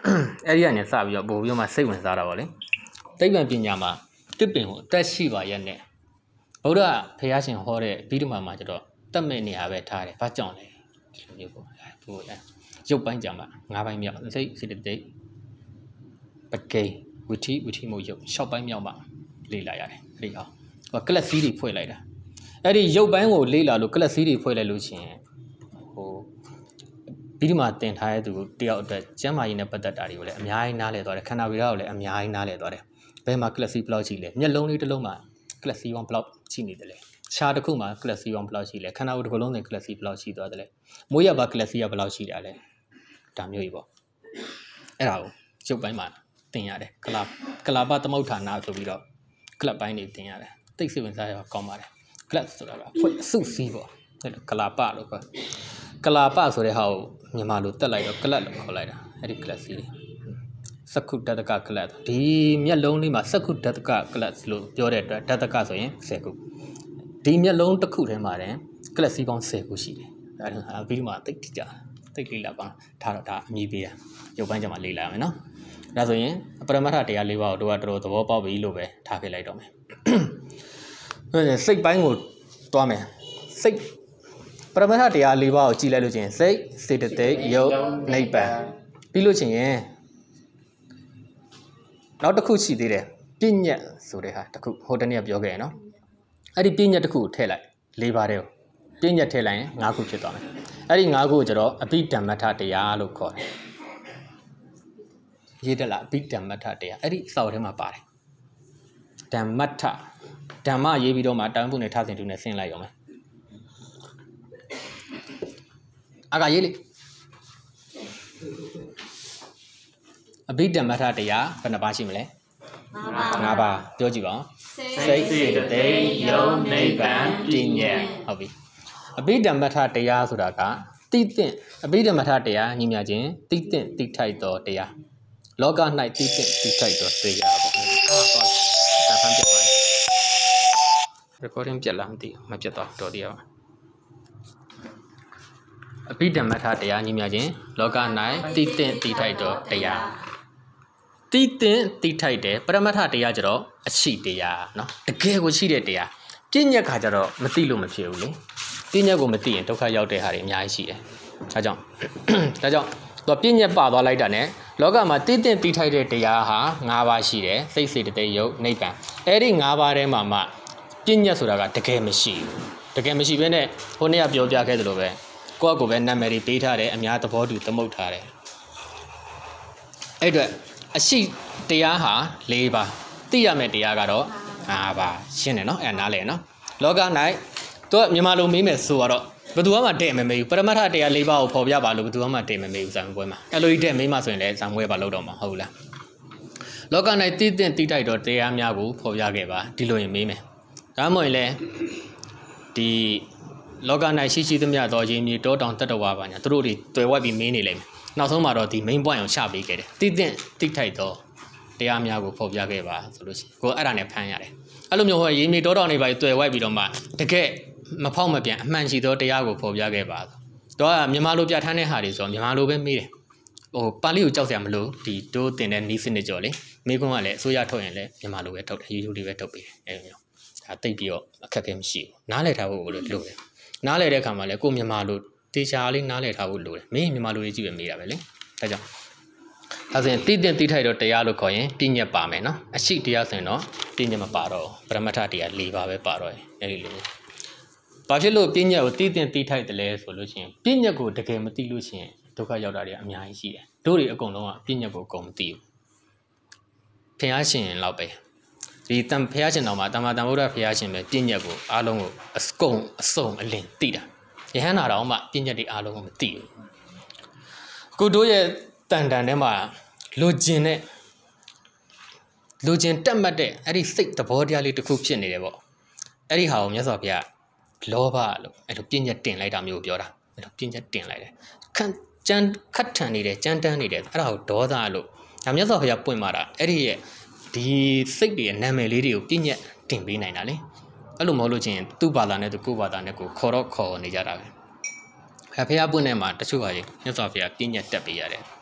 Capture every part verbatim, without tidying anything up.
အဲ့ဒီကနေစပြီးတော့ပို့ပြီးမှစိတ်ဝင်စားတာပေါ့လေသိပ္ပံပညာမှာတစ်ပင်ကိုတက်ရှိပါရဲ့နဲ့ဘုရားဖះရှင်ဟောတဲ့ပြီးတော့မှကျတော့တက်မဲ့နေရာပဲထားတယ်ဘာကြောင့်လဲဒီလိုမျိုးပေါ့ဘုရားရုပ်ပိုင်းကြမှာ၅ပိုင်းမြောက်စိတ်စေတသိက်ပကိဝိထိဝိထိမို့ရုပ်၆ပိုင်းမြောက်မှာလေ့လာရတယ်အဲ့ဒီဟောကလပ်စီးတွေဖွဲ့လိုက်တာအဲ့ဒီရုပ်ပိုင်းကိုလေ့လာလို့ကလပ်စီးတွေဖွဲ့လိုက်လို့ရှင်ဟိုပြီးဒီမှာတင်ထားတဲ့သူတယောက်အတွက်ကျမ်းမာရေးနဲ့ပတ်သက်တာတွေကိုလည်းအများကြီးနားလည်သွားတယ်ခန္ဓာဝေဒကိုလည်းအများကြီးနားလည်သွားတယ်ဘယ်မှာကလပ်စီးဘလောက်ရှိလဲမျက်လုံးလေးတစ်လုံးမှာကလပ်စီးဘလောက်ရှိနေတယ်လဲရှားတစ်ခုမှာကလပ်စီးဘလောက်ရှိလဲခန္ဓာကိုယ်တစ်ခုလုံးနဲ့ကလပ်စီးဘလောက်ရှိသွားတယ်လဲမွေးရပါကလပ်စီးကဘလောက်ရှိတာလဲဒါမျိုးကြီးပေါ့အဲ့ဒါကိုရုပ်ပိုင်းမှာတင်ရတယ်ကလာကလာပသမုဋ္ဌာနာဆိုပြီးတော့ကလပ်ပိုင်းတွေတင်ရတယ်သိစိတ်ဝင်စားရကောင်းပါတယ်ကလပ်ဆိုတာကဖွင့်အစုစည်းပေါ့အဲ့ဒါကလာပလို့ခေါ်ကလာပဆိုတဲ့ဟာကိုမြန်မာလိုတက်လိုက်တော့ကလပ်လို့ခေါ်လိုက်တာအဲ့ဒီကလပ်စီးတွေစက္ခုတတကကလပ်ဒီမျက်လုံးလေးမှာစက္ခုတတကကလပ်လို့ပြောတဲ့အတွက်တတကဆိုရင်ဆယ်ခုဒီမျက်လုံးတစ်ခုထဲမှာတည်းကလပ်စီးပေါင်းဆယ်ခုရှိတယ်အဲ့ဒါပြီးမှတိတ်ကြတိတ်လေးလာပါထားတော့ဒါအမြည်ပေးတာရုပ်ပိုင်းကြမှာလေးလာရမယ်နော်ဒါဆိုရင်ပရမတ္ထတရား၄ပါးကိုတို့ကတော်တော်သဘောပေါက်ပြီလို့ပဲထားပြလိုက်တော့မယ်စိတ်ပိုင်းကိုတွားမယ်စိတ်ပရမတ္ထတရား၄ပါးကိုကြည့်လိုက်လို့ချင်းစိတ်စေတသိက်ယုတ်နိဗ္ဗာန်ပြီးလို့ချင်းရင်နောက်တစ်ခုရှိသေးတယ်ပညတ်ဆိုတဲ့ဟာတစ်ခုဟိုတနေ့ကပြောခဲ့ရနော်အဲ့ဒီပညတ်တစ်ခုကိုထည့်လိုက်၄ပါးတည်းကိုပညတ်ထည့်လိုက်ရင်၅ခုဖြစ်သွားမယ်အဲ့ဒီ၅ခုကိုကျတော့အဘိဓမ္မထတရားလို့ခေါ်တယ်ရေးတက်လာအဘိဓမ္မထတရားအဲ့ဒီစာအုပ်ထဲမှာပါတယ်ဓမ္မထဓမ္မရေးပြီးတော့မှတောင်းပုနဲ့ထားစဉ်တူနဲ့ဆင်းလိုက်ရောမယ်အကရေးလေအဘိဓမ္မထတရားဘယ်နှပါရှိမလဲ၅ပါးပြောကြည့်ပါဦးစိတ်စေတသိက်ယုတ်နိဗ္ဗာန်ပညာဟုတ်ပြီအဘိဓမ္မထတရားဆိုတာကတိတင့်အဘိဓမ္မထတရားညီမြခြင်းတိတင့်တိထိုက်တော်တရားလောက၌တိတင့်တိထိုက်တော်တရားပေါ့အာတော့ဒါဖန်ပြပါ recording ပြက်လားမသိဘူးမပြတ်တော့တော်တရားပါအဘိဓမ္မထတရားညီမြခြင်းလောက၌တိတင့်တိထိုက်တော်တရားတိတင့်တိထိုက်တယ်ပရမတ္ထတရားကျတော့အရှိတရားเนาะတကယ်ကိုရှိတဲ့တရားပြဉ္ညက်ခါကျတော့မသိလို့မဖြစ်ဘူးလေပြဉ္ညက်ကိုမသိရင်ဒုက္ခရောက်တဲ့ဟာတွေအများကြီးရှိတယ်ဒါကြောင့်ဒါကြောင့်သူပြဉ္ညက်ပါသွားလိုက်တာ ਨੇ လောကမှာတိတင့်တိထိုက်တဲ့တရားဟာ၅ပါးရှိတယ်စိတ်စေတသိက်ယုတ်နိဗ္ဗာန်အဲ့ဒီ၅ပါးထဲမှာမှပြဉ္ညက်ဆိုတာကတကယ်မရှိဘူးတကယ်မရှိဘဲနဲ့ဟိုနေ့ကပြောပြခဲ့သလိုပဲကိုယ့်ကိုယ်ပဲနာမည်တွေပေးထားတယ်အများသဘောတူသမုတ်ထားတယ်အဲ့အတွက်အရှိတရားဟာ၄ပါးသိရမယ့်တရားကတော့၅ပါးရှင်းတယ်နော်အဲ့နားလဲနော်လောက၌သူကမြန်မာလိုမေးမယ်ဆိုတော့ဘယ်သူမှတဲ့မမေးဘူးပရမတ္ထတရား၄ပါးကိုဖော်ပြပါလို့ဘယ်သူမှတဲ့မမေးဘူးဇံပွဲမှာအဲ့လိုကြီးတဲ့မေးမှဆိုရင်လည်းဇံပွဲပါလို့တော့မှာဟုတ်လားလောက၌တည်တင့်တည်ထိုက်တော့တရားများကိုဖော်ပြခဲ့ပါဒီလိုရင်မေးမယ်ဒါမှမဟုတ်ရင်လည်းဒီလောက၌ရှိရှိသမျှသောရင်းမြေတောတောင်တတ္တဝါပါညာသူတို့တွေတွေ့ဝက်ပြီးမင်းနေလိမ့်မယ်နောက်ဆုံးမှာတော့ဒီ main point ကိုချပေးခဲ့တယ်တည်တင့်တည်ထိုက်တော့တရားများကိုဖော်ပြခဲ့ပါဆိုလို့ရှိရင်ကိုအဲ့ဒါနဲ့ဖမ်းရတယ်အဲ့လိုမျိုးဟောရင်းမြေတောတောင်တွေပါတွေ့ဝက်ပြီးတော့မှတကယ်မဖောက်မပြန်အမှန်ရှိသောတရားကိုဖော်ပြခဲ့ပါတော့မြန်မာလိုပြဋ္ဌာန်းတဲ့ဟာတွေဆိုမြန်မာလိုပဲမေးတယ်ဟိုပါဠိကိုကြောက်စရာမလိုဒီတိုးတင်တဲ့နီးစနစ်ကြော်လေမိကွန်းကလည်းအစိုးရထုတ်ရင်လည်းမြန်မာလိုပဲထုတ်တယ် YouTube တွေပဲထုတ်ပေးတယ်အဲ့လိုမျိုးဒါတိတ်ပြီးတော့အခက်အခဲမရှိဘူးနားလည်ထားဖို့လို့လိုတယ်နားလည်တဲ့အခါမှာလည်းကိုမြန်မာလိုတေချာလေးနားလည်ထားဖို့လိုတယ်မင်းမြန်မာလိုကြီးကြည့်ပဲမေးတာပဲလေဒါကြောင့်ဒါဆိုရင်တည်တင့်တည်ထိုက်တော့တရားလို့ခေါ်ရင်ပြဉ္ညက်ပါမယ်နော်အရှိတရားဆိုရင်တော့ပြဉ္ညက်မပါတော့ပရမတ္ထတရား၄ပါးပဲပါတော့ရင်အဲ့ဒီလိုဘာဖြစ်လို့ပြဉ္ညက်ကိုတည်တင့်တည်ထိုက်တယ်လဲဆိုလို့ရှိရင်ပြဉ္ညက်ကိုတကယ်မသိလို့ရှိရင်ဒုက္ခရောက်တာတွေအများကြီးရှိတယ်တို့တွေအကုန်လုံးကပြဉ္ညက်ကိုအကုန်မသိဘူးဖះရှင်လောက်ပဲဒီတန်ဖះရှင်တော်မှာတမ္မာတန်ဗုဒ္ဓဖះရှင်ပဲပြဉ္ညက်ကိုအားလုံးကိုအကုန်အစုံအလင်သိတာယဟန္တာတော်မှပြဉ္ညက်တွေအားလုံးကိုမသိဘူးအခုတို့ရဲ့တန်တန်ထဲမှာလိုချင်တဲ့လိုချင်တက်မှတ်တဲ့အဲ့ဒီစိတ်သဘောတရားလေးတစ်ခုဖြစ်နေတယ်ပေါ့အဲ့ဒီဟာကိုမြတ်စွာဘုရားလောဘလို့အဲ့လိုပြဉ္ညက်တင်လိုက်တာမျိုးပြောတာအဲ့လိုပြဉ္ညက်တင်လိုက်တယ်ခန့်ကြမ်းခတ်ထန်နေတယ်ကြမ်းတမ်းနေတယ်အဲ့ဒါကိုဒေါသလို့ဒါမြတ်စွာဘုရားပွင့်มาတာအဲ့ဒီရဲ့ဒီစိတ်တွေရဲ့နာမည်လေးတွေကိုပြဉ္ညက်တင်ပေးနိုင်တာလေအဲ့လိုမဟုတ်လို့ချင်းသူ့ဘာသာနဲ့သူကိုယ့်ဘာသာနဲ့ကိုခေါ်တော့ခေါ်နေကြတာပဲဘုရားပွင့်တဲ့မှာတချို့ဟာကြီးမြတ်စွာဘုရားပြဉ္ညက်တက်ပေးရတယ်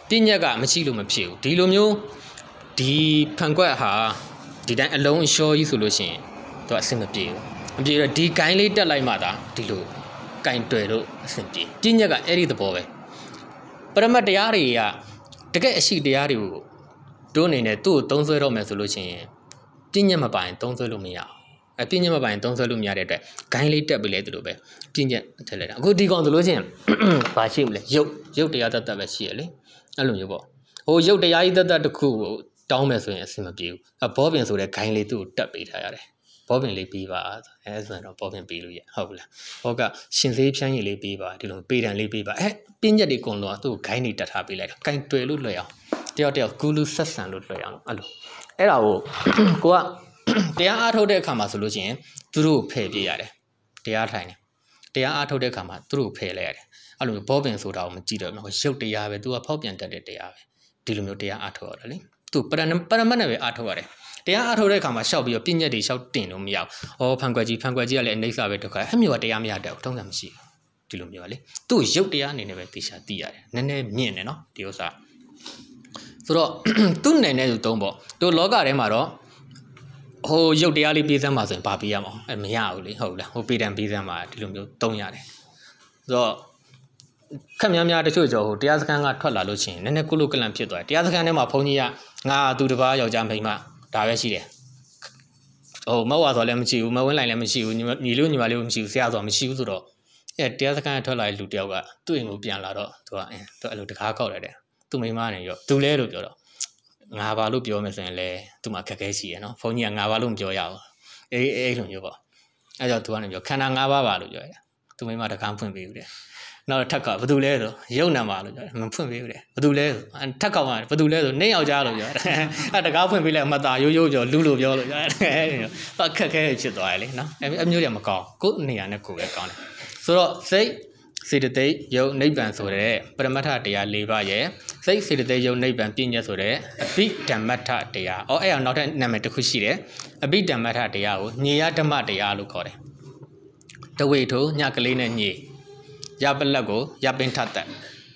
ပြည့်ညက်ကမရှိလို့မဖြစ်ဘူးဒီလိုမျိုးဒီဖန်ကွက်ဟာဒီတိုင်းအလုံးအလျှောကြီးဆိုလို့ရှိရင်သူကအဆင်မပြေဘူးမပြေတော့ဒီဂိုင်းလေးတက်လိုက်မှသာဒီလိုဂိုင်းတွယ်လို့အဆင်ပြေပြည့်ညက်ကအဲ့ဒီသဘောပဲပရမတ်တရားတွေကတကယ်အရှိတရားတွေကိုတို့အနေနဲ့သူ့ကိုသုံးဆွဲတော့မယ်ဆိုလို့ရှိရင်ပြည့်ညက်မပိုင်သုံးဆွဲလို့မရအောင်အပြည့်ညက်မပိုင်သုံးဆွဲလို့မရတဲ့အတွက်ဂိုင်းလေးတက်ပြီးလဲဒီလိုပဲပြည့်ညက်ထည့်လိုက်တာအခုဒီကောင်ဆိုလို့ရှိရင်ဘာရှိမလဲရုပ်ရုပ်တရားတတ်တတ်ပဲရှိရလေအဲ့လိုမျိုးပေါ့ဟိုရုပ်တရားကြီးတတ်တတ်တစ်ခုကိုတောင်းမယ်ဆိုရင်အဆင်မပြေဘူးအဘောပင်ဆိုတဲ့ဂိုင်းလေးသူ့ကိုတက်ပေးထားရတယ်ဘောပင်လေးပြီးပါအဲဆိုရင်တော့ဘောပင်ပြီးလို့ရဟုတ်လားဟောကရှင်သေးဖြန်းရည်လေးပြီးပါဒီလိုပေတံလေးပြီးပါအဲပြင်းညက်တွေကုန်တော့သူ့ကိုဂိုင်းတွေတက်ထားပေးလိုက်တာဂိုင်းတွေ့လို့လွှဲအောင်တယောက်တယောက်ကူးလူဆက်ဆံလို့လွှဲအောင်အဲ့လိုအဲ့ဒါကိုကိုကတရားအားထုတ်တဲ့အခါမှာဆိုလို့ရှိရင်သူတို့ဖယ်ပြရတယ်တရားထိုင်တယ်တရားအားထုတ်တဲ့အခါမှာသူတို့ဖယ်လိုက်ရတယ်အဲ့လိုမျိုးဘောပင်ဆိုတာကိုမကြည့်တော့ဘူးရုပ်တရားပဲသူကဖောက်ပြန်တတ်တဲ့တရားပဲဒီလိုမျိုးတရားအားထုတ်ရတယ်လေသူပရဏပရမတ်နဲ့ပဲအားထုတ်ရတယ်တရားအားထုတ်တဲ့အခါမှာရှောက်ပြီးတော့ပြည့်ညက်တွေရှောက်တင်လို့မရဘူး။အော်ဖန်ခွက်ကြီးဖန်ခွက်ကြီးကလည်းအိဋ္ဌပဲဒုက္ခအဲ့မျိုးကတရားမရတတ်ဘူးထုံးစံမရှိဘူးဒီလိုမျိုးကလေသူ့ရုပ်တရားအနေနဲ့ပဲသိချာသိရတယ်နည်းနည်းမြင့်တယ်နော်ဒီဥစ္စာဆိုတော့သူ့နယ်နဲ့သူသုံးပေါ့တို့လောကထဲမှာတော့ဟိုရုပ်တရားလေးပြေးစမ်းပါဆိုရင်ဘာပြေးရမအောင်အဲမရဘူးလေဟုတ်လားဟိုပေတံပြေးစမ်းပါဒီလိုမျိုးသုံးရတယ်ဆိုတော့ခက်များများတချို့ကြောဟိုတရားစခန်းကထွက်လာလို့ရှိရင်နည်းနည်းကုလုကလန်ဖြစ်သွားတယ်တရားစခန်းထဲမှာဘုန်းကြီးကငါသူတစ်ပါးယောက်ျားမိန်းမဒါပဲရှိတယ်ဟိုမဟုတ်ဆိုလည်းမရှိဘူးမဝင်းလိုက်လည်းမရှိဘူးညီလို့ညီမလေးမရှိဘူးဆရာဆိုမရှိဘူးဆိုတော့အဲတရားစခန်းထွက်လာတဲ့လူတယောက်ကသူ့အိမ်ကိုပြန်လာတော့သူကအဲသူအဲ့လိုတကားခောက်လိုက်တယ်သူ့မိန်းမနဲ့ရောသူလဲလို့ပြောတော့ငါဘာလို့ပြောမယ်ဆိုရင်လဲသူမှခက်ခဲရှိရနော်ဘုန်းကြီးကငါဘာလို့မပြောရဘူးအေးအေးလိုမျိုးပေါ့အဲကြောင့်သူကနေပြောခန္ဓာ၅ပါးပါလို့ပြောရတယ်သူမိန်းမတကားဖွင့်ပေးဦးတယ်နောက်ထပ်ကဘာတူလဲဆိုရုပ်နာမှာလို့ပြောတယ်မဖွင့်ပေးဘူးလေဘာတူလဲဆိုထက်ကောင်ကဘာတူလဲဆိုနေယောက်ျားလို့ပြောတယ်အဲတကားဖွင့်ပေးလိုက်မသားရိုးရိုးပြောလူလို့ပြောလို့ပြောတယ်အဲအခက်ခဲဖြစ်သွားတယ်လေနော်အဲအမျိုးတွေမကောင်းကိုယ်နေရာနဲ့ကိုယ်ပဲကောင်းတယ်ဆိုတော့စိတ်စေတသိက်ယုတ်နိဗ္ဗာန်ဆိုတဲ့ပရမတ္ထတရား၄ပါးရဲ့စိတ်စေတသိက်ယုတ်နိဗ္ဗာန်ပြည့်ညက်ဆိုတဲ့အဘိဓမ္မထတရားအော်အဲ့အောင်နောက်ထပ်နာမည်တစ်ခုရှိတယ်အဘိဓမ္မထတရားကိုညေယဓမ္မတရားလို့ခေါ်တယ်တဝိထုညကလေးနဲ့ညေရပလက်ကိုရပင်ထတ်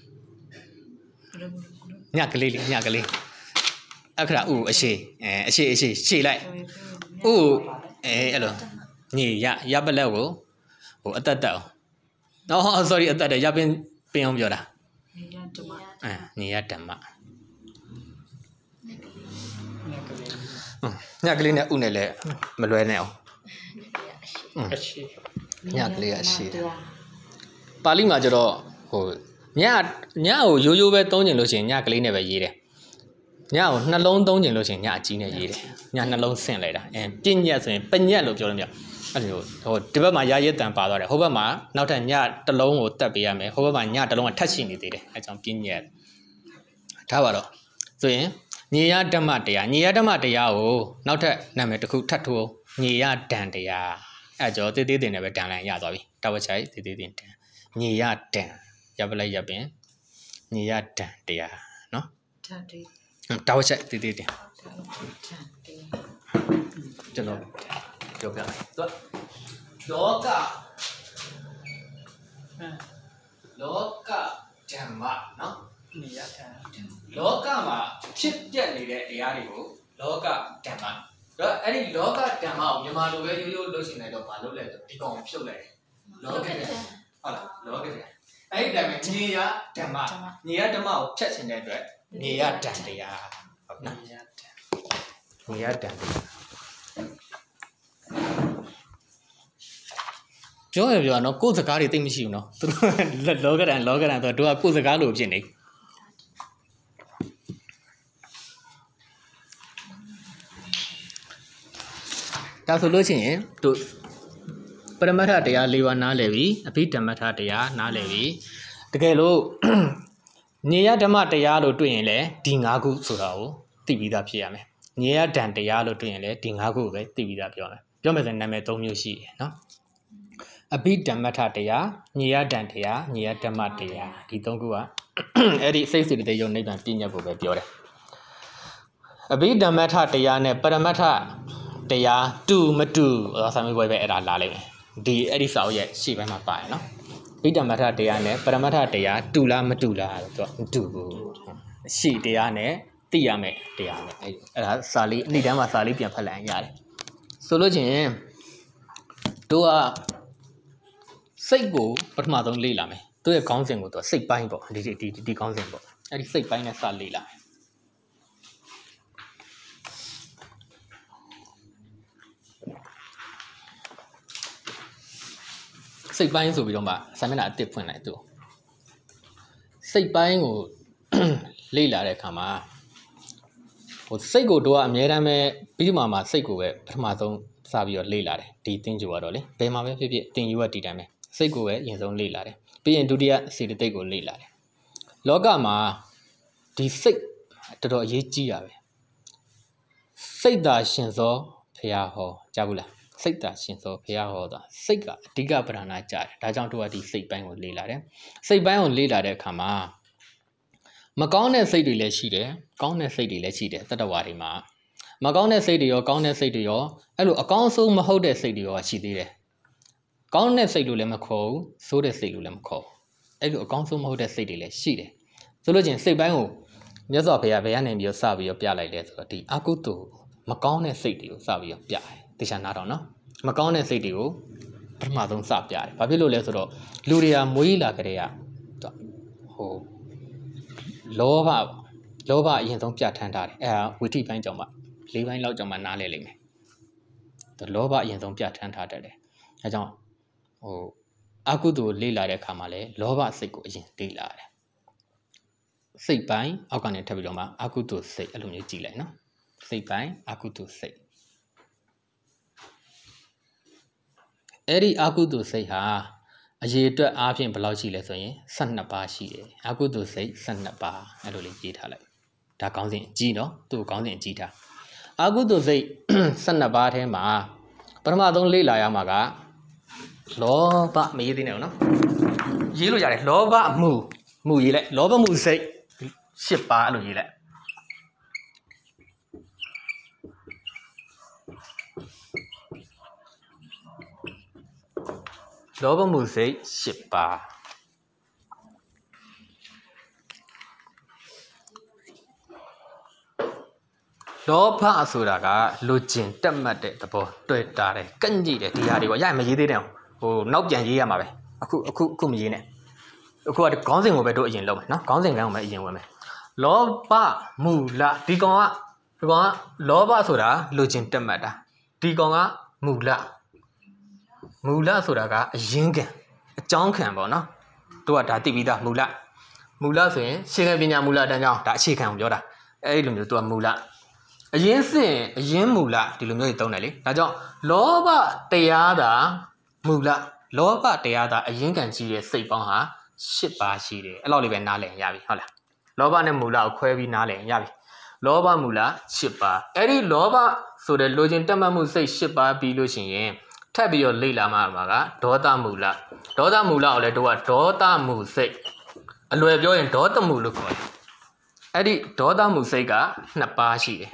ညကလေးလေးညကလေးအခရာဥအရှိအဲအရှိအရှိရှေ့လိုက်ဥအဲအဲ့လိုညေရရပလက်ကိုဟိုအတက်တက်အောင်နော် sorry အတက်တယ်ရပင်ပင်အောင်ပြောတာညေရဓမ္မအဲညေရဓမ္မညကလေးနဲ့ဥနဲ့လည်းမလွဲနဲ့အောင်အရှိညကလေးအရှိပါဠိမှာကျတော့ဟိုညညကိုရိုးရိုးပဲသုံးကျင်လို့ရှိရင်ညကလေးနဲ့ပဲရေးတယ်ညကိုနှလုံးသုံးကျင်လို့ရှိရင်ညအကြီးနဲ့ရေးတယ်ညနှလုံးဆင့်လိုက်တာအဲပြညက်ဆိုရင်ပညက်လို့ပြောလို့မရအဲ့လိုဟိုဒီဘက်မှာရာရဲတန်ပါသွားတယ်ဟိုဘက်မှာနောက်ထပ်ညတစ်လုံးကိုတက်ပေးရမယ်ဟိုဘက်မှာညတစ်လုံးကထပ်ရှိနေသေးတယ်အဲကြောင့်ပြညက်ထားပါတော့ဆိုရင်ညေယဓမ္မတရားညေယဓမ္မတရားကိုနောက်ထပ်နာမည်တစ်ခုထပ်ထိုးညေယဒံတရားအဲကြောတေးသေးတင်နဲ့ပဲဒံလိုက်ရသွားပြီတဝချိုင်တေးသေးတင်ဒံညေယဒံရပလိုက်ရပင်ညေယဒံတရားနော်ဓာတ်တေးတဝချိုင်တေးသေးတင်ကျွန်တော်ပြောပြမယ်သူလောကလောကဓမ္မနော်ညေယဓမ္မလောကမှာဖြစ်ပြနေတဲ့တရားတွေကိုလောကဓမ္မတော့အဲ့ဒီလောကဓမ္မကိုမြန်မာလိုပဲရိုးရိုးလုပ်ရှင်လိုက်တော့မလုပ်လိုက်တော့ဒီကောင်ဖြုတ်လိုက်တယ်လောကဓမ္မဟုတ်လားလောကဓမ္မအဲ့ဒီတည်းမှာညေယဓမ္မညေယဓမ္မကိုဖြတ်ချင်တဲ့အတွက်ညေယဓမ္မတရားဟုတ်နော်ညေယဓမ္မညေယဓမ္မပြောရပြောနော်ကိုယ်စကားတွေသိမရှိဘူးနော်သူတို့လောကဓမ္မလောကဓမ္မဆိုတော့ကိုယ်စကားလိုဖြစ်နေဒါဆိုလို့ရှိရင်တို့ပရမတ္ထတရား၄ပါးနားလည်ပြီအဘိဓမ္မထတရားနားလည်ပြီတကယ်လို့ညေယဓမ္မတရားလို့တွေ့ရင်လည်းဒီ၅ခုဆိုတာကိုသိပြီးသားဖြစ်ရမယ်ညေယဓံတရားလို့တွေ့ရင်လည်းဒီ၅ခုကိုပဲသိပြီးသားပြောမယ်ပြောမယ်ဆိုရင်နာမည်၃မျိုးရှိတယ်နော်အဘိဓမ္မထတရားညေယဓံတရားညေယဓမ္မတရားဒီ၃ခုကအဲ့ဒီစိတ်စေတသိက်ယုတ်နိဗ္ဗာန်ပြည့်ညတ်ဖို့ပဲပြောတယ်အဘိဓမ္မထတရားနဲ့ပရမတ္ထတရားတူမတူဆာမေးပွဲပဲအဲ့ဒါလာလိုက်မယ်ဒီအဲ့ဒီစာအုပ်ရဲ့ရှေ့ပိုင်းမှာပါရနော်ဗိဓမ္မထတရားနဲ့ပရမတ္ထတရားတူလားမတူလားဆိုတော့မတူဘူးရှိတရားနဲ့သိရမယ်တရားနဲ့အဲ့အဲ့ဒါစာလေးနေ့တန်းမှာစာလေးပြန်ဖတ်လိုက်ရတယ်ဆိုလို့ချင်းတို့ကစိတ်ကိုပထမဆုံးလေ့လာမယ်သူရဲ့ခေါင်းစဉ်ကိုသူစိတ်ပိုင်းပေါ့ဒီဒီဒီဒီခေါင်းစဉ်ပေါ့အဲ့ဒီစိတ်ပိုင်းနဲ့စလေ့လာမယ်စိတ်ပိုင်းဆိုပြီးတော့မှစာမျက်နှာအတစ်ဖွင့်လိုက်သူစိတ်ပိုင်းကိုလေ့လာတဲ့အခါမှာဟိုစိတ်ကိုတို့ကအများတမ်းပဲပြီးမှမှစိတ်ကိုပဲပထမဆုံးစပြီးတော့လေ့လာတယ်ဒီသင်ကြိုကတော့လေဘယ်မှာပဲဖြစ်ဖြစ်သင်ယူရတည်တယ်မယ်စိတ်ကိုပဲအရင်ဆုံးလေ့လာတယ်ပြီးရင်ဒုတိယစေတသိက်ကိုလေ့လာတယ်လောကမှာဒီစိတ်တော်တော်အရေးကြီးတာပဲစိတ်သာရှင်သောဖရာဟောကြားဘူးလားစိတ်သာရှင်သောဖရာဟောတာစိတ်ကအဓိကပဓာနာကြားတယ်ဒါကြောင့်တို့ကဒီစိတ်ပိုင်းကိုလေ့လာတယ်စိတ်ပိုင်းကိုလေ့လာတဲ့အခါမှာမကောင်းတဲ့စိတ်တွေလည်းရှိတယ်ကောင်းတဲ့စိတ်တွေလည်းရှိတယ်တတ္တဝါတွေမှာမကောင်းတဲ့စိတ်တွေရောကောင်းတဲ့စိတ်တွေရောအဲ့လိုအကောင်းဆုံးမဟုတ်တဲ့စိတ်တွေရောရှိသေးတယ်ကောင်းတဲ့စိတ်လို့လည်းမခေါ်ဘူးဆိုးတဲ့စိတ်လို့လည်းမခေါ်ဘူးအဲ့လိုအကောင်းဆုံးမဟုတ်တဲ့စိတ်တွေလည်းရှိတယ်ဆိုလို့ချင်းစိတ်ပိုင်းကိုမြတ်စွာဘုရားဘယ်ကနေပြီးတော့စပြီးတော့ပြလိုက်လဲဆိုတော့ဒီအကုသိုလ်မကောင်းတဲ့စိတ်တွေကိုစပြီးတော့ပြတယ်တခြားနားတော့နော်မကောင်းတဲ့စိတ်တွေကိုပထမဆုံးစပြတယ်ဘာဖြစ်လို့လဲဆိုတော့လူတွေကမွေးလာကြတဲ့ကဟိုလောဘလောဘအရင်ဆုံးပြဋ္ဌာန်းထားတယ်အဲဒါဝိထိပိုင်းကြောင့်မှလေးပိုင်းလောက်ကြောင့်မှနားလဲလိမ့်မယ်သူလောဘအရင်ဆုံးပြဋ္ဌာန်းထားတယ်အဲကြောင့်ဟိုအကုသိုလ်လေ့လာတဲ့အခါမှာလဲလောဘစိတ်ကိုအရင်လေ့လာတယ်စိတ်ပိုင်းအောက်ကနေထပ်ပြီးတော့မှအကုသိုလ်စိတ်အဲ့လိုမျိုးကြည့်လိုက်နော်စိတ်ပိုင်းအကုသိုလ်စိတ်အဲ့ဒီအကုသိုလ်စိတ်ဟာအရေးအတွက်အားဖြင့်ဘယ်လောက်ရှိလဲဆိုရင်ဆယ်နှစ်ပါးရှိတယ်အကုသိုလ်စိတ်ဆယ်နှစ်ပါးအဲ့လိုလေးရေးထားလိုက်ဒါခေါင်းစဉ်အကြီးနော်သူ့ခေါင်းစဉ်အကြီးထားအကုသိုလ်စိတ်ဆယ်နှစ်ပါးထဲမှာပထမဆုံးလေ့လာရမှာကလောဘမရေးသေးနဲ့နော်ရေးလို့ရတယ်လောဘမှုမှုရေးလိုက်လောဘမှုစိတ်ရှစ်ပါးအဲ့လိုရေးလိုက်လောဘမှုစိတ်ရှစ်ပါးလောဘဆိုတာကလူကျင်တက်မှတ်တဲ့သဘောတွေ့တာတယ်ကန့်ကြည့်တယ်ဒီဟာတွေကရမရေးသေးတယ်ဟိုနောက်ပြန်ရေးရမှာပဲအခုအခုအခုမရေးနဲ့အခုကခေါင်းစဉ်ကိုပဲတို့အရင်လုပ်မယ်နော်ခေါင်းစဉ်ကန်းကိုပဲအရင်ဝင်မယ်လောဘမူလဒီကောင်ကဒီကောင်ကလောဘဆိုတာလူကျင်တက်မှတ်တာဒီကောင်ကမူလမူလဆိုတာကအရင်ခံအကြောင်းခံပေါ့နော်တို့ကဒါသိပြီးသားမူလမူလဆိုရင်ရှေခံပညာမူလတန်းကြောင်းဒါအခြေခံကိုပြောတာအဲ့ဒီလိုမျိုးသူကမူလအရင်စင်အရင်မူလဒီလိုမျိုးကြီးသုံးတယ်လေဒါကြောင့်လောဘတရားတာမူလလောဘတရားတာအရင်ခံကြည့်တဲ့စိတ်ပေါင်းဟာရှစ်ပါးရှိတယ်အဲ့လောက်လေးပဲနားလည်ရပြီဟုတ်လားလောဘနဲ့မူလကိုခွဲပြီးနားလည်ရပြီလောဘမူလရှစ်ပါးအဲ့ဒီလောဘဆိုတဲ့လိုချင်တက်မှတ်မှုစိတ်ရှစ်ပါးပြီးလို့ရှိရင်ထပ်ပြီးတော့လေ့လာမှာကဒေါသမူလဒေါသမူလကိုလည်းတို့ကဒေါသမူစိတ်အလွယ်ပြောရင်ဒေါသမူလို့ခေါ်တယ်အဲ့ဒီဒေါသမူစိတ်ကနှစ်ပါးရှိတယ်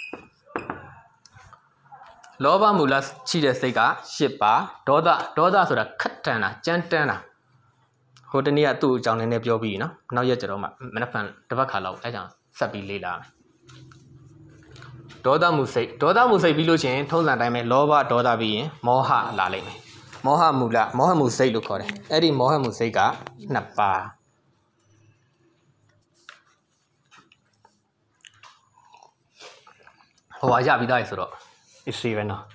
လောဘမူလရှိတဲ့စိတ်ကရှစ်ပါးဒေါသဒေါသဆိုတာခက်တန်တာကြမ်းတမ်းတာဟိုတနေ့ကသူ့အကြောင်းနည်းနည်းပြောပြီးနော်နောက်ရက်ကျတော့မှမနက်ဖြန်တစ်ပတ်ခါလောက်အဲကြောင့်ဆက်ပြီးလေ့လာမယ်ဒေါသမူစိတ်ဒေါသမူစိတ်ပြီးလို့ချင်းထုံးစံတိုင်းပဲလောဘဒေါသပြီးရင်မောဟလာလိမ့်မယ်မောဟမူလမောဟမူစိတ်လို့ခေါ်တယ်အဲ့ဒီမောဟမူစိတ်ကနှစ်ပါးဟိုအရပြီးသားဆိုတော့အစီပဲနော်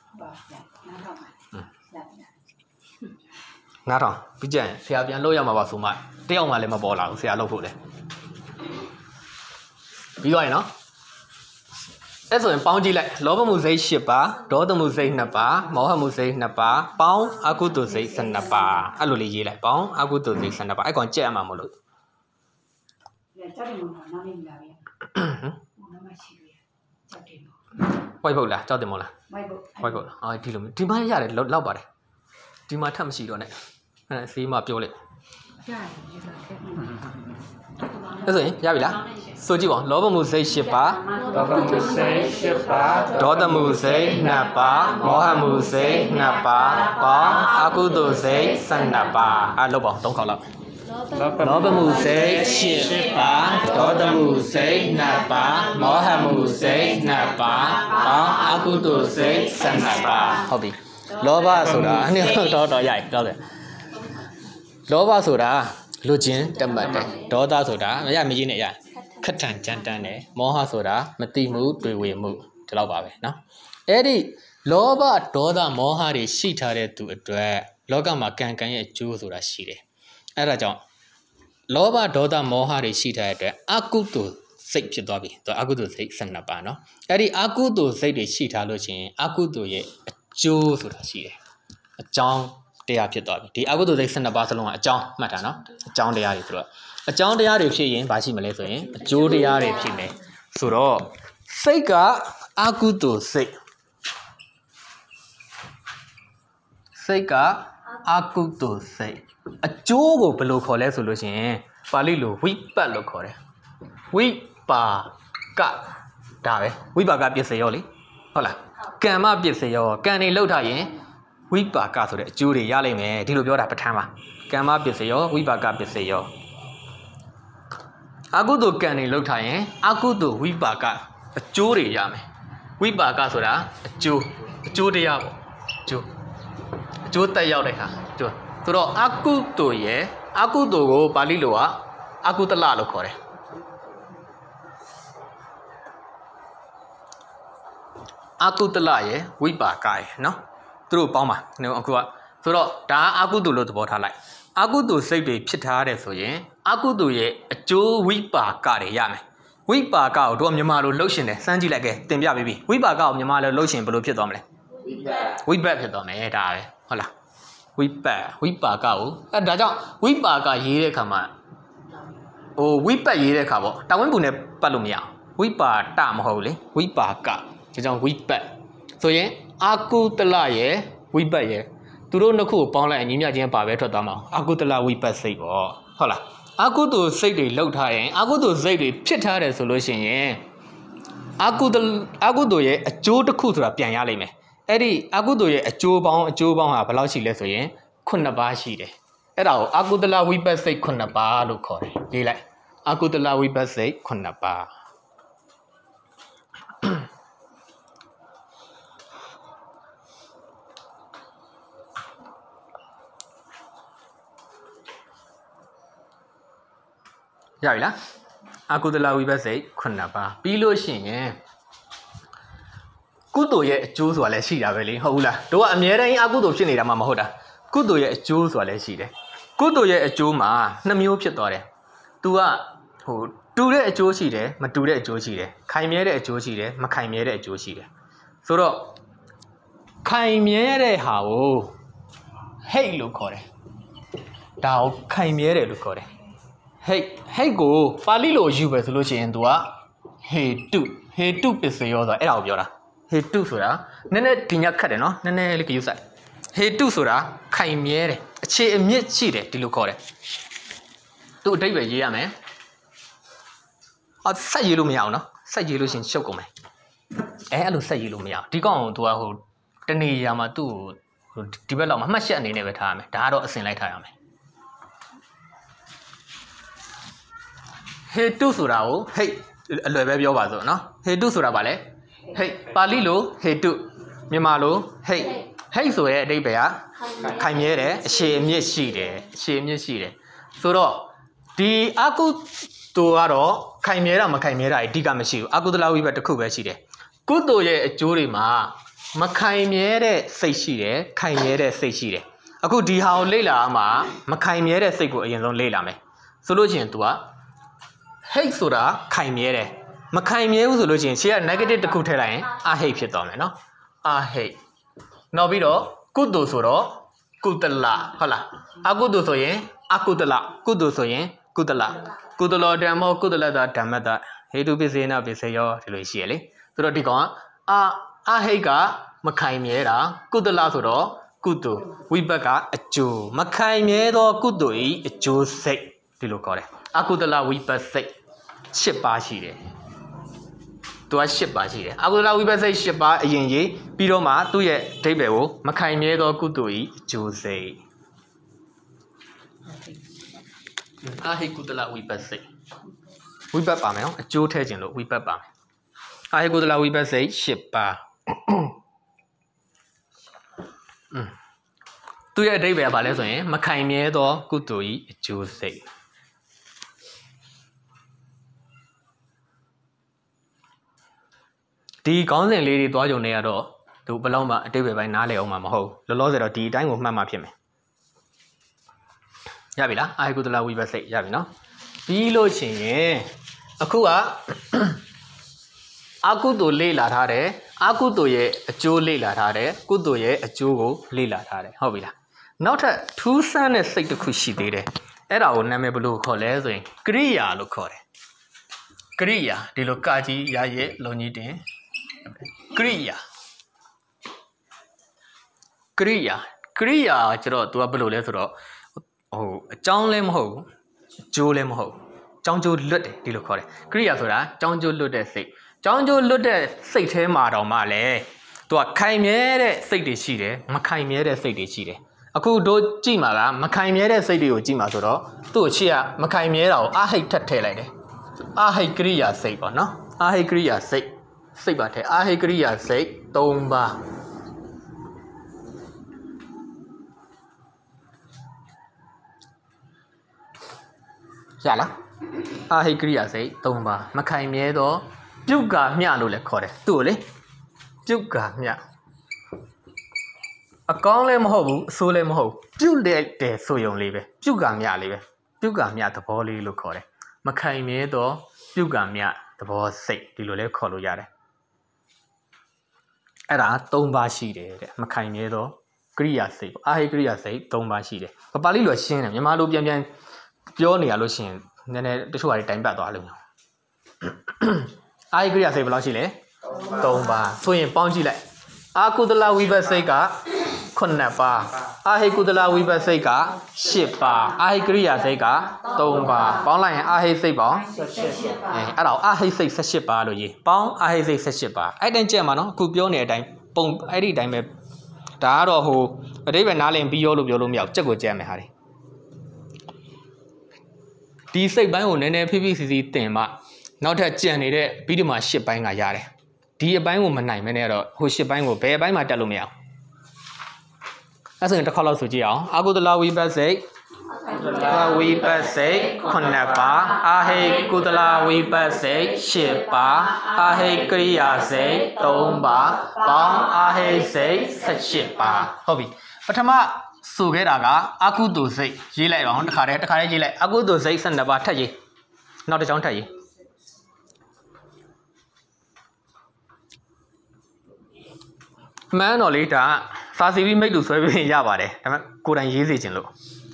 နားထောင်ပြီးကြရင်ဆရာပြန်လို့ရမှာပါဆိုမှတယောက်မှလည်းမပေါ်လာဘူးဆရာလို့ဖို့လေပြီးသွားရင်နော်အဲ့ဆိုရင်ပေါင်းကြည့်လိုက်လောဘမှုစိတ်၈ပါးဒေါသမှုစိတ်၂ပါးမောဟမှုစိတ်၂ပါးပေါင်းအကုသိုလ်စိတ်၁၂ပါးအဲ့လိုလေးရေးလိုက်ပေါင်းအကုသိုလ်စိတ်၁၂ပါးအဲ့ကောင်ကြက်ရမှာမလို့ကြောက်တယ်မို့နောက်နေလာပြီဟမ်နောက်မရှိဘူးကြောက်တယ်မို့ဝိုက်ဖို့လားကြောက်တယ်မို့လားဝိုက်ဖို့ဝိုက်ဖို့အော်ဒီလိုဒီမှရတယ်လောက်ပါတယ်ဒီမှာထပ်မရှိတော့နဲ့အဲ့ဆေးမပြောလိုက်အဲ့ဆိုရင်ရပြီလားဆိုကြည့်ပါဦးလောဘမှုစိတ်၈ပါးလောဘမှုစိတ်၈ပါးဒေါသမှုစိတ်၂ပါးမောဟမှုစိတ်၂ပါးပေါင်းအကုသိုလ်စိတ်၁၂ပါးအဲ့လောက်ပါသုံးခေါက်လောက်လောလောဘမှုစိတ်ရှစ်ပါးဒေါသမှုစိတ်နှစ်ပါးမောဟမှုစိတ်နှစ်ပါးပေါင်းအကုသိုလ်စိတ်ဆယ်နှစ်ပါးဟုတ်ပြီလောဘဆိုတာအနေတော့တော့ရိုက်တော့တယ်လောဘဆိုတာလူချင်းတတ်မှတ်တယ်ဒေါသဆိုတာမရမကြီးနဲ့ရခက်ထန်ကြမ်းတမ်းတယ်မောဟဆိုတာမတိမှုတွေ့ဝေမှုဒီလောက်ပါပဲเนาะအဲ့ဒီလောဘဒေါသမောဟတွေရှိထားတဲ့သူအတွက်လောကမှာကံကံရဲ့အကျိုးဆိုတာရှိတယ်အဲ့ဒါကြောင့်လောဘဒေါသမောဟတွေရှိထားတဲ့အတွက်အကုသိုလ်စိတ်ဖြစ်သွားပြီသူအကုသိုလ်စိတ်ဆယ်နှစ်ပါးเนาะအဲ့ဒီအကုသိုလ်စိတ်တွေရှိထားလို့ရှိရင်အကုသိုလ်ရဲ့အကျိုးဆိုတာရှိတယ်အကြောင်းတရားဖြစ်သွားပြီဒီအကုသိုလ်စိတ်ဆယ်နှစ်ပါးစလုံးကအကြောင်းမှတ်တာเนาะအကြောင်းတရားတွေဆိုတော့အကြောင်းတရားတွေဖြစ်ရင်ဘာရှိမလဲဆိုရင်အကျိုးတရားတွေဖြစ်မယ်ဆိုတော့စိတ်ကအကုသိုလ်စိတ်စိတ်ကအကုသိုလ်စိတ်အကျိုးကိုဘယ်လိုခေါ်လဲဆိုလို့ရှိရင်ပါဠိလိုဝိပတ်လို့ခေါ်တယ်ဝိပါကဒါပဲဝိပါကပစ္စယောလေဟုတ်လားကံမပစ္စယောကံနေလောက်ထားရင်ဝိပါကဆိုတဲ့အကျိုးတွေရလိမ့်မယ်ဒီလိုပြောတာပဋ္ဌာန်းပါကံမပစ္စယောဝိပါကပစ္စယောအကုသိုလ်ကံနေလောက်ထားရင်အကုသိုလ်ဝိပါကအကျိုးတွေရမယ်ဝိပါကဆိုတာအကျိုးအကျိုးတရားပေါ့အကျိုးအကျိုးတက်ရောက်တဲ့ဟာကျိုးဆိုတော့အကုသိုလ်ရဲ့အကုသိုလ်ကိုပါဠိလိုကအကုသလလို့ခေါ်တယ်အကုသလရဲ့ဝိပါကရဲ့နော်သူတို့ပေါင်းပါအခုကဆိုတော့ဒါအကုသိုလ်လို့သဘောထားလိုက်အကုသိုလ်စိတ်တွေဖြစ်ထားတယ်ဆိုရင်အကုသိုလ်ရဲ့အကျိုးဝိပါကတွေရမယ်ဝိပါကကိုတို့မြန်မာလိုလှုပ်ရှင်တယ်စမ်းကြည့်လိုက်ကဲတင်ပြပေးပြီဝိပါကကိုမြန်မာလိုလှုပ်ရှင်ဘယ်လိုဖြစ်သွားမလဲဝိပတ်ဖြစ်သွားမယ်ဒါပဲဟုတ်လားဝိပတ်ဝိပါကကိုအဲဒါကြောင့်ဝိပါကရေးတဲ့အခါမှာဟိုဝိပတ်ရေးတဲ့အခါပေါ့တာဝင်းပူနဲ့ပတ်လို့မရအောင်ဝိပါတမဟုတ်ဘူးလေဝိပါကဒါကြောင့်ဝိပတ်ဆိုရင်အာကုတလရဲ့ဝိပတ်ရဲ့သူတို့နှစ်ခုကိုပေါင်းလိုက်အညီမျှချင်းပါပဲထွက်သွားမှာအာကုတလဝိပတ်စိတ်ပေါ့ဟုတ်လားအာကုသိုလ်စိတ်တွေလောက်ထားရင်အာကုသိုလ်စိတ်တွေဖြစ်ထားတယ်ဆိုလို့ရှိရင်အာကုတအာကုသိုလ်ရဲ့အကျိုးတစ်ခုဆိုတာပြန်ရလိမ့်မယ်အဲ့ဒီအာကုသိုလ်ရဲ့အကျိုးပေါင်းအကျိုးပေါင်းဟာဘယ်လောက်ရှိလဲဆိုရင်ခုနှစ်ပါးရှိတယ်အဲ့ဒါကိုအာကုတလဝိပတ်စိတ်ခုနှစ်ပါးလို့ခေါ်တယ်ရေးလိုက်အာကုတလဝိပတ်စိတ်ခုနှစ်ပါးရပြီလားအကုသလဝိပတ်စိတ်ခုနှစ်ပါးပြီးလို့ရှိရင်ကုသိုလ်ရဲ့အကျိုးဆိုတာလည်းရှိတာပဲလေဟုတ်ဘူးလားတို့ကအမြဲတမ်းအကုသိုလ်ဖြစ်နေတာမှမဟုတ်တာကုသိုလ်ရဲ့အကျိုးဆိုတာလည်းရှိတယ်ကုသိုလ်ရဲ့အကျိုးမှာနှစ်မျိုးဖြစ်သွားတယ်သူကဟိုတူတဲ့အကျိုးရှိတယ်မတူတဲ့အကျိုးရှိတယ်ခိုင်မြဲတဲ့အကျိုးရှိတယ်မခိုင်မြဲတဲ့အကျိုးရှိတယ်ဆိုတော့ခိုင်မြဲတဲ့ဟာကိုဟိတ်လို့ခေါ်တယ်ဒါကိုခိုင်မြဲတယ်လို့ခေါ်တယ်ဟိတ်ဟိတ်ကိုပါဠိလိုယူပဲဆိုလို့ရှိရင် तू ကဟေတုဟေတုပစ္စယောဆိုတာအဲ့ဒါကိုပြောတာဟေတုဆိုတာနည်းနည်းဒီညက်ခတ်တယ်နော်နည်းနည်းလေးကြည့်ဆိုင်ဟေတုဆိုတာခိုင်မြဲတယ်အခြေအမြစ်ရှိတယ်ဒီလိုခေါ်တယ်သူ့အဓိပ္ပာယ်ရေးရမယ်အော်ဆက်ရေးလို့မရအောင်နော်ဆက်ရေးလို့ရှိရင်ရှုပ်ကုန်မယ်အဲအဲ့လိုဆက်ရေးလို့မရအောင်ဒီကောင်ကို तू ကဟိုတနေရာမှာသူ့ကိုဒီဘက်လောက်မှာမှတ်ချက်အနေနဲ့ပဲထားရမယ်ဒါကတော့အစင်လိုက်ထားရမယ်ဟေတုဆိုတာကိုဟိတ်အလွယ်ပဲပြောပါစို့နော်ဟေတုဆိုတာဗာလဲဟိတ်ပါဠိလိုဟေတုမြန်မာလိုဟိတ်ဟိတ်ဆိုတဲ့အဓိပ္ပာယ်ကခိုင်မြဲတယ်အရှည်အမြစ်ရှိတယ်အရှည်အမြစ်ရှိတယ်ဆိုတော့ဒီအကုသိုလ်ကတော့ခိုင်မြဲတာမခိုင်မြဲတာအဓိကမရှိဘူးအကုသလဝိဘတ်တစ်ခုပဲရှိတယ်ကုသိုလ်ရဲ့အကျိုးတွေမှာမခိုင်မြဲတဲ့စိတ်ရှိတယ်ခိုင်မြဲတဲ့စိတ်ရှိတယ်အခုဒီဟာကိုလေ့လာအောင်မှာမခိုင်မြဲတဲ့စိတ်ကိုအရင်ဆုံးလေ့လာမယ်ဆိုလို့ချင်း तू ကဟိတ်ဆိုတာခိုင်မြဲတယ်မခိုင်မြဲဘူးဆိုလို့ချင်းရှေ့က negative တစ်ခုထည့်လိုက်ရင်အဟိတ်ဖြစ်သွားမယ်နော်အဟိတ်နောက်ပြီးတော့ကုသိုလ်ဆိုတော့ကုသလဟုတ်လားအကုသိုလ်ဆိုရင်အကုသလကုသိုလ်ဆိုရင်ကုသလကုသလောဓမ္မောကုသလတာဓမ္မတဟေတုပစ္စေနပစ္စယောဒီလိုရှိရလေဆိုတော့ဒီကောင်ကအအဟိတ်ကမခိုင်မြဲတာကုသလဆိုတော့ကုသိုလ်ဝိပတ်ကအကျိုးမခိုင်မြဲသောကုသိုလ်ဤအကျိုးစိတ်ဒီလိုခေါ်တယ်အကုသလဝိပတ်စိတ်ရှစ်ပါးရှိတယ်သူကရှစ်ပါးရှိတယ်အကုသလဝိပတ်စိတ်ရှစ်ပါးအရင်ရေးပြီးတော့မှသူ့ရဲ့အဓိပ္ပာယ်ကိုမခိုင်မြဲသောကုသိုလ်ဤအကျိုးစိတ်အာဟိကုတလဝိပတ်စိတ်ဝိပတ်ပါမယ်နော်အကျိုးထဲခြင်းလို့ဝိပတ်ပါမယ်အာဟိကုတလဝိပတ်စိတ်ရှစ်ပါးอืมသူရဲ့အဓိပ္ပာယ်ကဘာလဲဆိုရင်မခိုင်မြဲသောကုသိုလ်ဤအကျိုးစိတ်ဒီခေါင်းစဉ်လေးတွေတွားကြုံနေရတော့သူဘယ်လောက်မှအတိတ်ပဲပိုင်းနားလည်အောင်မှာမဟုတ်လောလောဆယ်တော့ဒီအတိုင်းကိုမှတ်မှဖြစ်မယ်ရပြီလားအာဟိကုတလဝိပတ်စိတ်ရပြီနော်ပြီးလို့ချင်းရင်အခုကအကုသိုလ်လေ့လာထားတယ်အကုသိုလ်ရဲ့အကျိုးလေ့လာထားတယ်ကုသိုလ်ရဲ့အကျိုးကိုလေ့လာထားတယ်ဟုတ်ပြီလားနောက်ထပ်ထူးဆန်းတဲ့စိတ်တစ်ခုရှိသေးတယ်အဲ့ဒါကိုနာမည်ဘယ်လိုခေါ်လဲဆိုရင်ကရိယာလို့ခေါ်တယ်ကရိယာဒီလိုကာကြီးရရဲ့လုံကြီးတင်ကရိယာကရိယာကရိယာကျတော့ तू ကဘယ်လိုလဲဆိုတော့ဟိုအကြောင်းလည်းမဟုတ်ဘူးအကျိုးလည်းမဟုတ်အကြောင်းကျိုးလွတ်တယ်ဒီလိုခေါ်တယ်ကရိယာဆိုတာအကြောင်းကျိုးလွတ်တဲ့စိတ်အကြောင်းကျိုးလွတ်တဲ့စိတ်ထဲမှာတော့မှလည်း तू ကခိုင်မြဲတဲ့စိတ်တွေရှိတယ်မခိုင်မြဲတဲ့စိတ်တွေရှိတယ်အခုတို့ကြည့်မှာကမခိုင်မြဲတဲ့စိတ်တွေကိုကြည့်မှာဆိုတော့သူ့အချစ်ကမခိုင်မြဲတာကိုအာဟိတ်ထပ်ထည့်လိုက်တယ်အာဟိတ်ကရိယာစိတ်ပေါ့နော်အာဟိတ်ကရိယာစိတ်စိတ်ပါထဲအာဟိတ်ကရိယာစိတ်၃ပါးရလားအာဟိတ်ကရိယာစိတ်၃ပါးမခိုင်မြဲသောပြုတ်ကာမျှလို့လည်းခေါ်တယ်သူ့ကိုလေပြုတ်ကာမျှအကောင်းလည်းမဟုတ်ဘူးအဆိုးလည်းမဟုတ်ပြုတ်တဲ့တဲ့ဆိုရုံလေးပဲပြုတ်ကာမျှလေးပဲပြုတ်ကာမျှသဘောလေးလို့ခေါ်တယ်မခိုင်မြဲသောပြုတ်ကာမျှသဘောစိတ်ဒီလိုလဲခေါ်လို့ရတယ်အဲ့ဒါ၃ပါးရှိတယ်တဲ့မခိုင်မြဲသောကရိယာစိတ်ပေါ့အာဟိတ်ကရိယာစိတ်၃ပါးရှိတယ်ပါဠိလိုရှင်းတယ်မြန်မာလိုပြန်ပြန်ပြောနေရလို့ရှိရင်နည်းနည်းတချို့ဟာတွေတိုင်ပတ်သွားလို့မျိုးအာဟိတ်ကရိယာစိတ်ဘယ်လောက်ရှိလဲ၃ပါးဆိုရင်ပေါင်းကြည့်လိုက်အာကုသလဝိပတ်စိတ်ကခုနှစ်ပါးအာဟိကုသလဝိပတ်စိတ်ကရှစ်ပါးအာဟိကရိယာစိတ်က၃ပါးပေါင်းလိုက်ရင်အာဟိစိတ်ပေါင်း၁၈ပါးအဲအဲ့ဒါအာဟိစိတ်၁၈ပါးလို့ရေးပေါင်းအာဟိစိတ်၁၈ပါးအဲ့တိုင်းကြက်မှာနော်အခုပြောနေတဲ့အတိုင်းပုံအဲ့ဒီအတိုင်းပဲဒါကတော့ဟိုအတိပ္ပယ်နားလည်ပြီးရောလို့ပြောလို့မရဘူးကြက်ကိုကြက်မယ်ဟာဒီဒီစိတ်ပိုင်းကိုနည်းနည်းဖိဖိစီစီတင်မှနောက်ထပ်ကြံနေတဲ့ပြီးဒီမှာရှစ်ပိုင်းကရတယ်ဒီအပိုင်းကိုမနိုင်မနဲ့တော့ဟိုရှစ်ပိုင်းကိုဘယ်အပိုင်းမှတက်လို့မရအောင်အဲ့ဆိုရင်တစ်ခေါက်လောက်ဆိုကြည့်အောင်အာကုသလဝိပတ်စိတ်ဝိပတ်စိတ်ခုနှစ်ပါးအာဟိကုသလဝိပတ်စိတ်ရှစ်ပါးအာဟိကရိယာစိတ်၃ပါးပေါင်းအာဟိစိတ်၁၈ပါးဟုတ်ပြီပထမဆိုခဲ့တာကအကုသိုလ်စိတ်ရေးလိုက်အောင်တစ်ခါတည်းတစ်ခါတည်းရေးလိုက်အကုသိုလ်စိတ်၁၂ပါးထပ်ရေးနောက်တစ်ချောင်းထပ်ရေးမှန်တော့လေဒါစာစီပြီးမိတ်တူဆွဲပြီးရပါတယ်ဒါပေမဲ့ကိုယ်တိုင်ရေးစေချင်လို့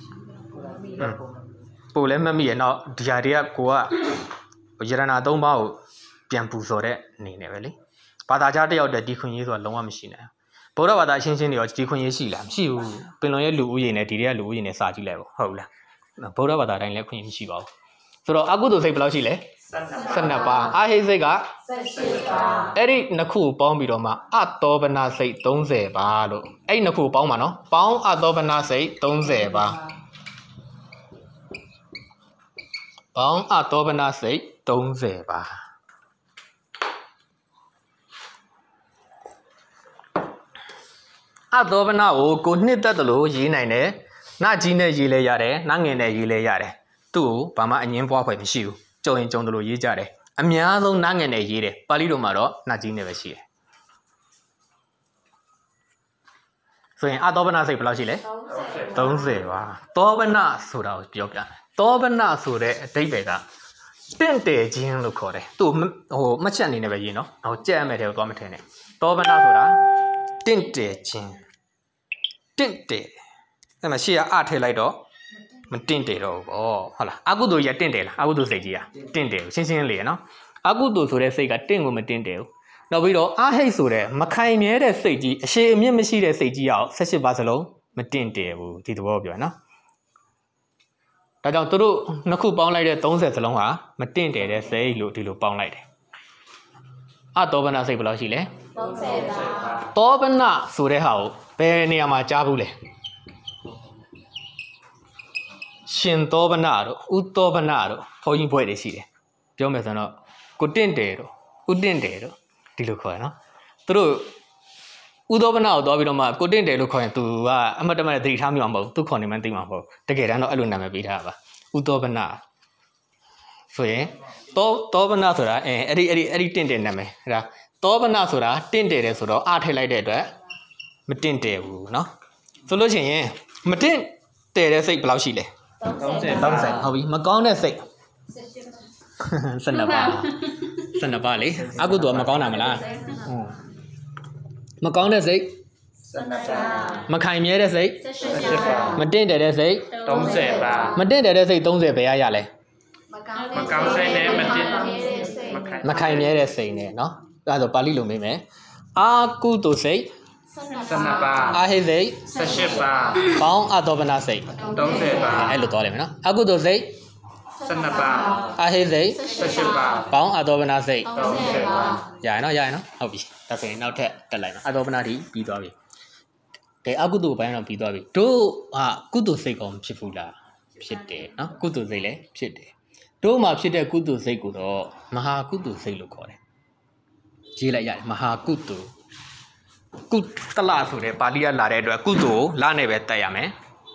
ပို့လည်းမမိရတော့ဒီဟာတွေကကိုကရတနာ၃ပါးကိုပြန်ပူစော်တဲ့အနေနဲ့ပဲလေဘာသာကြားတယောက်တည်းဒီခွင့်ရေးဆိုတာလုံးဝမရှိနိုင်ဘူးဗုဒ္ဓဘာသာအချင်းချင်းတွေရောဒီခွင့်ရေးရှိလားမရှိဘူးပင်လုံရဲ့လူဦးရေနဲ့ဒီတွေကလူဦးရေနဲ့စာကြည့်လိုက်ပေါ့ဟုတ်လားဗုဒ္ဓဘာသာတိုင်းလည်းခွင့်ရေးမရှိပါဘူးဆိုတော့အကုသိုလ်စိတ်ဘယ်လောက်ရှိလဲ၁၂ပါးအာဟိစိတ်က၁၈ပါးအဲ့ဒီနှစ်ခုပေါင်းပြီးတော့မှအတောပနစိတ်၃၀ပါးလို့အဲ့ဒီနှစ်ခုပေါင်းပါနော်ပေါင်းအတောပနစိတ်၃၀ပါးပေါင်းအတောပနစိတ်၃၀ပါးအတောပနကိုကိုနှစ်သက်တယ်လို့ရေးနိုင်တယ်နှကြီးနဲ့ရေးလဲရတယ်နှငယ်နဲ့ရေးလဲရတယ်သူ့ကိုဘာမှအငင်းပွားဖွယ်မရှိဘူးကြုံရင်ကြုံတယ်လို့ရေးကြတယ်အများဆုံးနှငယ်နဲ့ရေးတယ်ပါဠိတော်မှာတော့နှကြီးနဲ့ပဲရှိတယ်ဆိုရင်အတောပနစိတ်ဘယ်လောက်ရှိလဲ၃၀ပါတောပနဆိုတာကိုပြောပြတောပနဆိုတဲ့အဓိပ္ပာယ်ကတင့်တယ်ခြင်းလို့ခေါ်တယ်သူ့ဟိုမှတ်ချက်အနေနဲ့ပဲရေးနော်ဟိုကြက်အမဲ့တဲ့ကိုသွားမထင်နဲ့တောပနဆိုတာတင့်တယ်ခြင်းတင့်တယ်အဲ့မှာရှေ့ကအထည့်လိုက်တော့မတင့်တယ်တော့ဘောဟုတ်လားအကုသိုလ်ကြီးတင့်တယ်လားအကုသိုလ်စိတ်ကြီးอ่ะတင့်တယ်ရှင်းရှင်းလေးနော်အကုသိုလ်ဆိုတဲ့စိတ်ကတင့်ကိုမတင့်တယ်ဘူးနောက်ပြီးတော့အာဟိတ်ဆိုတဲ့မခိုင်မြဲတဲ့စိတ်ကြီးအရှိအမြင့်မရှိတဲ့စိတ်ကြီးအောင်၁၈ပါးစလုံးမတင့်တယ်ဘူးဒီသဘောပြောနော်ဒါကြောင့်သူတို့နှစ်ခုပေါင်းလိုက်တဲ့၃၀စလုံးဟာမတင့်တယ်တဲ့စိတ်လို့ဒီလိုပေါင်းလိုက်တယ်အတောပနစိတ်ဘယ်လောက်ရှိလဲ၃၀ပါတောပနဆိုတဲ့ဟာကိုဘယ်နေရာမှာကြားဘူးလဲရှင်သောဗနာတို့ဥသောဗနာတို့ဘုန်းကြီးဘွဲ့တွေရှိတယ်ပြောမယ်ဆိုတော့ကိုတင့်တယ်တို့ဥတင့်တယ်တို့ဒီလိုခေါ်ရနော်သူတို့ဥသောဗနာကိုသွားပြီးတော့မှကိုတင့်တယ်လို့ခေါ်ရင် तू ကအမတ်တမတ်သတိထားမိမှာမဟုတ်သူခေါ်နေမှသိမှာမဟုတ်တကယ်တမ်းတော့အဲ့လိုနာမည်ပေးထားတာပါဥသောဗနာဆိုရင်သောသောဗနာဆိုတာအဲအဲ့ဒီအဲ့ဒီအဲ့ဒီတင့်တယ်နာမည်အဲ့ဒါသောဗနာဆိုတာတင့်တယ်တယ်ဆိုတော့အားထည့်လိုက်တဲ့အတွက်မတင့်တယ်ဘူးเนาะဆိုလို့ရှိရင်မတင့်တယ်တဲ့စိတ်ဘယ်လောက်ရှိလဲ 30 30ဟုတ်ပြီမကောင်းတဲ့စိတ်ဆယ်နှစ်ပါးဆယ်နှစ်ပါးလေအကုသိုလ်မကောင်းတာမလားမကောင်းတဲ့စိတ်မခိုင်မြဲတဲ့စိတ်မတင့်တယ်တဲ့စိတ် 30ပါမတင့်တယ်တဲ့စိတ်30ဘယ်ရရလဲမကောင်းစိတ်နဲ့မတင့်မခိုင်မြဲတဲ့စိတ်နဲ့เนาะအဲ့ဒါဆိုပါဠိလိုမေးမယ်အာကုသိုလ်စိတ် 12ပါအာဟိစိတ် 18ပါပေါင်းအသောပနာစိတ် 30ပါအဲ့လိုသွားတယ်မယ်နော်အကုသိုလ်စိတ် 12ပါအာဟိစိတ် 18ပါပေါင်းအသောပနာစိတ် 30ပါရရနော်ရရနော်ဟုတ်ပြီဒါဆိုရင်နောက်ထပ်တက်လိုက်နော်အသောပနာတိပြီးသွားပြီကဲအကုသိုလ်ဘိုင်းတော့ပြီးသွားပြီတို့ဟာကုသိုလ်စိတ်ကောဖြစ်ဘူးလားဖြစ်တယ်နော်ကုသိုလ်စိတ်လည်းဖြစ်တယ်တို့မှာဖြစ်တဲ့ကုသိုလ်စိတ်ကိုတော့မဟာကုသိုလ်စိတ်လို့ခေါ်တယ်ရေးလိုက်ရတယ်မဟာကုသိုလ်ကုတလဆိုတဲ့ပါဠိကလာတဲ့အတွက်ကုသိုလ်လာနဲ့ပဲတက်ရမယ်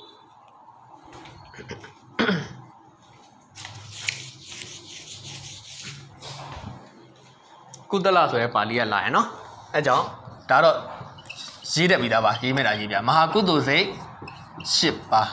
ကုတလဆိုတဲ့ပါဠိကလာရနော်အဲကြောင့်ဒါတော့ရေးတတ်ပြီးသားပါရေးမဲ့တာရေးပြမဟာကုသိုလ်စိတ်၈ပါး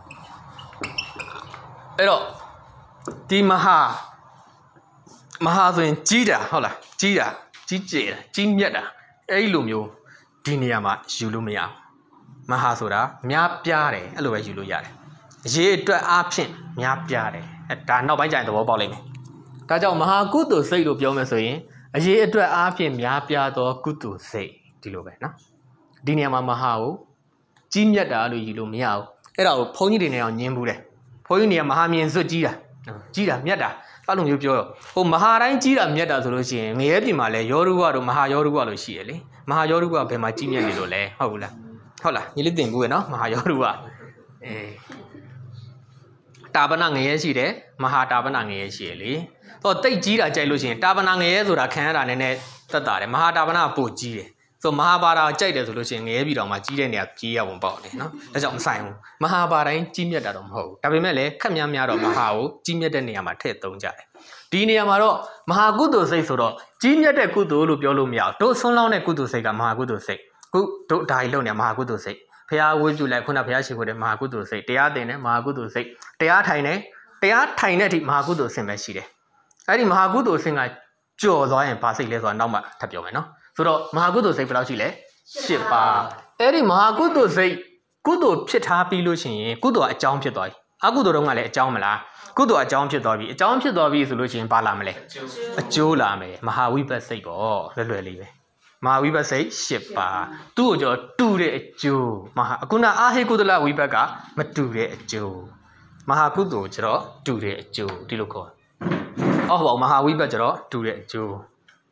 အဲ့တော့ဒီမဟာမဟာဆိုရင်ကြီးတာဟုတ်လားကြီးတာကြီးကျယ်တာကြီးမြတ်တာအဲ့ဒီလိုမျိုးဒီနေရာမှာယူလို့မရဘူးမဟာဆိုတာများပြားတယ်အဲ့လိုပဲယူလို့ရတယ်ရေးအတွက်အားဖြင့်များပြားတယ်အဲဒါနောက်ပိုင်းကျရင်သဘောပေါက်လိမ့်မယ်ဒါကြောင့်မဟာကုသိုလ်စိတ်လို့ပြောမယ်ဆိုရင်အရေးအတွက်အားဖြင့်များပြားသောကုသိုလ်စိတ်ဒီလိုပဲနော်ဒီနေရာမှာမဟာကိုကြီးမြတ်တာလို့ယူလို့မရဘူးအဲ့ဒါကိုဘုန်းကြီးတွေနဲ့အောင်ညင်းဘူးတယ်ဘုန်းကြီးနေရာမဟာမြင်စွတ်ကြီးတာကြီးတာမြတ်တာအဲ့လိုမျိုးပြောရောဟိုမဟာတိုင်းကြီးတာမြတ်တာဆိုလို့ရှိရင်ငရဲပြည်မှာလဲယောရုဝတို့မဟာယောရုဝလို့ရှိရလေမဟာယောရုဝဘယ်မှာကြီးမြတ်နေလို့လဲဟုတ်ဘူးလားဟုတ်လားညီလေးတင်ဘူးရနော်မဟာယောရုဝအေးတာပနငရဲရှိတယ်မဟာတာပနငရဲရှိရလေတော့တိတ်ကြီးတာကြိုက်လို့ရှိရင်တာပနငရဲဆိုတာခံရတာနည်းနည်းသက်တာတယ်မဟာတာပနကပိုကြီးတယ်ဆိုမဟာဘာသာကြိုက်တယ်ဆိုလို့ရှိရင်ငရဲပြည်တော်မှာကြီးတဲ့နေရာကြီးရပုံပေါက်တယ်နော်ဒါကြောင့်မဆိုင်ဘူးမဟာဘာတိုင်းကြီးမြတ်တာတော့မဟုတ်ဘူးဒါပေမဲ့လည်းခက်များများတော့မဟာကိုကြီးမြတ်တဲ့နေရာမှာထည့်သုံးကြတယ်ဒီနေရာမှာတော့မဟာကုသိုလ်စိတ်ဆိုတော့ကြီးမြတ်တဲ့ကုသိုလ်လို့ပြောလို့မရဘူးတို့ဆွန်းလောင်းတဲ့ကုသိုလ်စိတ်ကမဟာကုသိုလ်စိတ်ခုတို့ဒါကြီးလုံနေမဟာကုသိုလ်စိတ်ဖះဝေးပြုလိုက်ခုနဖះရှိခိုးတဲ့မဟာကုသိုလ်စိတ်တရားသင်တဲ့မဟာကုသိုလ်စိတ်တရားထိုင်တဲ့တရားထိုင်တဲ့အထိမဟာကုသိုလ်စိတ်ပဲရှိတယ်အဲ့ဒီမဟာကုသိုလ်စိတ်ကကြော်သွားရင်ဘာစိတ်လဲဆိုတာနောက်မှထပ်ပြောမယ်နော်ဆိုတော့မဟာကုသိုလ်စိတ်ဘယ်လောက်ရှိလဲ၈ပါးအဲ့ဒီမဟာကုသိုလ်စိတ်ကုသိုလ်ဖြစ်ထားပြီးလို့ရှိရင်ကုသိုလ်အကြောင်းဖြစ်သွားပြီအကုသိုလ်တုန်းကလည်းအကြောင်းမလားကုသိုလ်အကြောင်းဖြစ်သွားပြီအကြောင်းဖြစ်သွားပြီဆိုလို့ရှိရင်ဘာလာမလဲအကျိုးလာမယ်မဟာဝိပဿစိတ်ပေါ့လွယ်လွယ်လေးပဲမဟာဝိပဿစိတ်၈ပါးသူ့ကိုကြောတူတဲ့အကျိုးမဟာအခုနအာဟိကုသလဝိပဿကမတူတဲ့အကျိုးမဟာကုသိုလ်ကျတော့တူတဲ့အကျိုးဒီလိုခေါ်အော်ဟောမဟာဝိပဿကျတော့တူတဲ့အကျိုး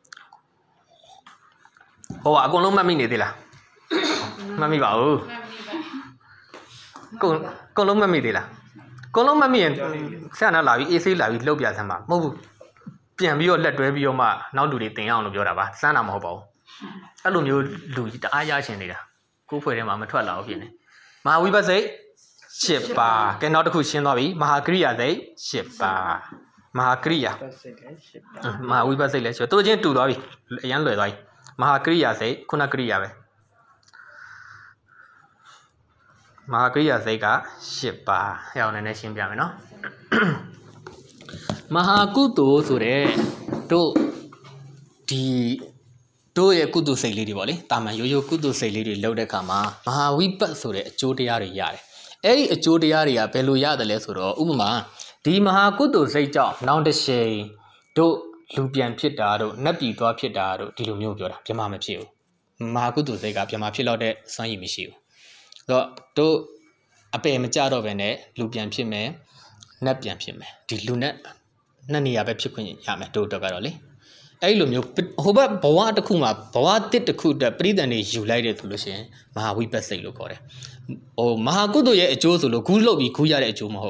ဟောအကုန်လုံးမှတ်မိနေသေးလားမှတ်မိပါဘူးကုန်ကုန်လုံးမှတ်မိသေးလားကုန်လုံးမှတ်မိရင်ဆရာနာလာပြီးအေးဆေးလာပြီးလှုပ်ပြဆမ်းပါမဟုတ်ဘူးပြန်ပြီးတော့လက်တွဲပြီးတော့မှနောက်လူတွေတင်အောင်လို့ပြောတာပါစမ်းတာမဟုတ်ပါဘူးအဲ့လိုမျိုးလူတအားရရှင်နေတာကိုယ်ဖွဲ့ထဲမှာမထွက်လာဘူးဖြစ်နေမဟာဝိပဿစိတ်၈ပါးကဲနောက်တစ်ခုရှင်းသွားပြီမဟာကရိယာစိတ်၈ပါးမဟာကရိယာမဟာဝိပဿစိတ်လည်းဆိုတော့ချင်းတူသွားပြီအရန်လွယ်သွားပြီမဟာကရိယာစိတ်ခုနကရိယာပဲမဟာကရိယာစိတ်က၈ပါးအဲ့အောင်နည်းနည်းရှင်းပြမယ်နော်မဟာကုသိုလ်ဆိုတဲ့တို့ဒီတို့ရဲ့ကုသိုလ်စိတ်လေးတွေပေါ့လေတာမန်ရိုးရိုးကုသိုလ်စိတ်လေးတွေလောက်တဲ့အခါမှာမဟာဝိပဿဆိုတဲ့အကျိုးတရားတွေရတယ်အဲ့ဒီအကျိုးတရားတွေကဘယ်လိုရတယ်လဲဆိုတော့ဥပမာဒီမဟာကုသိုလ်စိတ်ကြောင့်နောင်တစ်ချိန်တို့လူပြန်ဖြစ်တာတို့နတ်ပြည်သွားဖြစ်တာတို့ဒီလိုမျိုးပြောတာပြမမဖြစ်ဘူးမဟာကုသိုလ်စိတ်ကပြမဖြစ်တော့တဲ့စွမ်းရည်မရှိဘူးဆိုတော့တို့အပယ်မကြတော့ဘဲနဲ့လူပြန်ဖြစ်မယ်နတ်ပြန်ဖြစ်မယ်ဒီလူနဲ့နှစ်နေရာပဲဖြစ်ခွင့်ရမယ်တို့တော့ကတော့လေအဲ့လိုမျိုးဟိုဘက်ဘဝတစ်ခုမှာဘဝတစ်တစ်ခုအတွက်ပရိသန်တွေယူလိုက်တယ်ဆိုလို့ရှိရင်မဟာဝိပဿစိတ်လို့ခေါ်တယ်ဟိုမဟာကုသိုလ်ရဲ့အကျိုးဆိုလို့ဂူးလှုပ်ပြီးဂူးရတဲ့အကျိုးမဟုတ်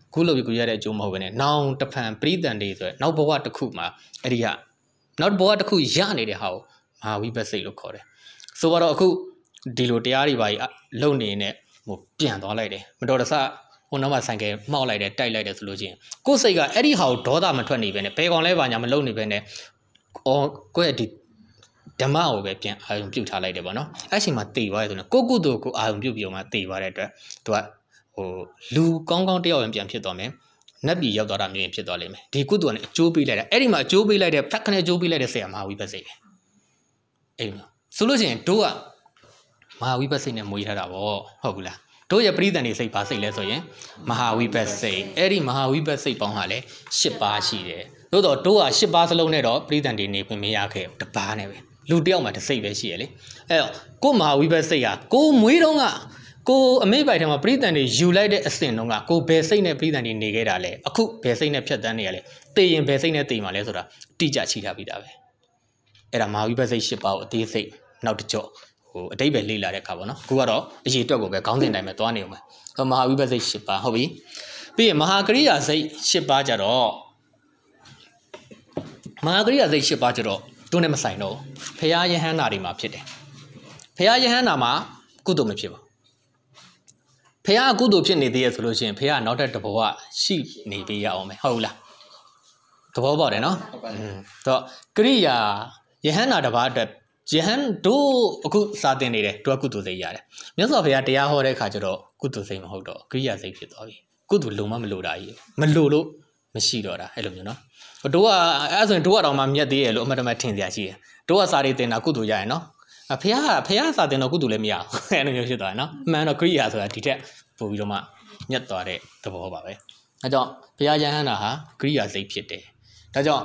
ခုလုပ်ပြီးကိုရတဲ့အကျိုးမဟုတ်ဘဲနဲ့နောင်တဖန်ပရိသန်တွေဆိုရယ်နောက်ဘဝတစ်ခုမှာအဲ့ဒီကနောက်ဘဝတစ်ခုရနေတဲ့ဟာကိုမဟာဝိပဿစိတ်လို့ခေါ်တယ်ဆိုတော့အခုဒီလိုတရားတွေပါလုံနေနေဟိုပြန်သွားလိုက်တယ်မတော်တဆဟိုနောက်မှဆိုင်ကယ်မှောက်လိုက်တယ်တိုက်လိုက်တယ်ဆိုလို့ချင်းကိုယ်စိတ်ကအဲ့ဒီဟာကိုဒေါသမထွက်နေပဲနဲ့ဘယ်ကောင်လဲပါညာမလုံနေပဲနဲ့အော်ကိုယ့်ရဲ့ဒီဓမ္မကိုပဲပြန်အာယုံပြုတ်ထားလိုက်တယ်ပေါ့နော်အဲ့ချိန်မှာတည်သွားတယ်ဆိုတော့ကိုကုသိုလ်ကိုအာယုံပြုတ်ပြီးတော့မှတည်သွားတဲ့အတွက်သူကဟိုလူကောင်းကောင်းတယောက်ရင်ပြန်ဖြစ်သွားမယ်နတ်ပြည်ရောက်သွားတာမျိုးရင်ဖြစ်သွားလိမ့်မယ်ဒီကုသိုလ်နဲ့အကျိုးပေးလိုက်တာအဲ့ဒီမှာအကျိုးပေးလိုက်တဲ့ဖက်ခနဲ့အကျိုးပေးလိုက်တဲ့ဆရာမဟာဝိပဿစိတ်ပဲအဲ့လိုဆိုလို့ရှိရင်တို့ကမဟာဝိပဿစိတ်နဲ့မွေးထားတာပေါ့ဟုတ်ဘူးလားတို့ရဲ့ပရိသန်တွေစိတ်ပါစိတ်လဲဆိုရင်မဟာဝိပဿစိတ်အဲ့ဒီမဟာဝိပဿစိတ်ပေါင်းဟာလဲ၈ပါးရှိတယ်သို့တော့တို့က၈ပါးစလုံးနဲ့တော့ပရိသန်တွေနေခွင့်မရခဲ့ဘူးတစ်ပါးနဲ့ပဲလူတယောက်မှတစ်စိတ်ပဲရှိရလေအဲ့တော့ကိုမဟာဝိပဿစိတ်ဟာကိုမွေးတော့ကကိုအမေပိုက်ထဲမှာပရိသန်တွေယူလိုက်တဲ့အစဉ်တုန်းကကိုဘယ်စိတ်နဲ့ပရိသန်တွေနေခဲ့တာလဲအခုဘယ်စိတ်နဲ့ဖြတ်တန်းနေရလဲတေရင်ဘယ်စိတ်နဲ့တေမှာလဲဆိုတာတိကျချိထားပြီးသားပဲအဲ့ဒါမဟာဝိပဿစိတ်၈ပါးကိုအသေးစိတ်နောက်တစ်ကြော့ဟိုအတိတ်ပဲလေ့လာတဲ့အခါပေါ့နော်အခုကတော့အရေးအတွက်ကိုပဲခေါင်းစဉ်တိုင်းပဲသွားနေအောင်ပဲဟောမဟာဝိပဿစိတ်၈ပါးဟုတ်ပြီပြီးရင်မဟာကရိယာစိတ်၈ပါးကြတော့မဟာကရိယာစိတ်၈ပါးကြတော့သူနဲ့မဆိုင်တော့ဖရာယဟန္တာတွေမှာဖြစ်တယ်ဖရာယဟန္တာမှာကုသိုလ်မဖြစ်ပါဖះကုသိုလ်ဖြစ်နေသေးရဆိုလို့ရှိရင်ဖះနောက်တဲ့တဘောကရှိနေပေးရအောင်မယ်ဟုတ်လားသဘောပေါက်တယ်နော်อืมတော့ကရိယာယဟန္တာတစ်ပါးအတွက်ယဟန်တို့အခုစာသင်နေတယ်တို့ကကုသိုလ်စိတ်ရတယ်မြတ်စွာဘုရားတရားဟောတဲ့အခါကျတော့ကုသိုလ်စိတ်မဟုတ်တော့ကရိယာစိတ်ဖြစ်သွားပြီကုသိုလ်လုံးမမလို့တာကြီးမလို့လို့မရှိတော့တာအဲ့လိုမျိုးနော်တို့ကအဲ့ဆိုရင်တို့ကတော့မှမြတ်သေးရဲ့လို့အမှတ်တမဲ့ထင်စရာရှိတယ်တို့ကစာတွေသင်တာကုသိုလ်ရရင်နော်အဖေကဖေကစာတင်တော့ကုသိုလ်လည်းမရဘူးအဲ့လိုမျိုးဖြစ်သွားတယ်နော်အမှန်တော့ကရိယာဆိုတာဒီထက်ပို့ပြီးတော့မှညက်သွားတဲ့သဘောပါပဲအဲကြောင့်ဘုရားယဟန္တာဟာကရိယာစိတ်ဖြစ်တယ်ဒါကြောင့်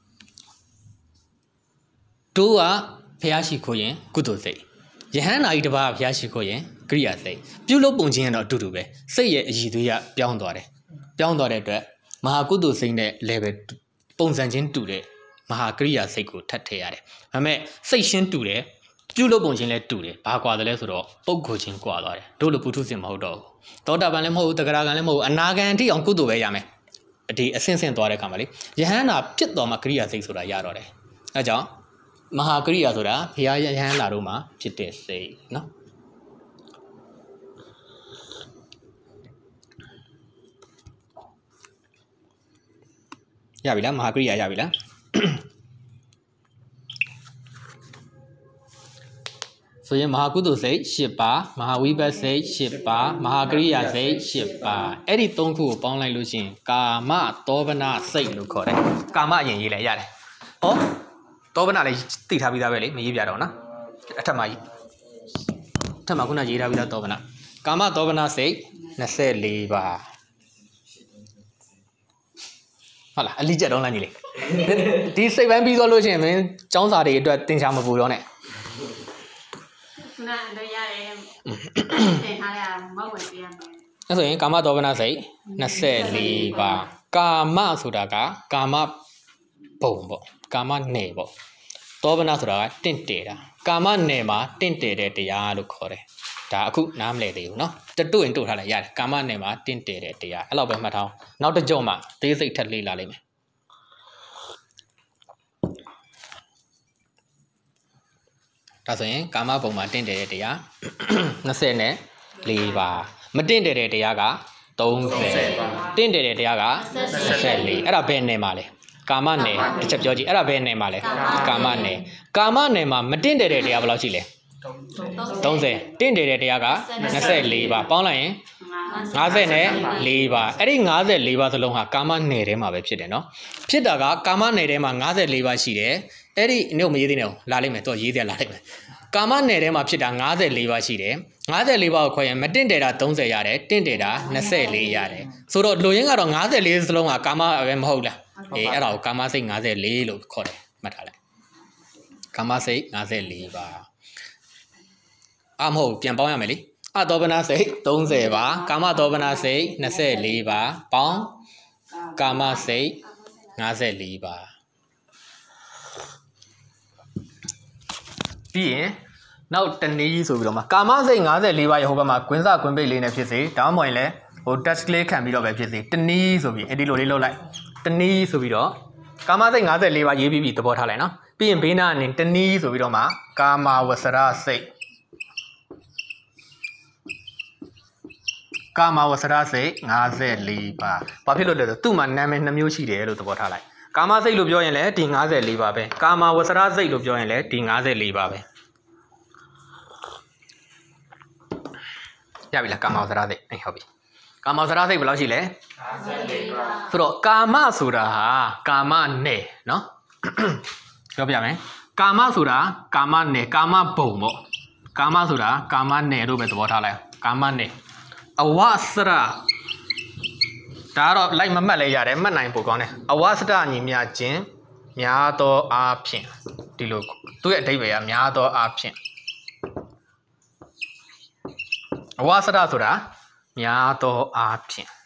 တို့ကဘုရားရှိခိုးရင်ကုသိုလ်စိတ်ယဟန္တာကြီးတစ်ပါးကဘုရားရှိခိုးရင်ကရိယာစိတ်ပြုလုပ်ပုံချင်းကတော့အတူတူပဲစိတ်ရဲ့အရည်သွေးကပြောင်းသွားတယ်ပြောင်းသွားတဲ့အတွက်မဟာကုသိုလ်စိတ်နဲ့ level ပုံစံချင်းတူတဲ့မဟာကရိယာစိတ်ကိုထပ်ထည့်ရတယ်ဒါပေမဲ့စိတ်ရှင်းတူတယ်ပြုလုပ်ပုံချင်းလည်းတူတယ်ဘာကွာတယ်လဲဆိုတော့ပုဂ္ဂိုလ်ချင်းကွာသွားတယ်တို့လိုပုထုဇဉ်မဟုတ်တော့ဘူးသောတာပန်လည်းမဟုတ်ဘူးတဂရကံလည်းမဟုတ်ဘူးအနာဂံအထိအောင်ကုသိုလ်ပဲရမယ်ဒီအဆင့်ဆင့်သွားတဲ့ခါမှာလေယဟန္တာဖြစ်တော်မှာကရိယာစိတ်ဆိုတာရတော့တယ်အဲကြောင့်မဟာကရိယာဆိုတာဘုရားယဟန္တာတို့မှာဖြစ်တဲ့စိတ်နော်ရပြီလားမဟာကရိယာရပြီလားဆိုရင်မဟာကုသိုလ်စိတ်၈ပါးမဟာဝိပဿစိတ်၈ပါးမဟာကရိယာစိတ်၈ပါးအဲ့ဒီ၃ခုကိုပေါင်းလိုက်လို့ရှိရင်ကာမသောဗနစိတ်လို့ခေါ်တယ်ကာမအရင်ရေးလိုက်ရတယ်ဟောသောဗနလည်းသိထားပြီးသားပဲလေမရေးပြတော့နော်အထက်မှာအထက်မှာခုနရေးထားပြီးသားသောဗနကာမသောဗနစိတ်၂၄ပါးဟုတ်လားအလိကျက်တော့လမ်းကြီးလေဒီစိတ်ပိုင်းပြီးသွားလို့ရှိရင်မင်းចောင်းစာတွေအတွက်သင်ချာမပူတော့နဲ့那都要人，对他俩没问题啊。 အဲ့ဆိုရင်ကာမသောဗနစိတ်၂၄ပါးကာမဆိုတာကကာမဘုံပေါ့ကာမနယ်ပေါ့သောဗနဆိုတာကတင့်တယ်တာကာမနယ်မှာတင့်တယ်တဲ့တရားလို့ခေါ်တယ်ဒါအခုနားမလဲသေးဘူးเนาะတတို့ရင်တို့ထားလိုက်ရတယ်ကာမနယ်မှာတင့်တယ်တဲ့တရားအဲ့လောက်ပဲမှတ်ထားအောင်နောက်တစ်ကြော့မှသေးစိတ်ထက်လေးလာလိမ့်မယ်ဒါဆိုရင်ကာမဘုံမှာတင့်တယ်တဲ့တရား၂၄ပါးမတင့်တယ်တဲ့တရားက၃၀တင့်တယ်တဲ့တရားက၂၄အဲ့ဒါဘယ်နယ်မှာလဲကာမနယ်တစ်ချက်ပြောကြည့်အဲ့ဒါဘယ်နယ်မှာလဲကာမနယ်ကာမနယ်မှာမတင့်တယ်တဲ့တရားဘယ်လောက်ရှိလဲ၃၀တင့်တယ်တဲ့တရားက၂၄ပါးပေါင်းလိုက်ရင်၅၄ပါးအဲ့ဒီ၅၄ပါးစလုံးဟာကာမနယ်ထဲမှာပဲဖြစ်တယ်နော်ဖြစ်တာကကာမနယ်ထဲမှာ၅၄ပါးရှိတယ်အဲ့ဒီအနုမရေးသေးနဲ့လာလိမ့်မယ်တော့ရေးသေးလာလိမ့်မယ်ကာမနယ်ထဲမှာဖြစ်တာ၅၄ပါးရှိတယ်၅၄ပါးကိုခွဲရင်မတင့်တယ်တာ၃၀ရတယ်တင့်တယ်တာ၂၄ရတယ်ဆိုတော့လူရင်းကတော့၅၄စလုံးကကာမပဲမဟုတ်လားအေးအဲ့ဒါကိုကာမစိတ်၅၄လို့ခေါ်တယ်မှတ်ထားလိုက်ကာမစိတ်၅၄ပါးအမဟုတ်ပြန်ပေါင်းရမယ်လေအသောဗနစိတ်၃၀ပါးကာမသောဗနစိတ်၂၄ပါးပေါင်းကာမစိတ်၅၄ပါးပြီးရင်နောက်တနည်းကြီးဆိုပြီးတော့မှကာမစိတ်၅၄ပါးရဟိုဘက်မှာကွင်းစကွင်းပိတ်လေးနဲ့ဖြစ်စေဒါမှမဟုတ်ရင်လည်းဟို touch လေးခံပြီးတော့ပဲဖြစ်စေတနည်းဆိုပြီးအဲ့ဒီလိုလေးလုပ်လိုက်တနည်းဆိုပြီးတော့ကာမစိတ်54ပါးရေးပြီးပြီသဘောထားလိုက်နော်ပြီးရင်ဘေးနာကနေတနည်းဆိုပြီးတော့မှကာမဝဆရစိတ်ကာမဝဆရစိတ်54ပါးဘာဖြစ်လို့လဲဆိုသူ့မှာနာမည်နှမျိုးရှိတယ်လို့သဘောထားလိုက်ကာမစိတ်လို့ပြောရင်လည်းဒီ54ပါးပဲကာမဝဆရစိတ်လို့ပြောရင်လည်းဒီ54ပါးပဲရပြီလားကာမဝဆရစိတ်အေးဟုတ်ပြီကာမဝဆရစိတ်ဘယ်လောက်ရှိလဲ 54ပါဆိုတော့ကာမဆိုတာဟာကာမနဲ့နော်ပြောပြမယ်ကာမဆိုတာကာမနဲ့ကာမဘုံပေါ့ကာမဆိုတာကာမနဲ့လို့ပဲသဘောထားလိုက်ကာမနဲ့အဝဆရဒါကတော့လိုက်မမှတ်လဲရတယ်မှတ်နိုင်ပို့ကောင်းတယ်အဝဆရညီမြခြင်းများသောအားဖြင့်ဒီလိုသူ့ရဲ့အဓိပ္ပာယ်ကများသောအားဖြင့်အဝဆရဆိုတာများသောအားဖြင့်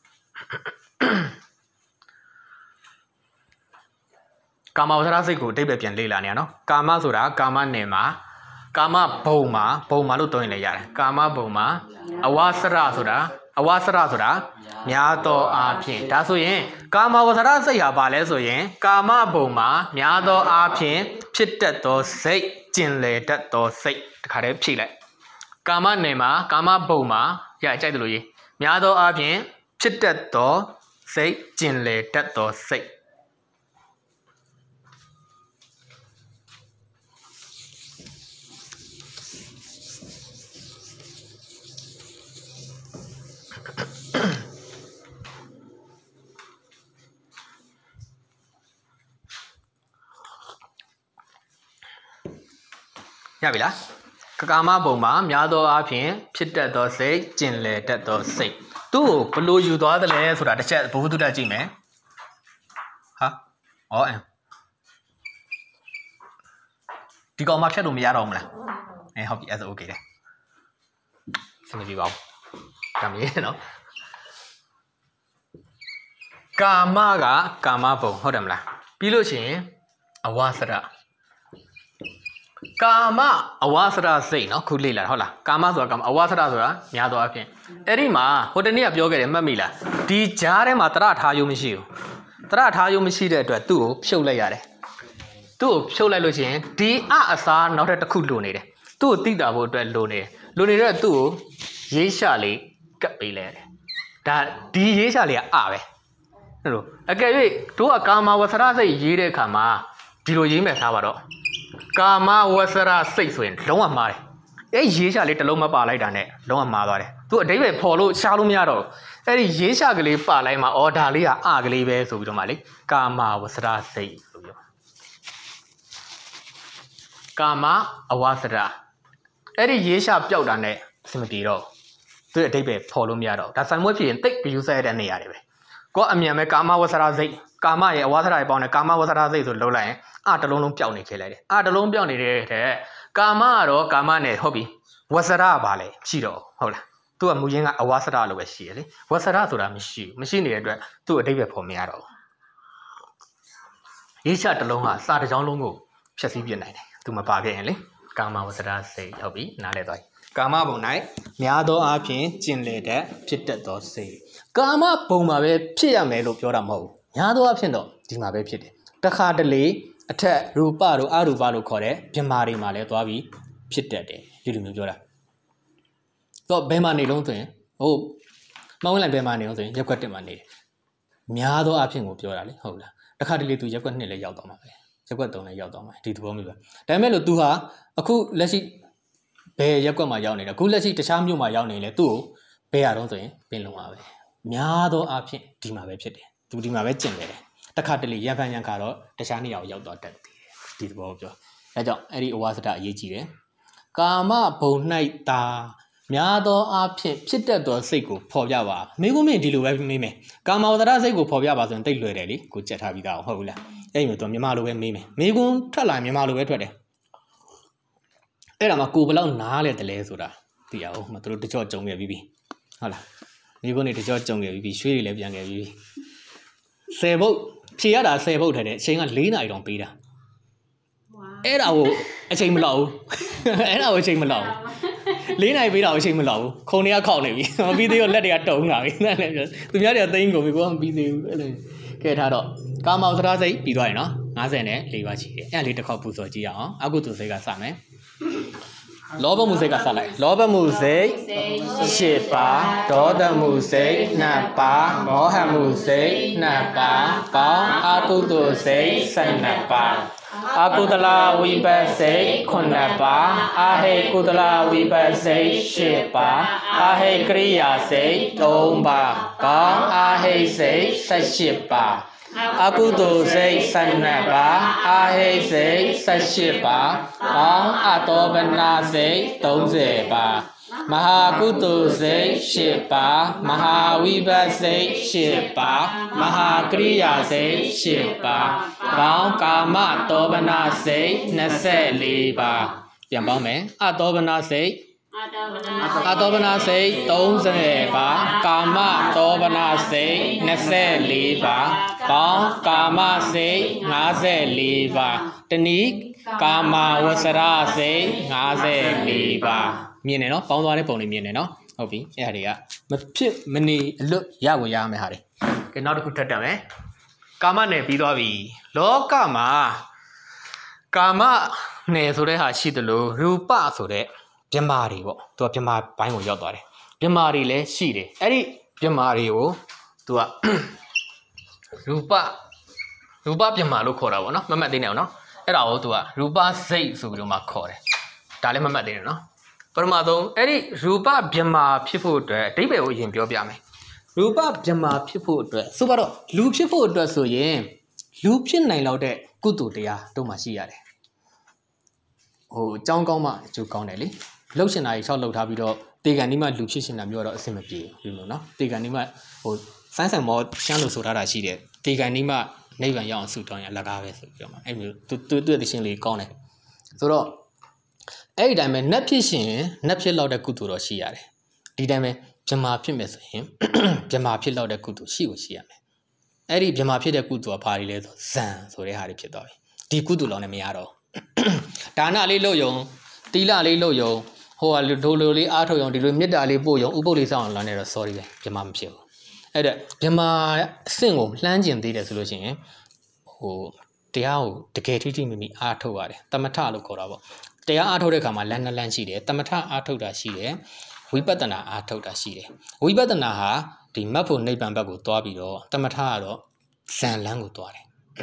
ကာမဝဆရစိတ်ကိုအဓိပ္ပာယ်ပြန်လေ့လာနေရနော်ကာမဆိုတာကာမနယ်မှာကာမဘုံမှာဘုံမှာလို့တွင်လဲရတယ်ကာမဘုံမှာအဝဆရဆိုတာအဝဆရဆိုတာများသောအားဖြင့်ဒါဆိုရင်ကာမဝဆရစိတ်ဟာဘာလဲဆိုရင်ကာမဘုံမှာများသောအားဖြင့်ဖြစ်တတ်သောစိတ်ကျင်လေတတ်သောစိတ်တခါတည်းဖြည့်လိုက်ကာမနယ်မှာကာမဘုံမှာရကြိုက်တယ်လို့ရေးများသောအားဖြင့်ဖြစ်တတ်သောစိတ်ကျင်လေတတ်သောစိတ်ရပြီလားကာမဘုံမှာများသောအားဖြင့်ဖြစ်တတ်သောစိတ်ကျင်လေတတ်သောစိတ်သူ့ကိုဘလို့ယူသွားတယ်လဲဆိုတာတစ်ချက်ဘုဟုတုတ္တကြည့်မယ်ဟာဩအမ်ဒီကောင်မှဖြတ်လို့မရတော့ဘူးလားအဲဟုတ်ပြီအဲ့ဒါโอเคတယ်စမကြည့်ပါဘူးဒါမြေနော်ကာမကကာမဘုံဟုတ်တယ်မလားပြီးလို့ရှိရင်အဝဆရကာမအဝါစရစိတ်နော်ခုလေ့လာဟုတ်လားကာမဆိုတာကာမအဝါစရဆိုတာများသောအားဖြင့်အဲ့ဒီမှာဟိုတနေ့ကပြောခဲ့တယ်မှတ်မိလားဒီကြားထဲမှာတရထားယုံမရှိဘူးတရထားယုံမရှိတဲ့အတွက်သူ့ကိုဖြုတ်လိုက်ရတယ်သူ့ကိုဖြုတ်လိုက်လို့ရှိရင်ဒီအအစားနောက်ထပ်တစ်ခုလိုနေတယ်သူ့ကိုတိတာဖို့အတွက်လိုနေတယ်လိုနေတဲ့သူ့ကိုရေးရှာလေးကပ်ပေးလိုက်ရတယ်ဒါဒီရေးရှာလေးကအပဲအဲ့လိုအကယ်၍တို့ကကာမဝဆရစိတ်ရေးတဲ့အခါမှာဒီလိုရေးမယ်ထားပါတော့ကာမဝဆရစိတ်ဆိုရင်လုံးဝမှားတယ်အဲ့ရေးရှာလေးတစ်လုံးမပါလိုက်တာနဲ့လုံးဝမှားသွားတယ်သူအဓိပ္ပာယ်ဖော်လို့ရှားလို့မရတော့အဲ့ဒီရေးရှာကလေးပါလိုက်မှာအော်ဒါလေးကအကလေးပဲဆိုပြီးတော့မှလေကာမဝဆရစိတ်ဆိုပြီးတော့ကာမအဝဆရအဲ့ဒီရေးရှာပျောက်တာနဲ့အဆင်မပြေတော့သူအဓိပ္ပာယ်ဖော်လို့မရတော့ဒါဆိုင်မွေးဖြစ်ရင်တိတ်ပြီးယူဆရတဲ့နေရာတွေပဲကိုအမြန်ပဲကာမဝဆရစိတ်ကာမရဲ့အဝါသရရဲ့ပေါင်းနဲ့ကာမဝဆရစိတ်ဆိုလှုပ်လိုက်ရင်အတလုံးလုံးပျောက်နေခဲ့လိုက်တယ်အတလုံးပျောက်နေတဲ့တဲ့ကာမကတော့ကာမနဲ့ဟုတ်ပြီဝဆရပါလေရှိတော့ဟုတ်လားသူကမူရင်းကအဝါစရလိုပဲရှိရလေဝဆရဆိုတာမရှိဘူးမရှိနေတဲ့အတွက်သူ့အဓိပ္ပာယ်ဖော်မရတော့ဘူးရေးချတလုံးကစာတစ်ကြောင်းလုံးကိုဖြည့်ဆည်းပြနိုင်တယ်သူမပါခဲ့ရင်လေကာမဝဆရစိတ်ဟုတ်ပြီနားလည်သွားပြီကာမဘုံ၌များသောအားဖြင့်ကျင်လေတဲ့ဖြစ်တတ်သောစိတ်ကာမဘုံမှာပဲဖြစ်ရမယ်လို့ပြောတာမဟုတ်ဘူးများသောအားဖြင့်တော့ဒီမှာပဲဖြစ်တယ်တခါတလေအထက်ရူပတို့အရူပလို့ခေါ်တဲ့ပြမာတွေမှာလည်းသွားပြီးဖြစ်တတ်တယ်ဒီလိုမျိုးပြောတာတော့ဘယ်မှာနေလုံးဆိုရင်ဟိုမောင်းဝင်လိုက်ဘယ်မှာနေလုံးဆိုရင်ရက်ွက်တက်မှာနေတယ်များသောအားဖြင့်ကိုပြောတာလေဟုတ်လားတခါတလေသူရက်ွက်နှစ်လည်းရောက်တော့မှာပဲရက်ွက်သုံးလည်းရောက်တော့မှာဒီသဘောမျိုးပဲဒါပေမဲ့လို့ तू ဟာအခုလက်ရှိဘယ်ရက်ွက်မှာရောက်နေလဲအခုလက်ရှိတခြားမြို့မှာရောက်နေလဲသူ့ကိုဘယ်ရတော့ဆိုရင်ပင်လုံပါပဲများသောအားဖြင့်ဒီမှာပဲဖြစ်တယ်သူဒီမှာပဲကျင်နေတယ်တခါတလေရံဖန်ရံခါတော့တခြားနေရာကိုရောက်တော့တတ်တယ်ဒီသဘောပြောဒါကြောင့်အဲ့ဒီအဝါစဒအရေးကြီးတယ်ကာမဘုံ၌သာများသောအားဖြင့်ဖြစ်တတ်သောစိတ်ကိုဖော်ပြပါမိကုမင်းဒီလိုပဲမေးမယ်ကာမဝတ္တရစိတ်ကိုဖော်ပြပါဆိုရင်တိတ်လွယ်တယ်လေကိုကြက်ထားပြီးသားဟုတ်ဘူးလားအဲ့ဒီမျိုးတော့မြန်မာလိုပဲမေးမယ်မိကုထွက်လာမြန်မာလိုပဲထွက်တယ်အဲ့ဒါမှကိုဘလောက်နားလဲတလဲဆိုတာသိရအောင်မသူတို့တကြော့ကြုံခဲ့ပြီးပြီဟုတ်လားမိကုနေတကြော့ကြုံခဲ့ပြီးပြီရွှေတွေလည်းပြန်ခဲ့ပြီးပြီဆယ်ဘုတ်ဖြေရတာဆယ်ဘုတ်ထဲတဲ့အချိန်က၄နာရီတောင်ပေးတာအဲ့ဒါကိုအချိန်မလောက်ဘူးအဲ့ဒါကိုအချိန်မလောက်ဘူးလေးနိုင်ပြီးတော့အချိန်မလောက်ဘူးခုံတွေကခောက်နေပြီမပြီးသေးဘူးလက်တွေကတုံးလာပြီအဲ့လည်းပြောသူများတွေကသိန်းကုန်ပြီကိုကမပြီးသေးဘူးအဲ့လိုကဲထားတော့ကာမောသရစိတ်ပြီးသွားရင်နော်၅၀နဲ့၄ပါးရှိတယ်အဲ့လေးတစ်ခေါက်ပူဇော်ကြည့်ရအောင်အကုသိုလ်စိတ်ကစမယ်လောဘမှုစိတ်ကစလိုက်လောဘမှုစိတ်ရှစ်ပါးဒေါသမှုစိတ်နှစ်ပါးမောဟမှုစိတ်နှစ်ပါးပေါင်းအကုသိုလ်စိတ်ဆယ်နှစ်ပါးအကုသလဝိပဿစိတ်ခုနှစ်ပါးအာဟိကုသလဝိပဿစိတ်ရှစ်ပါးအာဟိကရိယာစိတ်သုံးပါးပေါင်းအာဟိစိတ်ဆယ်ရှစ်ပါးအကုသိုလ်စိတ်ဆယ်နှစ်ပါးအာဟိစိတ်ဆယ်ရှစ်ပါးပေါင်းအတောပနာစိတ်သုံးဆယ်ပါးမဟာကုသိုလ်စိတ်ရှစ်ပါးမဟာဝိပဿစိတ်ရှစ်ပါးမဟာကရိယာစိတ်ရှစ်ပါးပေါင်းကာမတောပနာစိတ်နှစ်ဆယ်လေးပါးပြန်ပေါင်းမယ်အတောပနာစိတ်အတောပနာစိတ်သုံးဆယ်ပါးကာမတောပနာစိတ်နှစ်ဆယ်လေးပါးပေါင်းကာမစိတ်၅ဆယ်လေးပါးတဏိကာမဝဆရစိတ်၅ဆယ်လေးပါးမြင်နေနော်ပေါင်းသွားတဲ့ပုံလေးမြင်နေနော်ဟုတ်ပြီအဲ့ဒါတွေကမဖြစ်မနေအလွတ်ရကိုရမယ်ဟာတွေကဲနောက်တစ်ခုထပ်တက်မယ်ကာမနယ်ပြီးသွားပြီလောကမှာကာမနယ်ဆိုတဲ့ဟာရှိတယ်လို့ရူပဆိုတဲ့ပြမာတွေပေါ့သူကပြမာဘိုင်းကိုရောက်သွားတယ်ပြမာတွေလည်းရှိတယ်အဲ့ဒီပြမာတွေကိုသူကရူပရူပပြမာလို့ခေါ်တာပေါ့နော်မမှတ်သေးနဲ့အောင်နော်အဲ့ဒါကိုသူကရူပစိတ်ဆိုပြီးတော့မှခေါ်တယ်ဒါလည်းမမှတ်သေးနဲ့နော်ပထမဆုံးအဲ့ဒီရူပပြမာဖြစ်ဖို့အတွက်အဓိပ္ပာယ်ကိုအရင်ပြောပြမယ်ရူပပြမာဖြစ်ဖို့အတွက်ဆိုတော့လူဖြစ်ဖို့အတွက်ဆိုရင်လူဖြစ်နိုင်လောက်တဲ့ကုသိုလ်တရားတို့မှရှိရတယ်ဟိုအကြောင်းကောင်းမှအကျိုးကောင်းတယ်လေလှုပ်ရှင်တာကြီး၆လှုပ်ထားပြီးတော့တေကန်ဒီမှလူဖြစ်ရှင်တာမျိုးတော့အဆင်မပြေဘူးလို့နော်တေကန်ဒီမှဟိုစမ်းဆန်မောရှမ်းလို့ဆိုထားတာရှိတယ်တေကန်ဒီမှနိဗ္ဗာန်ရောက်အောင်ဆုတောင်းရလက်ကားပဲဆိုပြီးတော့မှအဲ့မျိုးသူသူသူ့တရှင်လေးကောင်းတယ်ဆိုတော့အဲ့ဒီတိုင်းပဲနတ်ဖြစ်ရှင်နတ်ဖြစ်လောက်တဲ့ကုသိုလ်တော့ရှိရတယ်ဒီတိုင်းပဲဗြဟ္မာဖြစ်မယ်ဆိုရင်ဗြဟ္မာဖြစ်လောက်တဲ့ကုသိုလ်ရှိကိုရှိရမယ်အဲ့ဒီဗြဟ္မာဖြစ်တဲ့ကုသိုလ်ကဘာတွေလဲဆိုဇံဆိုတဲ့ဟာတွေဖြစ်သွားပြီဒီကုသိုလ်လောက်နဲ့မရတော့ဒါနလေးလုပ်ယုံတီလလေးလုပ်ယုံဟိုကဒိုလိုလေးအားထုတ်ယုံဒီလိုမေတ္တာလေးပို့ယုံဥပုပ်လေးစောင့်အောင်လာနေတော့ sorry ပဲဗြဟ္မာမဖြစ်ဘူးအဲ့ဒါဗြဟ္မာအဆင့်ကိုလှမ်းကျင်သေးတယ်ဆိုလို့ရှိရင်ဟိုတရားကိုတကယ်ထိထိမိမိအားထုတ်ရတယ်တမထလို့ခေါ်တာပေါ့တရားအားထုတ်တဲ့အခါမှာလမ်းနှစ်လမ်းရှိတယ်တမထအားထုတ်တာရှိတယ်ဝိပဿနာအားထုတ်တာရှိတယ်ဝိပဿနာဟာဒီမတ်ဖို့နိဗ္ဗာန်ဘက်ကိုသွားပြီးတော့တမထကတော့ဇန်လန်းကိုသွားတယ်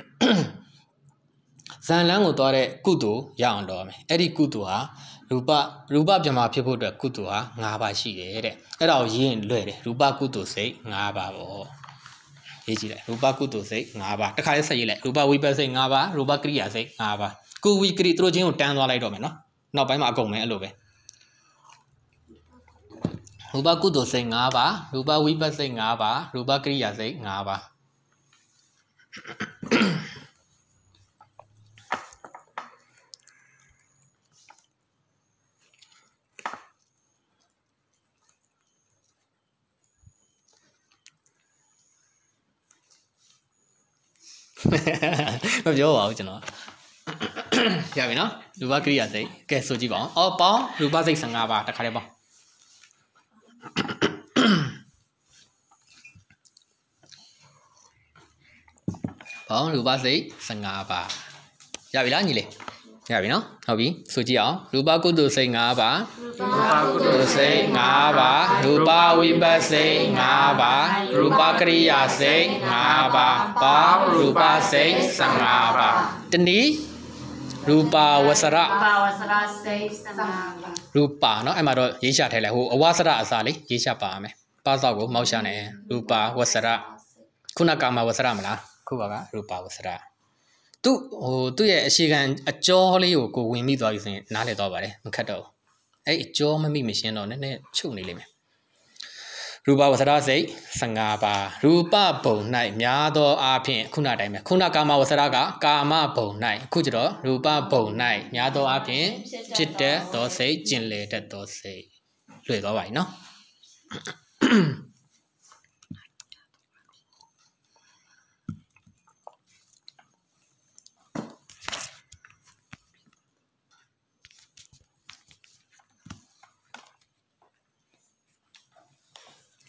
ဇန်လန်းကိုသွားတဲ့ကုသိုလ်ရအောင်တော့မယ်အဲ့ဒီကုသိုလ်ဟာရူပရူပဗြဟ္မာဖြစ်ဖို့အတွက်ကုသိုလ်ဟာ၅ပါးရှိတယ်တဲ့အဲ့ဒါကိုရေးရင်လွယ်တယ်ရူပကုသိုလ်စိတ်၅ပါးပေါ့ရေးကြည့်လိုက်ရူပကုသိုလ်စိတ်၅ပါးတစ်ခါလေးဆက်ရေးလိုက်ရူပဝိပဿစိတ်၅ပါးရူပကရိယာစိတ်၅ပါးကုဝိကရိသူတို့ချင်းကိုတန်းသွားလိုက်တော့မယ်နော်နောက်ပိုင်းမှာအကုန်မယ်အဲ့လိုပဲရူပကုသိုလ်စိတ်၅ပါးရူပဝိပဿစိတ်၅ပါးရူပကရိယာစိတ်၅ပါးမပြောပါဘူးကျွန်တော်ရပြီနော်ရူပကရိယာစိတ်ကဲဆိုကြည့်ပါဦးအော်ပေါင်းရူပစိတ်၁၅ပါးတစ်ခါတည်းပေါင်းပေါင်းရူပစိတ်၁၅ပါးရပြီလားညီလေးရပြီနော်ဟုတ်ပြီဆိုကြည့်အောင်ရူပကုသိုလ်စိတ်၅ပါးရူပကုသိုလ်စိတ်၅ပါးရူပဝိပဿစိတ်၅ပါးရူပကရိယာစိတ်၅ပါးပေါင်းရူပစိတ်၁၅ပါးတနည်းရူပဝဆရရူပဝဆရစိတ်၁၅ပါးရူပနော်အဲ့မှာတော့ရေးချထဲလိုက်ဟိုအဝဆရအစာလေးရေးချပါမယ်ပါစောက်ကိုမောက်ရှာနေရူပဝဆရခုနကာမဝဆရမလားခုပါကရူပဝဆရသူဟိုသူ့ရဲ့အရှိခံအကျော်လေးကိုကိုဝင်မိသွားပြီဆိုရင်နားလည်သွားပါတယ်မခတ်တော့အဲ့အကျော်မမိမရှင်းတော့နည်းနည်းချုပ်နေလိမ့်မယ်ရူပဝဆရစိတ်၁၅ပါးရူပဘုံ၌များသောအားဖြင့်ခုနတိုင်းပဲခုနကာမဝဆရကကာမဘုံ၌အခုကျတော့ရူပဘုံ၌များသောအားဖြင့်ဖြစ်တဲ့သောစိတ်ကျင်လေတဲ့သောစိတ်လွှဲသွားပါပြီနော်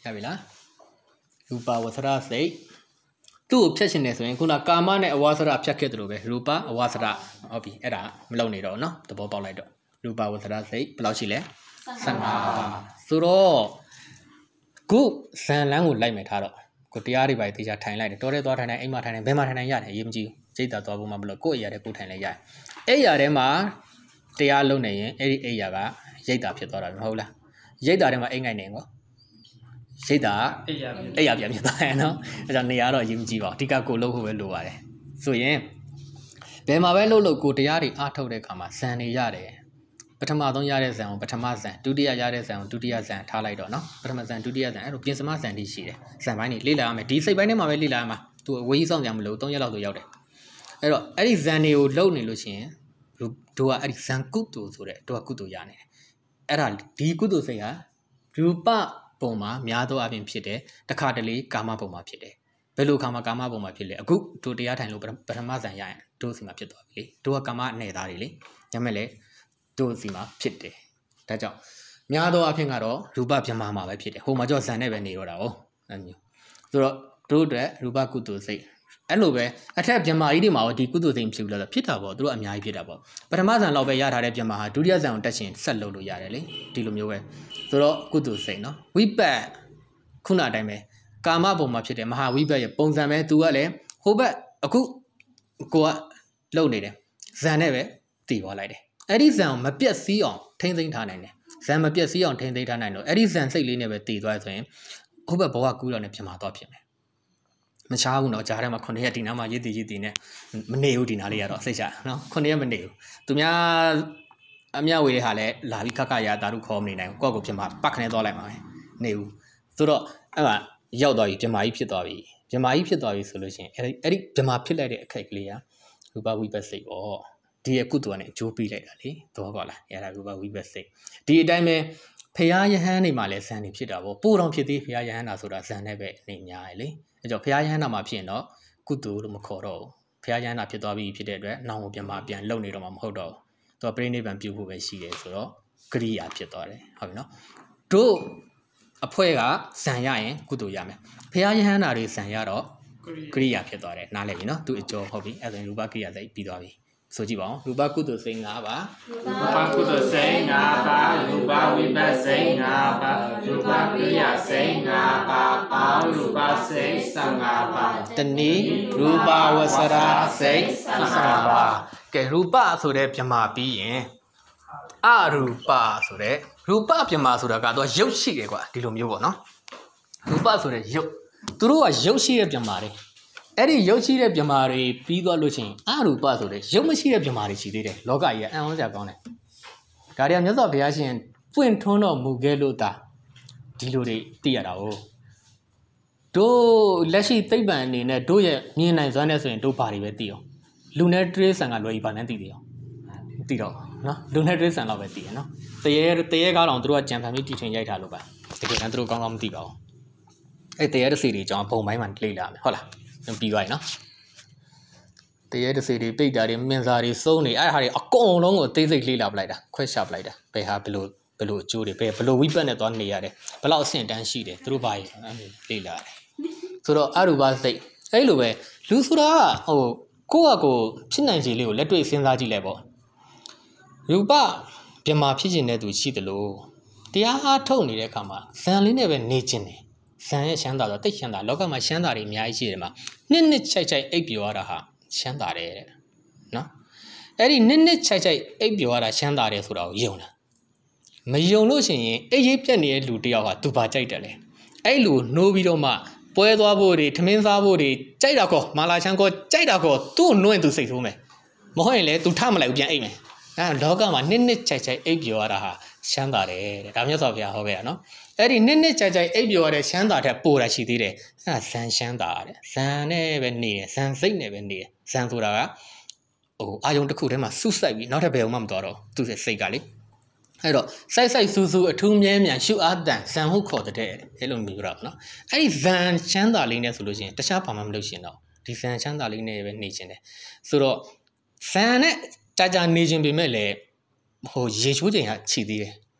ရပြီလားရူပဝဆရာစိတ်သူ့ကိုဖြတ်ရှင်နေဆိုရင်ခုနကာမနဲ့အဝါစရဖြတ်ခဲ့တယ်လို့ပဲရူပအဝါစရဟုတ်ပြီအဲ့ဒါမလုံနေတော့နော်သဘောပေါက်လိုက်တော့ရူပဝဆရာစိတ်ဘယ်လောက်ရှိလဲဆယ်ငါးပါးဆိုတော့ခုဇန်လန်းကိုလိုက်မယ်ထားတော့ကိုတရားတွေပါတေချာထိုင်လိုက်တယ်တော်တဲ့သွားထိုင်နေအိမ်မှာထိုင်နေဘယ်မှာထိုင်နေရတယ်အရေးမကြီးဘူးစိတ်သာသွားဖို့မှမလို့ကိုယ့်အရာတွေကိုထိုင်လဲရတယ်အဲ့အရာထဲမှာတရားလုံးနေရင်အဲ့ဒီအိယာကရိတ်တာဖြစ်သွားတာမဟုတ်လားရိတ်တာထဲမှာအိမ်ငိုင်နေကောရိတ်တာအိယာအိယာပြန်ဖြစ်သွားတယ်နော်အဲကြောင့်နေရာတော့အရေးမကြီးပါဘူးအဓိကကိုလှုပ်ဖို့ပဲလိုပါတယ်ဆိုရင်ဘယ်မှာပဲလှုပ်လို့ကိုတရားတွေအားထုတ်တဲ့အခါမှာဇန်နေရတယ်ပထမဆုံးရတဲ့ဇန်ကိုပထမဇန်ဒုတိယရတဲ့ဇန်ကိုဒုတိယဇန်ထားလိုက်တော့နော်ပထမဇန်ဒုတိယဇန်အဲ့လိုပြင်စမဇန်တိရှိတယ်ဇန်ပိုင်းတွေလေ့လာရမယ်ဒီစိတ်ပိုင်းထဲမှာပဲလေ့လာရမှာသူအဝေးကြီးဆောင်ကြမလို့သုံးရက်လောက်ဆိုရောက်တယ်အဲ့တော့အဲ့ဒီဇန်တွေကိုလှုပ်နေလို့ရှိရင်တို့ကအဲ့ဒီဇန်ကုတုဆိုတဲ့တို့ကကုတုရနေတယ်အဲ့ဒါဒီကုတုစိတ်ဟာရူပပုံမှာများသောအားဖြင့်ဖြစ်တယ်တခါတလေကာမပုံမှာဖြစ်တယ်ဘယ်လိုခါမှာကာမပုံမှာဖြစ်လဲအခုတို့တရားထိုင်လို့ပထမဇန်ရရင်တို့စီမှာဖြစ်သွားပြီလေတို့ကကာမအနေသားတွေလေညမဲ့လေတို့စီမှာဖြစ်တယ်ဒါကြောင့်များသောအားဖြင့်ကတော့ရူပဗြဟ္မာမှာပဲဖြစ်တယ်ဟိုမှာကြောဇန်နဲ့ပဲနေတော့တာဟုတ်အဲ့မျိုးဆိုတော့တို့အတွက်ရူပကုတုစိတ်အဲ့လိုပဲအထက်ဗြဟ္မာကြီးတွေမှာရောဒီကုသိုလ်စိတ်ဖြစ်လို့ဆိုဖြစ်တာပေါ့သူတို့အများကြီးဖြစ်တာပေါ့ပထမဇန်လောက်ပဲရထားတဲ့ဗြဟ္မာဟာဒုတိယဇန်ကိုတက်ရှင်ဆက်လုပ်လို့ရတယ်လေဒီလိုမျိုးပဲဆိုတော့ကုသိုလ်စိတ်နော်ဝိပတ်ခုနအတိုင်းပဲကာမဘုံမှာဖြစ်တယ်မဟာဝိပတ်ရဲ့ပုံစံပဲသူကလည်းဟိုဘက်အခုကိုကလှုပ်နေတယ်ဇန်နဲ့ပဲတည်သွားလိုက်တယ်အဲ့ဒီဇန်ကိုမပြတ်စည်းအောင်ထိမ့်သိမ်းထားနိုင်တယ်ဇန်မပြတ်စည်းအောင်ထိမ့်သိမ်းထားနိုင်လို့အဲ့ဒီဇန်စိတ်လေးနဲ့ပဲတည်သွားဆိုရင်ဟိုဘက်ဘဝကူးတော့လည်းဗြဟ္မာတော့ဖြစ်မယ်မချားဘူးနော်ကြားထဲမှာခုနှစ်ရက်ဒီနားမှာရည်တည်ရည်တည်နဲ့မနေဘူးဒီနားလေးရတော့စိတ်ချနော်ခုနှစ်ရက်မနေဘူးသူများအမြဝေတဲ့ဟာလည်းလာပြီးခက်ခရတာတို့ခေါ်မနေနိုင်ဘူးကိုယ့်ကိုပြမပတ်ခနဲ့သွားလိုက်မှာပဲနေဘူးဆိုတော့အဲ့မှာရောက်သွားပြီပြမကြီးဖြစ်သွားပြီပြမကြီးဖြစ်သွားပြီဆိုလို့ရှိရင်အဲ့ဒီအဲ့ဒီပြမဖြစ်လိုက်တဲ့အခက်ကလေးကရူပဝိပဿစိတ်ပေါ့ဒီအကုသိုလ်ကနေအကျိုးပေးလိုက်တာလေသဘောပေါက်လားအဲ့ဒါရူပဝိပဿစိတ်ဒီအတိုင်းပဲဖရာယဟန်နေမှာလည်းဇန်နေဖြစ်တာပေါ့ပို့တော်ဖြစ်သေးဖရာယဟန်နာဆိုတာဇန်နဲ့ပဲနေများရလေအဲ့ကြောင့်ဖရာယဟန်နာမှာဖြစ်ရင်တော့ကုသိုလ်လို့မခေါ်တော့ဘူးဖရာယဟန်နာဖြစ်သွားပြီဖြစ်တဲ့အတွက်နောင်ကိုပြန်มาပြန်လုံနေတော့မှမဟုတ်တော့ဘူးသူကပြိဋိဘံပြုဖို့ပဲရှိတယ်ဆိုတော့ကရိယာဖြစ်သွားတယ်ဟုတ်ပြီနော်တို့အဖွဲကဇန်ရရင်ကုသိုလ်ရမယ်ဖရာယဟန်နာတွေဇန်ရတော့ကရိယာဖြစ်သွားတယ်နားလည်ပြီနော်သူအကျော်ဟုတ်ပြီအဲ့ဒါရူပကရိယာစိတ်ပြီးသွားပြီဆိုကြည့်ပါဦးရူပကုသိုလ်စိတ်၅ပါးရူပကုသိုလ်စိတ်၅ပါးရူပဝိပဿစိတ်၅ပါးရူပကရိယာစိတ်၅ပါးပေါင်းရူပစိတ်၁၅ပါးတနည်းရူပဝဆရာစိတ်၁၅ပါးကဲရူပဆိုတဲ့ဗြဟ္မာပြီးရင်အရူပဆိုတဲ့ရူပဗြဟ္မာဆိုတာကတော့ရုပ်ရှိတယ်ကွာဒီလိုမျိုးပေါ့နော်ရူပဆိုတဲ့ရုပ်သူတို့ကရုပ်ရှိတဲ့ဗြဟ္မာတွေအဲ့ဒီရုပ်ရှိတဲ့ဗြဟ္မာတွေပြီးသွားလို့ချင်းအရူပဆိုတဲ့ရုပ်မရှိတဲ့ဗြဟ္မာတွေရှိသေးတယ်လောကကြီးကအံ့ဩစရာကောင်းတယ်ဒါတွေကမြတ်စွာဘုရားရှင်ပွင့်ထွန်းတော်မူခဲ့လို့သာဒီလိုတွေသိရတာ哦တို့လက်ရှိသိပ္ပံအနေနဲ့တို့ရဲ့မြင်နိုင်စွမ်းနဲ့ဆိုရင်တို့ဘာတွေပဲသိအောင်လူနဲ့တရေဆန်ကလွယ်ကြီးဘာနဲ့သိသေးအောင်မသိတော့နော်လူနဲ့တရေဆန်တော့ပဲသိရနော်တရေတရေကားတော့တို့ကကြံဖန်ပြီးတီထွင်ရိုက်ထားလို့ပါတကယ်တမ်းတို့ကောင်းကောင်းမသိပါဘူးအဲ့တရေတစ်စီတွေကြောင်းဘုံပိုင်းမှာလေ့လာမယ်ဟုတ်လားပြီးသွားပြီနော်တရေတစ်စီတွေပိတ်တာတွေမင်းစားတွေစုံးနေအဲ့ဟာတွေအကုန်လုံးကိုသိစိတ်လေ့လာပလိုက်တာခွဲရှာပလိုက်တာဘယ်ဟာဘယ်လိုဘယ်လိုအကျိုးတွေဘယ်ဘယ်လိုဝိပတ်နဲ့သွားနေရတယ်ဘယ်လောက်အဆင့်တန်းရှိတယ်တို့ဘာကြီးလေ့လာတယ်ဆိုတော့အရူပစိတ်အဲ့လိုပဲလူဆိုတာဟိုကိုယ့်အကိုဖြစ်နိုင်ခြေလေးကိုလက်တွေ့စဉ်းစားကြည့်လိုက်ပေါ့ရူပဗြဟ္မာဖြစ်ခြင်းတဲ့သူရှိတယ်လို့တရားအားထုတ်နေတဲ့အခါမှာဇန်လေးနဲ့ပဲနေခြင်းတယ်ဇန်ရဲ့ရှမ်းသာဆိုတိတ်ရှမ်းသာလောကမှာရှမ်းသာတွေအများကြီးရှိတယ်မှာနှစ်နှစ်ချိုက်ချိုက်အိပ်ပျော်ရတာဟာရှမ်းသာတယ်တဲ့နော်အဲ့ဒီနှစ်နှစ်ချိုက်ချိုက်အိပ်ပျော်ရတာရှမ်းသာတယ်ဆိုတာကိုယုံလားမယုံလို့ရှိရင်အိပ်ရိပ်ပြက်နေတဲ့လူတယောက်ဟာသူဘာကြိုက်တယ်လဲအဲ့လူနှိုးပြီးတော့မှပွဲသွားဖို့တွေထမင်းစားဖို့တွေကြိုက်တာကောမာလာချမ်းကောကြိုက်တာကောသူ့နှွင့်သူစိတ်ဆိုးမယ်မဟုတ်ရင်လေသူထမလိုက်ဘူးပြန်အိပ်မယ်အဲလောကမှာနှစ်နှစ်ချိုက်ချိုက်အိပ်ပျော်ရတာဟာရှမ်းသာတယ်တဲ့ဒါမျိုးဆိုဗျာဟောခဲ့တာနော်အဲ့ဒီနှစ်နှစ်ချိုက်ချိုက်အိပ်ပျော်ရတဲ့ရှမ်းသာတဲ့ပိုတာရှိသေးတယ်အဲဇန်ရှမ်းသာတဲ့ဇန်နဲ့ပဲနေတယ်ဇန်စိတ်နဲ့ပဲနေတယ်ဇန်ဆိုတာကဟိုအာယုံတစ်ခုထဲမှာစုစိုက်ပြီးနောက်ထပ်ဘယ်အောင်မှမတော်တော့သူ့စိတ်ကလေအဲ့တော့စိုက်စိုက်စူးစူးအထူးမြဲမြံရှုအားတန်ဇန်ဟုတ်ခေါ်တဲ့အဲ့လိုမျိုးတော့နော်အဲ့ဒီဇန်ချမ်းသာလေးနဲ့ဆိုလို့ရှိရင်တခြားဘာမှမလုပ်ရှင်တော့ဒီဇန်ချမ်းသာလေးနဲ့ပဲနေခြင်းတယ်ဆိုတော့ဇန်နဲ့ကြာကြာနေခြင်းပေမဲ့လည်းဟိုရေချိုးချိန်ကခြိသေးတယ်ဘ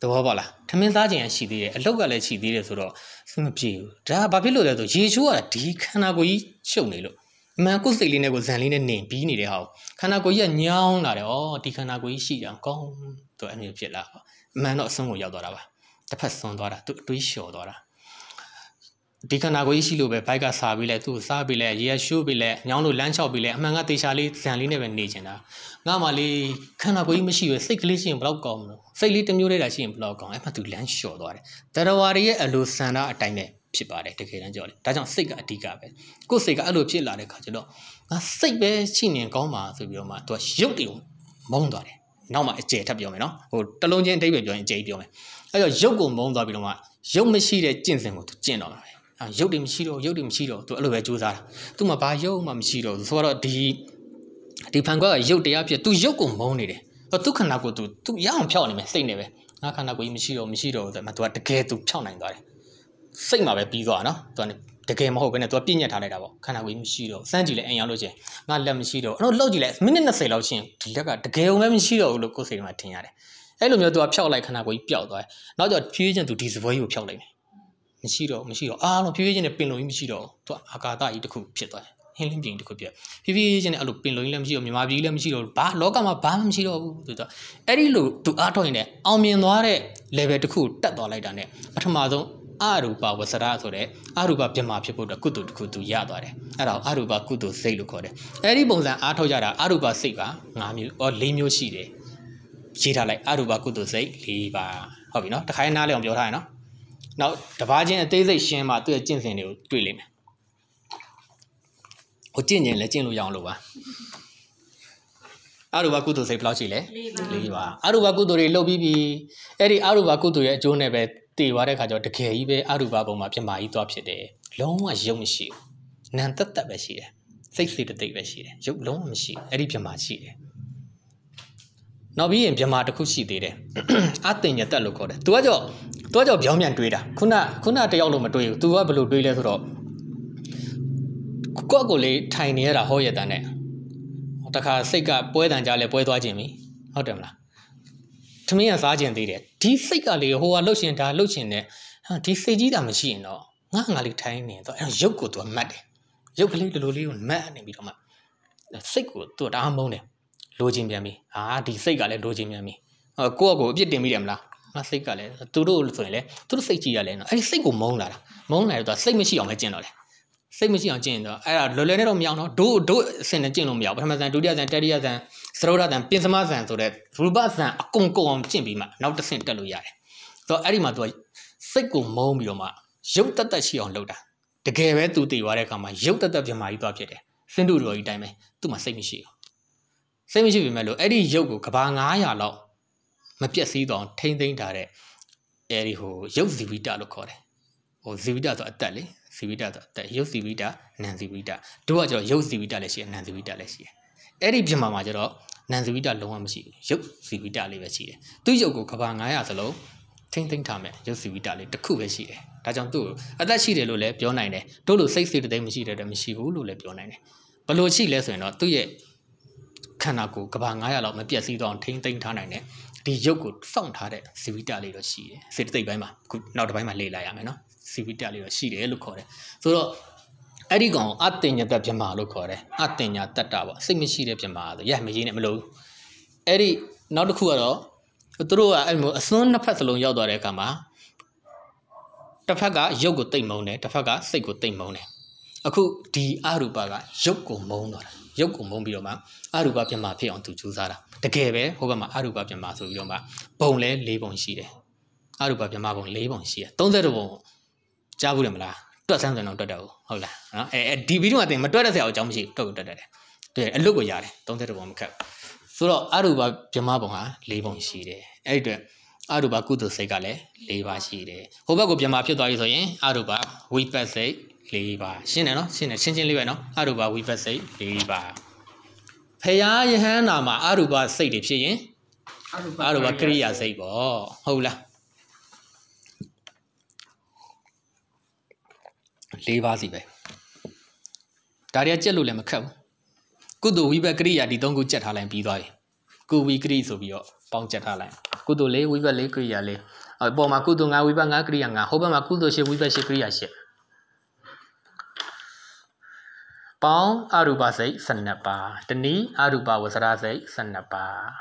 ဘောပါလားထမင်းသားခြင်းရှိသေးတယ်အလောက်ကလည်းရှိသေးတယ်ဆိုတော့မပြေဘူးဒါဘာဖြစ်လို့လဲဆိုရေချိုးကဒီခန္ဓာကိုယ်ကြီးရှုပ်နေလို့အမှန်ကိုယ်စိတ်လေးနဲ့ကိုယ်ဇန်လေးနဲ့နင်ပြီးနေတဲ့ဟာကိုခန္ဓာကိုယ်ကြီးကညောင်းလာတယ်ဩဒီခန္ဓာကိုယ်ကြီးရှိတာကောင်းသူအမျိုးဖြစ်လာပါအမှန်တော့အဆုံးကိုရောက်သွားတာပါတစ်ဖက်ဆွန်သွားတာသူအတွေးလျှော်သွားတာဒီခန္ဓာကိုယ်ကြီးရှိလို့ပဲဘိုက်ကစားပြီးလဲသူ့စားပြီးလဲရေရရှိုးပြီးလဲညောင်းလို့လမ်းလျှောက်ပြီးလဲအမှန်ကတေချာလေးဇန်လေးနဲ့ပဲနေချင်တာငါမှလေးခန္ဓာကိုယ်ကြီးမရှိပဲစိတ်ကလေးရှိရင်ဘလောက်ကောင်းမလို့စိတ်လေးတစ်မျိုးလေးတာရှိရင်ဘလောက်ကောင်းအဲ့မှသူလမ်းလျှော်သွားတယ်တရဝါရီရဲ့အလိုဆန္ဒအတိုင်းပဲဖြစ်ပါတယ်တကယ်တမ်းကြော်လေဒါကြောင့်စိတ်ကအဓိကပဲကိုယ်စိတ်ကအဲ့လိုဖြစ်လာတဲ့ခါကျတော့ငါစိတ်ပဲရှိနေကောင်းပါဆိုပြီးတော့မှသူကရုပ်တွေကိုမုန်းသွားတယ်နောက်မှအကျယ်ထပ်ပြောမယ်နော်ဟိုတလုံးချင်းအတိတ်ပဲပြောရင်အကျယ်ပြောမယ်အဲ့တော့ရုပ်ကိုမုန်းသွားပြီးတော့မှရုပ်မရှိတဲ့ကျင့်စဉ်ကိုသူကျင့်တော့တာပဲအဲရုပ်တွေမရှိတော့ရုပ်တွေမရှိတော့သူအဲ့လိုပဲကြိုးစားတာသူမှဘာရုပ်မှမရှိတော့ဆိုတော့ဒီဒီဖန်ကွက်ကရုပ်တရားဖြစ်သူရုပ်ကိုမုန်းနေတယ်ဟောသူခန္ဓာကိုယ်သူသူရအောင်ဖြောက်နေမယ်စိတ်နဲ့ပဲငါခန္ဓာကိုယ်ကြီးမရှိတော့မရှိတော့ဆိုတော့သူကတကယ်သူဖြောက်နိုင်သွားတယ်စိတ်မှာပဲပြီးသွားတာနော်သူကတကယ်မဟုတ်ဘဲနဲ့သူကပြည့်ညတ်ထားလိုက်တာပေါ့ခန္ဓာကိုယ်ကြီးမရှိတော့စမ်းကြည့်လဲအိမ်ရောက်လို့ချင်းငါလက်မရှိတော့အဲ့တော့လှုပ်ကြည့်လဲမိနစ်၂၀လောက်ချင်းဒီလက်ကတကယ်ုံပဲမရှိတော့ဘူးလို့ကိုယ်စိတ်မှာထင်ရတယ်အဲ့လိုမျိုးသူကဖြောက်လိုက်ခန္ဓာကိုယ်ကြီးပျောက်သွားတယ်နောက်ကျဖြည်းဖြည်းချင်းသူဒီစပွဲကြီးကိုဖြောက်လိုက်မယ်မရှိတော့မရှိတော့အားလုံးဖြည်းဖြည်းချင်းနဲ့ပင်လုံးကြီးမရှိတော့သူကအာကာသကြီးတစ်ခုဖြစ်သွားတယ်ဟင်းလင်းပြင်တစ်ခုပြဖြည်းဖြည်းချင်းနဲ့အဲ့လိုပင်လုံးကြီးလည်းမရှိတော့မြမာပြည်လည်းမရှိတော့ဘာလောကမှာဘာမှမရှိတော့ဘူးသူကအဲ့ဒီလိုသူအားထုတ်ရင်လည်းအောင်မြင်သွားတဲ့ level တစ်ခုတက်သွားလိုက်တာ ਨੇ ပထမဆုံးအရူပဝဆရာဆိုတဲ့အရူပပြမဖြစ်ဖို့အတွက်ကုသိုလ်တစ်ခုသူရသွားတယ်အဲ့ဒါအရူပကုသိုလ်စိတ်လို့ခေါ်တယ်အဲ့ဒီပုံစံအားထုတ်ကြတာအရူပစိတ်က၅မျိုးအော်၄မျိုးရှိတယ်ရေးထားလိုက်အရူပကုသိုလ်စိတ်၄ပါးဟုတ်ပြီနော်တခါနားလေးအောင်ပြောထားရနော်နောက်တပါးချင်းအသေးစိတ်ရှင်းမှသူ့ရဲ့ကျင့်စဉ်တွေကိုတွေ့လိမ့်မယ်ဟိုကျင့်ကျင်လဲကျင့်လို့ရအောင်လို့ပါအရူပကုသိုလ်စိတ်ဘယ်လောက်ရှိလဲ၄ပါးအရူပကုသိုလ်တွေလုပ်ပြီးပြီအဲ့ဒီအရူပကုသိုလ်ရဲ့အကျိုးနဲ့ပဲတည်သွားတဲ့ခါကျတော့တကယ်ကြီးပဲအရူပဘုံမှာပြမာကြီးသွားဖြစ်တယ်လုံးဝရုပ်မရှိဘူးနာမ်တက်တက်ပဲရှိတယ်စိတ်စိတ်တိတ်ပဲရှိတယ်ရုပ်လုံးဝမရှိအဲ့ဒီပြမာရှိတယ်နောက်ပြီးရင်ပြမာတစ်ခုရှိသေးတယ်အသိဉာဏ်တက်လို့ခေါ်တယ်သူကကြောသူကကြောပြောင်းပြန်တွေးတာခုနခုနတယောက်လို့မတွေးဘူးသူကဘယ်လိုတွေးလဲဆိုတော့ကိုယ့်ကိုယ်လေးထိုင်နေရတာဟောရတဲ့နဲ့တခါစိတ်ကပွဲတန်ကြလဲပွဲသွားခြင်းပြီဟုတ်တယ်မလားသမီးကစားခြင်းသေးတယ်ဒီစိတ်ကလေးဟိုကလှုပ်ရှင်ဒါလှုပ်ရှင်နဲ့ဟာဒီစိတ်ကြီးတာမရှိရင်တော့ငါငါလေးထိုင်နေတော့အဲ့ရုပ်ကိုသူကမတ်တယ်ရုပ်ကလေးလိုလိုလေးကိုမတ်နေပြီးတော့မှစိတ်ကိုသူကတအားမုန်းတယ်လိုချင်ပြန်ပြီဟာဒီစိတ်ကလည်းလိုချင်ပြန်ပြီဟောကိုယ့်ကိုအပြစ်တင်မိတယ်မလားငါစိတ်ကလည်းသူတို့ဆိုရင်လေသူတို့စိတ်ကြီးရလဲနော်အဲ့ဒီစိတ်ကိုမုန်းလာတာမုန်းလာတော့စိတ်မရှိအောင်ပဲကျင့်တော့တယ်စိတ်မရှိအောင်ကျင့်တော့အဲ့ဒါလွယ်လွယ်နဲ့တော့မရအောင်နော်ဒို့ဒို့အစင်နဲ့ကျင့်လို့မရဘူးပထမဇန်ဒုတိယဇန်တတိယဇန်သရုဒ္ဓဇန်ပင်စမဇန်ဆိုတဲ့ရူပဇန်အကုန်ကုန်အောင်ကျင့်ပြီးမှနောက်တစ်ဆင့်တက်လို့ရတယ်ဆိုတော့အဲ့ဒီမှာသူကစိတ်ကိုမုန်းပြီးတော့မှရုပ်တက်တက်ရှိအောင်လုပ်တာတကယ်ပဲသူတည်သွားတဲ့အခါမှာရုပ်တက်တက်ပြမာကြီးသွားဖြစ်တယ်စင်တုတော်ကြီးတိုင်းပဲသူ့မှာစိတ်မရှိဘူးစိတ်မရှိပြီမဲ့လို့အဲ့ဒီရုပ်ကိုကဘာ၅ရာလောက်မပြတ်စည်းတော့ထိမ့်သိမ့်ထားတဲ့အဲ့ဒီဟိုရုပ်ဇီဝိတလို့ခေါ်တယ်ဟိုဇီဝိတဆိုအတက်လေဇီဝိတဆိုအတက်ရုပ်ဇီဝိတနံဇီဝိတတို့ကကျတော့ရုပ်ဇီဝိတလည်းရှိတယ်နံဇီဝိတလည်းရှိတယ်အဲ့ဒီပြမာမှာကျတော့နံဇီဝိတလုံးဝမရှိဘူးရုပ်ဇီဝိတလေးပဲရှိတယ်သူ့ရုပ်ကိုကဘာ၅ရာစလုံးထိမ့်သိမ့်ထားမယ်ရုပ်ဇီဝိတလေးတစ်ခုပဲရှိတယ်ဒါကြောင့်သူ့အသက်ရှိတယ်လို့လည်းပြောနိုင်တယ်တို့လို့စိတ်စိတ်တိတ်မရှိတယ်တဲ့မရှိဘူးလို့လည်းပြောနိုင်တယ်ဘယ်လိုရှိလဲဆိုရင်တော့သူ့ရဲ့ခန္ဓာကိုယ်ကဘာ၅ရာလောက်မပြတ်စည်းတော့ထိမ့်သိမ့်ထားနိုင်တယ်ဒီရုပ်ကိုစောင့်ထားတဲ့ဇီဝိတလေးတော့ရှိတယ်စေတသိက်ပိုင်းမှာခုနောက်တစ်ပိုင်းမှာလေ့လာရမယ်နော်ဇီဝိတလေးတော့ရှိတယ်လို့ခေါ်တယ်ဆိုတော့အဲ့ဒီကောင်အတဉ္ဇတပြမာလို့ခေါ်တယ်အတဉ္ဇတတ္တပေါ့စိတ်မရှိတဲ့ပြမာဆိုရမရေးနဲ့မလို့အဲ့ဒီနောက်တစ်ခုကတော့သူတို့ကအဲ့လိုအစွန်းနှစ်ဖက်စလုံးရောက်သွားတဲ့အခါမှာတစ်ဖက်ကရုပ်ကိုတိတ်မုံတယ်တစ်ဖက်ကစိတ်ကိုတိတ်မုံတယ်အခုဒီအရူပကရုပ်ကိုမုံသွားတာရုပ်ကိုမုံပြီးတော့မှအရူပပြမာဖြစ်အောင်သူကြိုးစားတာတကယ်ပဲဟိုဘက်မှာအရူပပြမာဆိုပြီးတော့မှဘုံလဲ၄ပုံရှိတယ်အရူပပြမာဘုံ၄ပုံရှိတယ်၃၁ပုံကြားဘူးတယ်မလားတွက်ဆန်းစံတော့တွက်တယ်ဟုတ်လားနော်အဲဒီဗီဒီယိုမှာတင်မတွက်တဲ့ဆရာအကြောင်းမရှိဘူးတွက်ကိုတွက်တတ်တယ်တွေ့အလွတ်ကိုရတယ်၃၁ပုံမခက်ဆိုတော့အရူပပြမာဘုံဟာ၄ပုံရှိတယ်အဲ့ဒီအတွက်အရူပကုသိုလ်စိတ်ကလည်း၄ပါးရှိတယ်ဟိုဘက်ကိုပြမာဖြစ်သွားပြီဆိုရင်အရူပဝိပတ်စိတ်၄ပါးရှင်းတယ်နော်ရှင်းတယ်ရှင်းချင်းလေးပဲနော်အရူပဝိပတ်စိတ်၄ပါးဖယားယဟန္တာမှာအရူပစိတ်တွေဖြစ်ရင်အရူပကရိယာစိတ်ပေါ့ဟုတ်လား၄ပါးစီပဲဒါတွေကကြက်လို့လည်းမခက်ဘူးကုသိုလ်ဝိဘတ်ကရိယာဒီ၃ခုကြက်ထားလိုက်ပြီးသွားပြီကုကုဝီကရိဆိုပြီးတော့ပေါင်းချက်ထားလိုက်ကုသိုလ်လေးဝိဘတ်လေးကရိယာလေးအပေါ်မှာကုသိုလ်ငါဝိဘတ်ငါကရိယာငါဟိုဘက်မှာကုသိုလ်ရှိဝိဘတ်ရှိကရိယာရှိပေါင်းအရူပစိတ်ဆယ်နှစ်ပါးတနည်းအရူပဝဆရာစိတ်ဆယ်နှစ်ပါး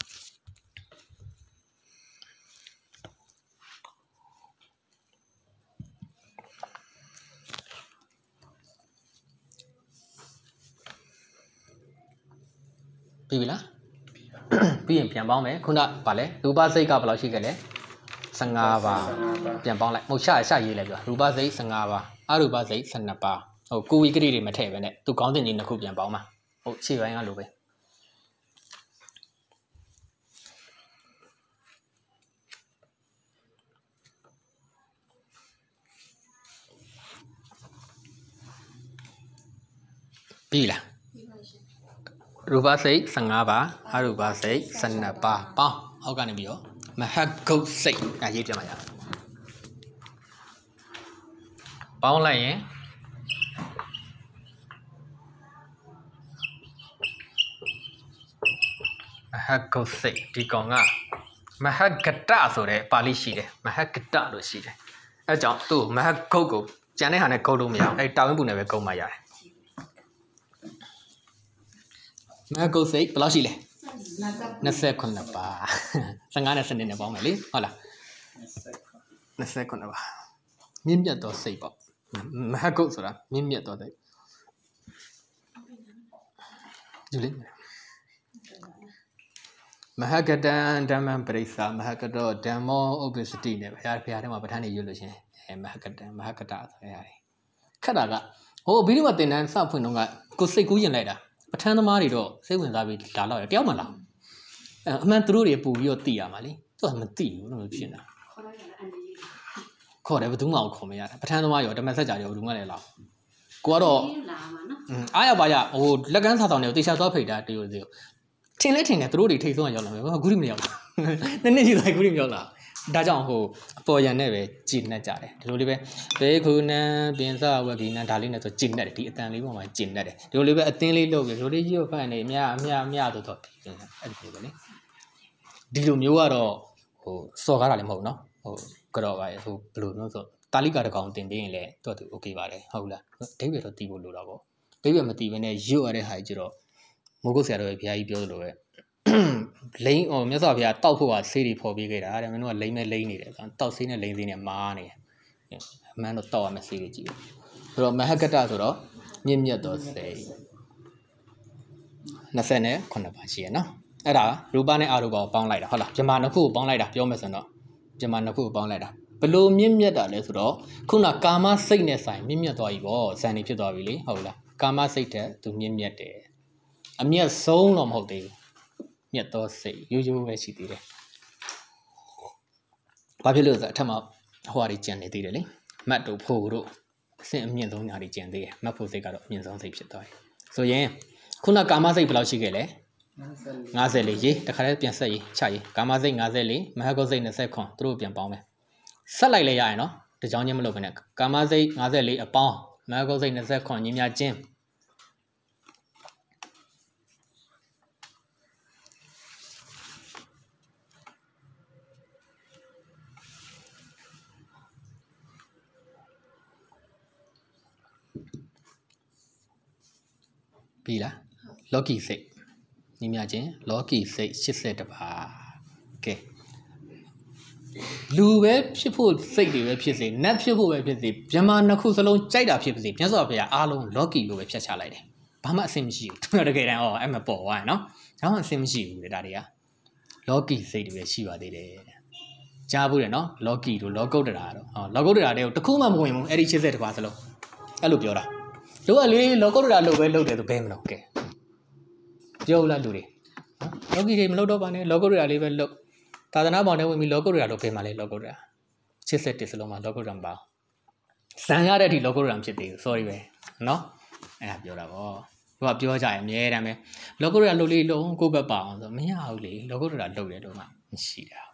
ပြီလားပြီးရင်ပြန်ပေါင်းမယ်ခုနကဗာလဲရူပစိတ်ကဘယ်လောက်ရှိခဲ့လဲဆယ်၅ပါးပြန်ပေါင်းလိုက်မဟုတ်ရှာရှာရေးလိုက်ပြရူပစိတ်ဆယ်၅ပါးအရူပစိတ်ဆယ်နှစ်ပါးဟိုကိုဝီကတိတွေမထည့်ပဲနဲ့သူကောင်းတင်ကြီးနှစ်ခုပြန်ပေါင်းပါဟုတ်ခြေပိုင်းကလိုပဲပြီလားရူပစိတ်ဆယ်၅ပါးအရူပစိတ်ဆယ်နှစ်ပါးပေါင်းအောက်ကနေပြီးတော့မဟဂုတ်စိတ်အရေးပြမှာရပေါင်းလိုက်ရင်မဟဂုတ်စိတ်ဒီကောင်ကမဟဂတဆိုတဲ့ပါဠိရှိတယ်မဟဂတလို့ရှိတယ်အဲကြောင့်သူ့မဟဂုတ်ကိုကျန်တဲ့ဟာနဲ့ဂုတ်လို့မရဘူးအဲတာဝင်းပူနဲ့ပဲဂုတ်မှရတယ်မဟဂုတ်စိတ်ဘယ်လောက်ရှိလဲနှစ်ဆယ်ခုနှစ်ပါဆယ်၅နဲ့စနစ်နဲ့ပေါင်းမယ်လေဟုတ်လားနှစ်ဆယ်ခုနှစ်ပါမြင့်မြတ်သောစိတ်ပေါ့မဟဂုတ်ဆိုတာမြင့်မြတ်သောစိတ်ယူလေမဟဂတံဓမ္မံပရိစ္ဆာမဟဂတောဓမ္မောဥပ္ပစ္စတိနဲ့ဘုရားဘုရားထဲမှာပဋ္ဌာန်းနေရွတ်လို့ရှင်အဲမဟဂတံမဟဂတဆိုရတယ်ခက်တာကဟိုဗီဒီယိုမှာသင်တန်းစဖွင့်တော့ကကိုစိတ်ကူးရင်လိုက်တာပဋ္ဌာန်းသမားတွေတော့စိတ်ဝင်စားပြီးလာတော့ရတယောက်မှလားအဲအမှန်သူတို့တွေပူပြီးတော့သိရမှာလေသူကမသိဘူးလို့ဖြစ်နေတာခေါ်တယ်ဘယ်သူမှခေါ်မရတာပဋ္ဌာန်းသမားရောဓမ္မစကြာရောဘယ်သူမှလည်းလာကိုကတော့အားရပါရဟိုလက်ကန်းစာဆောင်တွေကိုတေချာသွားဖိတ်တာတေကိုသေးထင်လဲထင်တယ်သူတို့တွေထိတ်ဆုံးရောက်လာမယ်အခုဒီမရောက်လားနှစ်နှစ်ရှိသွားအခုဒီမရောက်လားဒါကြောင့်ဟိုအပေါ်ရန်နဲ့ပဲကြည်နှက်ကြတယ်ဒီလိုလေးပဲဘေခုနံပင်စဝဂိနံဒါလေးနဲ့ဆိုကြည်နှက်တယ်ဒီအတန်လေးပေါ်မှာကြည်နှက်တယ်ဒီလိုလေးပဲအသင်းလေးလုပ်ပြီးဒီလိုလေးကြီးကိုဖတ်နေအမြအမြအမြဆိုတော့အဲ့ဒီလိုပဲလေဒီလိုမျိုးကတော့ဟိုစော်ကားတာလည်းမဟုတ်နော်ဟိုကြော်ပါရဲ့ဟိုဘယ်လိုမျိုးဆိုတာလိကတကောင်တင်ပေးရင်လည်းတော့သူโอเคပါတယ်ဟုတ်လားအဓိပ္ပာယ်တော့တီးဖို့လိုတာပေါ့အဓိပ္ပာယ်မတီးဘဲနဲ့ရွတ်ရတဲ့ဟာကြီးကျတော့မိုးကုတ်ဆရာတော်ရဲ့ဘုရားကြီးပြောသလိုပဲလိမ့်ဟိုမြတ်စွာဘုရားတောက်ဖို့ကဆေးတွေဖော်ပေးခဲ့တာတဲ့မင်းတို့ကလိမ့်မဲ့လိမ့်နေတယ်တောက်ဆေးနဲ့လိမ့်ဆေးနဲ့မားနေတယ်အမှန်တော့တောက်ရမယ့်ဆေးတွေကြီးဆိုတော့မဟဂတဆိုတော့မြင့်မြတ်သောစိတ်နှစ်ဆယ်နဲ့ခုနှစ်ပါရှိရနော်အဲ့ဒါရူပနဲ့အရူပကိုပေါင်းလိုက်တာဟုတ်လားပြမနှစ်ခုကိုပေါင်းလိုက်တာပြောမယ်ဆိုတော့ပြမနှစ်ခုကိုပေါင်းလိုက်တာဘလို့မြင့်မြတ်တာလဲဆိုတော့ခုနကာမစိတ်နဲ့ဆိုင်မြင့်မြတ်သွားပြီပေါ့ဇန်နေဖြစ်သွားပြီလေဟုတ်လားကာမစိတ်တဲ့သူမြင့်မြတ်တယ်အမြတ်ဆုံးတော့မဟုတ်သေးဘူးမြတ်သောစိတ်ရိုးရိုးပဲရှိသေးတယ်ဘာဖြစ်လို့လဲဆိုတော့အထက်မှာဟိုဟာတွေကျန်နေသေးတယ်လေမတ်တို့ဖို့တို့အဆင့်အမြင့်ဆုံးညာတွေကျန်သေးတယ်မတ်ဖို့စိတ်ကတော့အမြင့်ဆုံးစိတ်ဖြစ်သွားတယ်ဆိုရင်ခုနကာမစိတ်ဘယ်လောက်ရှိခဲ့လဲ၅၄ရေးတခါတည်းပြန်ဆက်ရေးချရေးကာမစိတ်၅၄မဟဂုတ်စိတ်၂၇သူတို့ပြန်ပေါင်းမယ်ဆက်လိုက်လဲရရင်နော်တကြောင်ချင်းမလုပ်ဘဲနဲ့ကာမစိတ်၅၄အပေါင်းမဟဂုတ်စိတ်၂၇ညီမြချင်းပြီလားလောကီစိတ်ညီမြချင်းလောကီစိတ်၈၁ပါးကဲလူပဲဖြစ်ဖို့စိတ်တွေပဲဖြစ်စေနတ်ဖြစ်ဖို့ပဲဖြစ်စေဗြဟ္မာနှစ်ခုစလုံးကြိုက်တာဖြစ်ပါစေမြတ်စွာဘုရားအားလုံးလောကီလိုပဲဖြတ်ချလိုက်တယ်ဘာမှအဆင်မရှိဘူးသူကတကယ်တမ်းအော်အဲ့မပေါ်သွားရနော်ဘာမှအဆင်မရှိဘူးလေဒါတွေကလောကီစိတ်တွေပဲရှိပါသေးတယ်ကြားဘူးတယ်နော်လောကီတို့လောကုတ္တရာတို့ဟောလောကုတ္တရာတွေကိုတခုမှမဝင်ဘူးအဲ့ဒီ၈၁ပါးစလုံးအဲ့လိုပြောတာတို့ကလေလောကုတ္တရာလို့ပဲလုပ်တယ်ဆိုဘယ်မလို့ကဲပြောလားလူတွေနော်လောကီတွေမလုပ်တော့ပါနဲ့လောကုတ္တရာလေးပဲလုပ်သာသနာ့ဘောင်ထဲဝင်ပြီးလောကုတ္တရာလို့ဘယ်မှာလဲလောကုတ္တရာ၈၁စလုံးမှာလောကုတ္တရာမပါဇန်ရတဲ့အထိလောကုတ္တရာဖြစ်သေးဘူး sorry ပဲနော်အဲ့ဒါပြောတာပေါ့သူကပြောကြရင်အမြဲတမ်းပဲလောကုတ္တရာလုပ်လေးလုံးကိုယ့်ဘက်ပါအောင်ဆိုမရဘူးလေလောကုတ္တရာလုပ်တယ်တော့မှမရှိတာ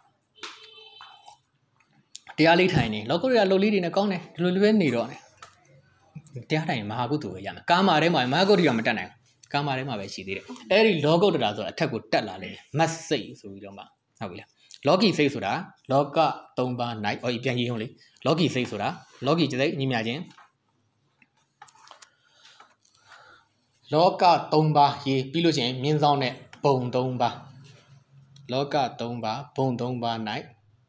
တရားလေးထိုင်နေလောကုတ္တရာလုပ်လေးတွေနဲ့ကောင်းတယ်ဒီလိုလိုပဲနေတော့တယ်တရားထိုင်မဟာကုသိုလ်ပဲရမယ်ကာမထဲမှာမဟာကုသိုလ်ကမတက်နိုင်ကာမထဲမှာပဲရှိသေးတယ်အဲ့ဒီလောကုတ္တရာဆိုတာအထက်ကိုတက်လာလိမ့်မယ်မတ်စိတ်ဆိုပြီးတော့မှဟုတ်ပြီလားလောကီစိတ်ဆိုတာလောကသုံးပါး night အော်ပြန်ရေးအောင်လေလောကီစိတ်ဆိုတာလောကီစိတ်ညီမြချင်းလောကသုံးပါးရေးပြီးလို့ရှိရင်မြင်းဆောင်တဲ့ဘုံသုံးပါးလောကသုံးပါးဘုံသုံးပါး night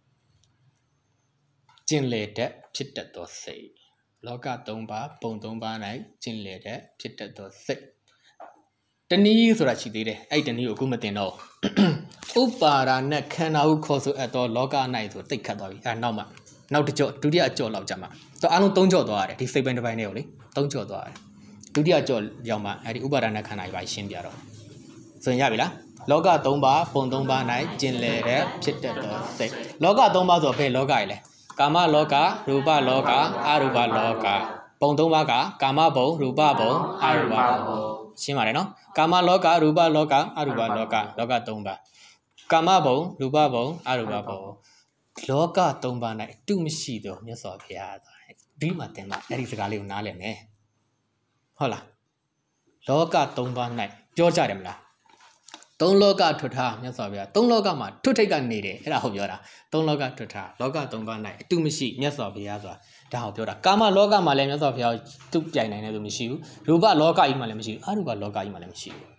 ကျင်လေတဲ့ဖြစ်တတ်သောစိတ်လောကသုံးပါးဘုံသုံးပါး night ကျင်လေတဲ့ဖြစ်တတ်သောစိတ်တနည်းဆိုတာရှိသေးတယ်အဲ့တနည်းကိုအခုမတင်တော့ဥပါဒာနဲ့ခန္ဓာဟုခေါ်ဆိုအပ်သောလောက၌ဆိုတိတ်ခတ်သွားပြီအဲနောက်မှနောက်တစ်ကြော့ဒုတိယအကြော့လောက်ကြမှာဆိုအားလုံးသုံးကြော့သွားရတယ်ဒီစိတ်ပိုင်းတစ်ပိုင်းနဲ့ကိုလေသုံးကြော့သွားရတယ်ဒုတိယကြော့ရောက်မှအဲ့ဒီဥပါဒာနဲ့ခန္ဓာကြီးပါရှင်းပြတော့ဆိုရင်ရပြီလားလောကသုံးပါးပုံသုံးပါး၌ကျင်လည်တဲ့ဖြစ်တတ်သောစိတ်လောကသုံးပါးဆိုဘယ်လောကကြီးလဲကာမလောကရူပလောကအရူပလောကပုံသုံးပါးကကာမဘုံရူပဘုံအရူပဘုံရှင်းပါတယ်နော်ကာမလောကရူပလောကအရူပလောကလောကသုံးပါးကာမဘုံရူပဘုံအရူပဘုံလောကသုံးပါး၌အတုမရှိသောမြတ်စွာဘုရားဒီမှာတင်မှာအဲ့ဒီစကားလေးကိုနားလည်မယ်ဟုတ်လားလောကသုံးပါး၌ပြောကြတယ်မလားသုံးလောကထွတ်ထားမြတ်စွာဘုရားသုံးလောကမှာထွတ်ထိတ်ကနေတယ်အဲ့ဒါဟုတ်ပြောတာသုံးလောကထွတ်ထားလောကသုံးပါး၌အတုမရှိမြတ်စွာဘုရားဆိုတာဒါဟုတ်ပြောတာကာမလောကမှာလည်းမြတ်စွာဘုရားသူ့ပြိုင်နိုင်တယ်လို့မရှိဘူးရူပလောကကြီးမှာလည်းမရှိဘူးအရူပလောကကြီးမှာလည်းမရှိဘူး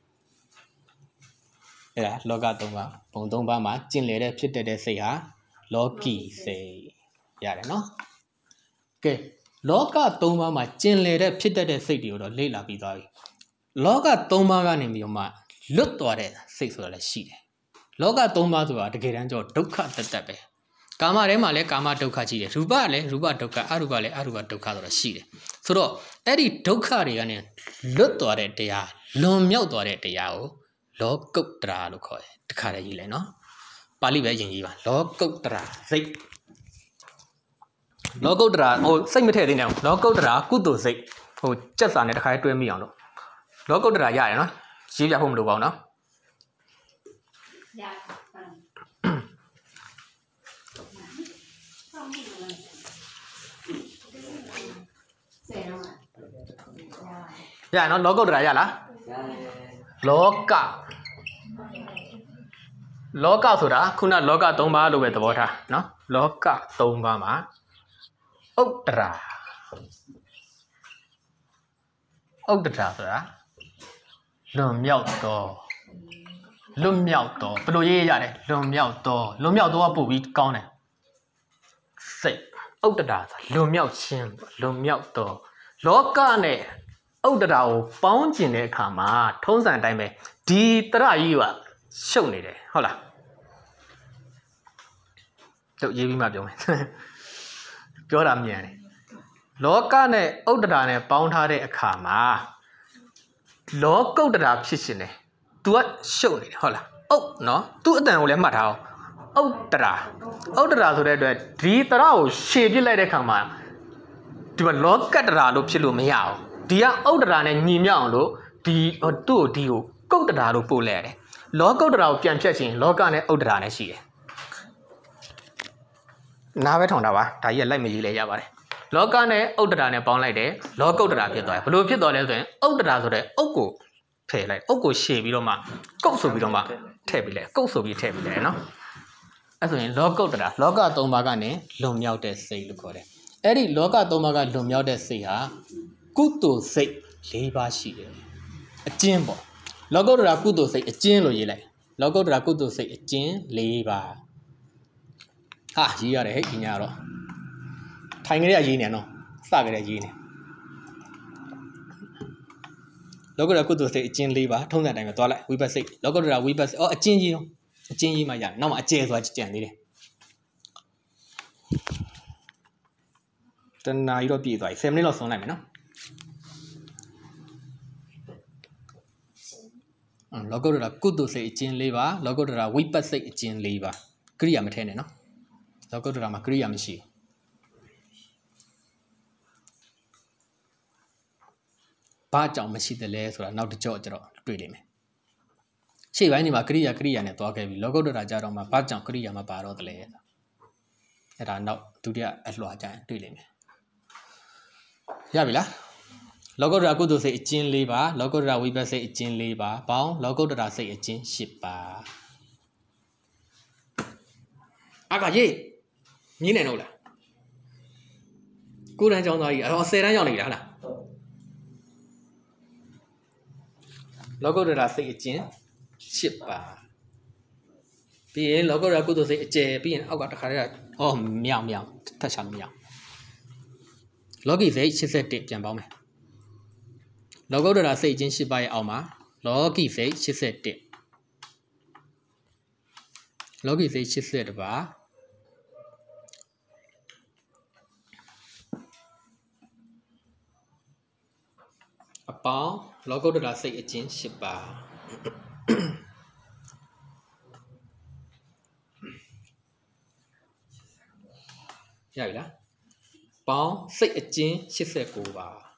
အဲ့ဒါလောကသုံးပါးဘုံသုံးပါးမှာကျင့်လေတဲ့ဖြစ်တတ်တဲ့စိတ်ဟာလောကီစိတ်ရတယ်နော်ကဲလောကသုံးပါးမှာကျင့်လေတဲ့ဖြစ်တတ်တဲ့စိတ်တွေကိုတော့လေ့လာပြီးသွားပြီလောကသုံးပါးကနေပြီးတော့မှလွတ်သွားတဲ့စိတ်ဆိုတာလည်းရှိတယ်လောကသုံးပါးဆိုတာတကယ်တမ်းကျတော့ဒုက္ခတတ်တတ်ပဲကာမထဲမှာလည်းကာမဒုက္ခရှိတယ်ရူပလည်းရူပဒုက္ခအရူပလည်းအရူပဒုက္ခဆိုတာရှိတယ်ဆိုတော့အဲ့ဒီဒုက္ခတွေကနေလွတ်သွားတဲ့တရားလွန်မြောက်သွားတဲ့တရားကိုလောကုတ္တရာလို့ခေါ်တယ်တခါတည်းကြီးလိုက်နော်ပါဠိပဲယဉ်ကြီးပါလောကုတ္တရာစိတ်လောကုတ္တရာဟိုစိတ်မထည့်သေးနဲ့လောကုတ္တရာကုသိုလ်စိတ်ဟိုစက်စာနဲ့တခါတည်းတွဲမိအောင်လို့လောကုတ္တရာရတယ်နော်ရေးပြဖို့မလိုပါဘူးနော်ရရနော်လောကုတ္တရာရလားလောကလောကဆိုတာခုနလောကသုံးပါးလို့ပဲသဘောထားနော်လောကသုံးပါးမှာဥတ္တရာဥတ္တရာဆိုတာလွန်မြောက်တော့လွန်မြောက်တော့ဘယ်လိုရေးရတယ်လွန်မြောက်တော့လွန်မြောက်တော့ပို့ပြီးကောင်းတယ်စိတ်ဥတ္တရာဆိုလွန်မြောက်ခြင်းလွန်မြောက်တော့လောကနဲ့ဥတ္တရာကိုပေါင်းကျင်တဲ့အခါမှာထုံးစံအတိုင်းပဲဒီတရကြီးကရှုပ်နေတယ်ဟုတ်လားတို့ရေးပြီးမှပြောမယ်ပြောတာမြန်တယ်လောကနဲ့ဥတ္တရာနဲ့ပေါင်းထားတဲ့အခါမှာလောကုတ္တရာဖြစ်ရှင်တယ် तू ကရှုပ်နေတယ်ဟုတ်လားအုတ်နော် तू အတန်ကိုလည်းမှတ်ထားအောင်ဥတ္တရာဥတ္တရာဆိုတဲ့အတွက်ဒီတရကိုရှေ့ပြစ်လိုက်တဲ့အခါမှာဒီမှာလောကတ္တရာလို့ဖြစ်လို့မရအောင်ဒီကဥတ္တရာနဲ့ညီမြောက်အောင်လို့ဒီသူ့ကိုဒီကိုကုတ္တရာလို့ပို့လိုက်ရတယ်လောကုတ္တရာကိုပြန်ဖြတ်ခြင်းလောကနဲ့ဥတ္တရာနဲ့ရှိတယ်နားပဲထောင်တာပါဒါကြီးကလိုက်မရေးလဲရပါတယ်လောကနဲ့ဥတ္တရာနဲ့ပေါင်းလိုက်တယ်လောကုတ္တရာဖြစ်သွားတယ်ဘယ်လိုဖြစ်သွားလဲဆိုရင်ဥတ္တရာဆိုတဲ့အုတ်ကိုထည့်လိုက်အုတ်ကိုရှည်ပြီးတော့မှကုတ်ဆိုပြီးတော့မှထည့်ပြီးလဲကုတ်ဆိုပြီးထည့်ပြီးလဲနော်အဲ့ဆိုရင်လောကုတ္တရာလောကသုံးပါးကနေလွန်မြောက်တဲ့စိတ်လို့ခေါ်တယ်အဲ့ဒီလောကသုံးပါးကလွန်မြောက်တဲ့စိတ်ဟာကုသိုလ်စိတ်၄ပါးရှိတယ်အကျဉ်းပေါ့လောကုတ္တရာကုသိုလ်စိတ်အကျဉ်းလို့ရေးလိုက်လောကုတ္တရာကုသိုလ်စိတ်အကျဉ်း၄ပါးဟာရေးရတယ်ဟဲ့ဒီညတော့ထိုင်ကြရရေးနေနော်စကြရရေးနေလောကုတ္တရာကုသိုလ်စိတ်အကျဉ်း၄ပါးထုံးစံတိုင်းပဲသွားလိုက်ဝိပဿစိတ်လောကုတ္တရာဝိပဿအော်အကျဉ်းကြီးရောအကျဉ်းကြီးမှရတယ်နောက်မှအကျယ်ဆိုတာကြံသေးတယ်တနာရီတော့ပြည့်သွားပြီ10မိနစ်လောက်ဆုံးလိုက်မယ်နော်လောကုတ္တရာကုသိုလ်စိတ်အကျဉ်း၄ပါးလောကုတ္တရာဝိပဿစိတ်အကျဉ်း၄ပါးကရိယာမထဲနဲ့နော်လောကုတ္တရာမှာကရိယာမရှိဘာကြောင့်မရှိတယ်လဲဆိုတာနောက်တစ်ကြော့ကျတော့တွေ့လိမ့်မယ်ရှေ့ပိုင်းဒီမှာကရိယာကရိယာနဲ့သွားခဲ့ပြီလောကုတ္တရာကြတော့မှဘာကြောင့်ကရိယာမပါတော့တယ်လဲအဲ့ဒါနောက်ဒုတိယအလွှာကျရင်တွေ့လိမ့်မယ်ရပြီလားလောကုတ္တရာကုသိုလ်စိတ်အကျဉ်း၄ပါးလောကုတ္တရာဝိပဿစိတ်အကျဉ်း၄ပါးပေါင်းလောကုတ္တရာစိတ်အကျဉ်း၈ပါးအကရေးမြင်းနေတော့လားကိုယ်တန်းကျောင်းသားကြီးအဲ့တော့၁၀တန်းရောက်နေပြီလားဟလားလောကုတ္တရာစိတ်အကျဉ်း၈ပါးပြီးရင်လောကုတ္တရာကုသိုလ်စိတ်အကျယ်ပြီးရင်အောက်ကတစ်ခါတည်းအော်မြောင်မြောင်ထပ်ချလို့မရအောင်လောကီစိတ်၈၁ပြန်ပေါင်းမယ်လောကုတ္တရာစိတ်အကျဉ်း၈ပါးရဲ့အောက်မှာလောကီစိတ်၈၁လောကီစိတ်၈၁ပါးအပေါင်းလောကုတ္တရာစိတ်အကျဉ်း၈ပါးရပြီလားပေါင်းစိတ်အကျဉ်း၈၉ပါး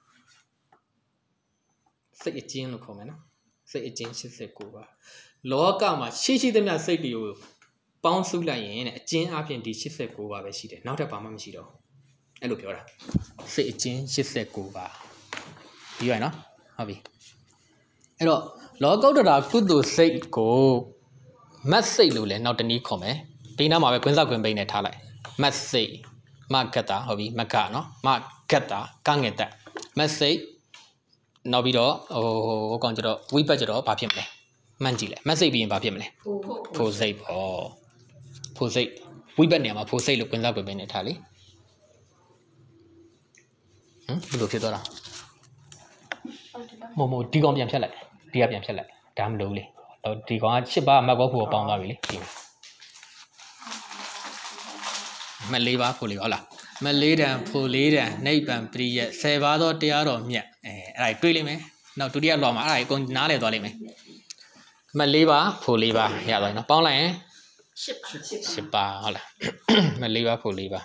စိတ်အကျဉ်းလို့ခေါ်မယ်နော်စိတ်အကျဉ်း၈၉ပါးလောကမှာရှိရှိသမျှစိတ်တွေကိုပေါင်းစုလိုက်ရင်တဲ့အကျဉ်းအပြင်ဒီ၈၉ပါးပဲရှိတယ်နောက်ထပ်ဘာမှမရှိတော့အဲ့လိုပြောတာစိတ်အကျဉ်း၈၉ပါးပြီးရနော်ဟုတ်ပြီအဲ့တော့လောကုတ္တရာကုသိုလ်စိတ်ကိုမတ်စိတ်လို့လည်းနောက်တနည်းခေါ်မယ်ဒီနားမှာပဲကွင်းစကွင်းပိန်းနဲ့ထားလိုက်မတ်စိတ်မဂတ္တာဟုတ်ပြီမကနော်မဂတ္တာကငယ်တက်မတ်စိတ်နောက်ပြီးတော့ဟိုဟိုကောင်ကျတော့ဝိပတ်ကျတော့ဘာဖြစ်မလဲမှန်ကြည့်လဲမတ်စိတ်ပြီးရင်ဘာဖြစ်မလဲဖိုစိတ်ပေါ့ဖိုစိတ်ဝိပတ်နေရာမှာဖိုစိတ်လို့ကွင်းစကွင်းပိန်းနဲ့ထားလေဟမ်ဘယ်လိုဖြစ်သွားတာမို့မို့ဒီကောင်ပြန်ဖြတ်လိုက်ဒီကပြန်ဖြတ်လိုက်ဒါမလို့လေဒီကောင်က၈ပါးမတ်ကောဖို့ပေါင်းသွားပြီလေဒီမလေးပါဖို့လေဟုတ်လားမလေးတန်ဖို့လေးတန်နိဗ္ဗာန်ပရိယဆယ်ပါးသောတရားတော်မြတ်အဲအဲ့ဒါတွေးလိမ့်မယ်နောက်ဒုတိယလွှာမှာအဲ့ဒါကိုအကုန်နားလည်သွားလိမ့်မယ်မလေးပါဖို့လေးပါရသွားပြီနော်ပေါင်းလိုက်ရင်၈ပါးဟုတ်လားမလေးပါဖို့လေးပါ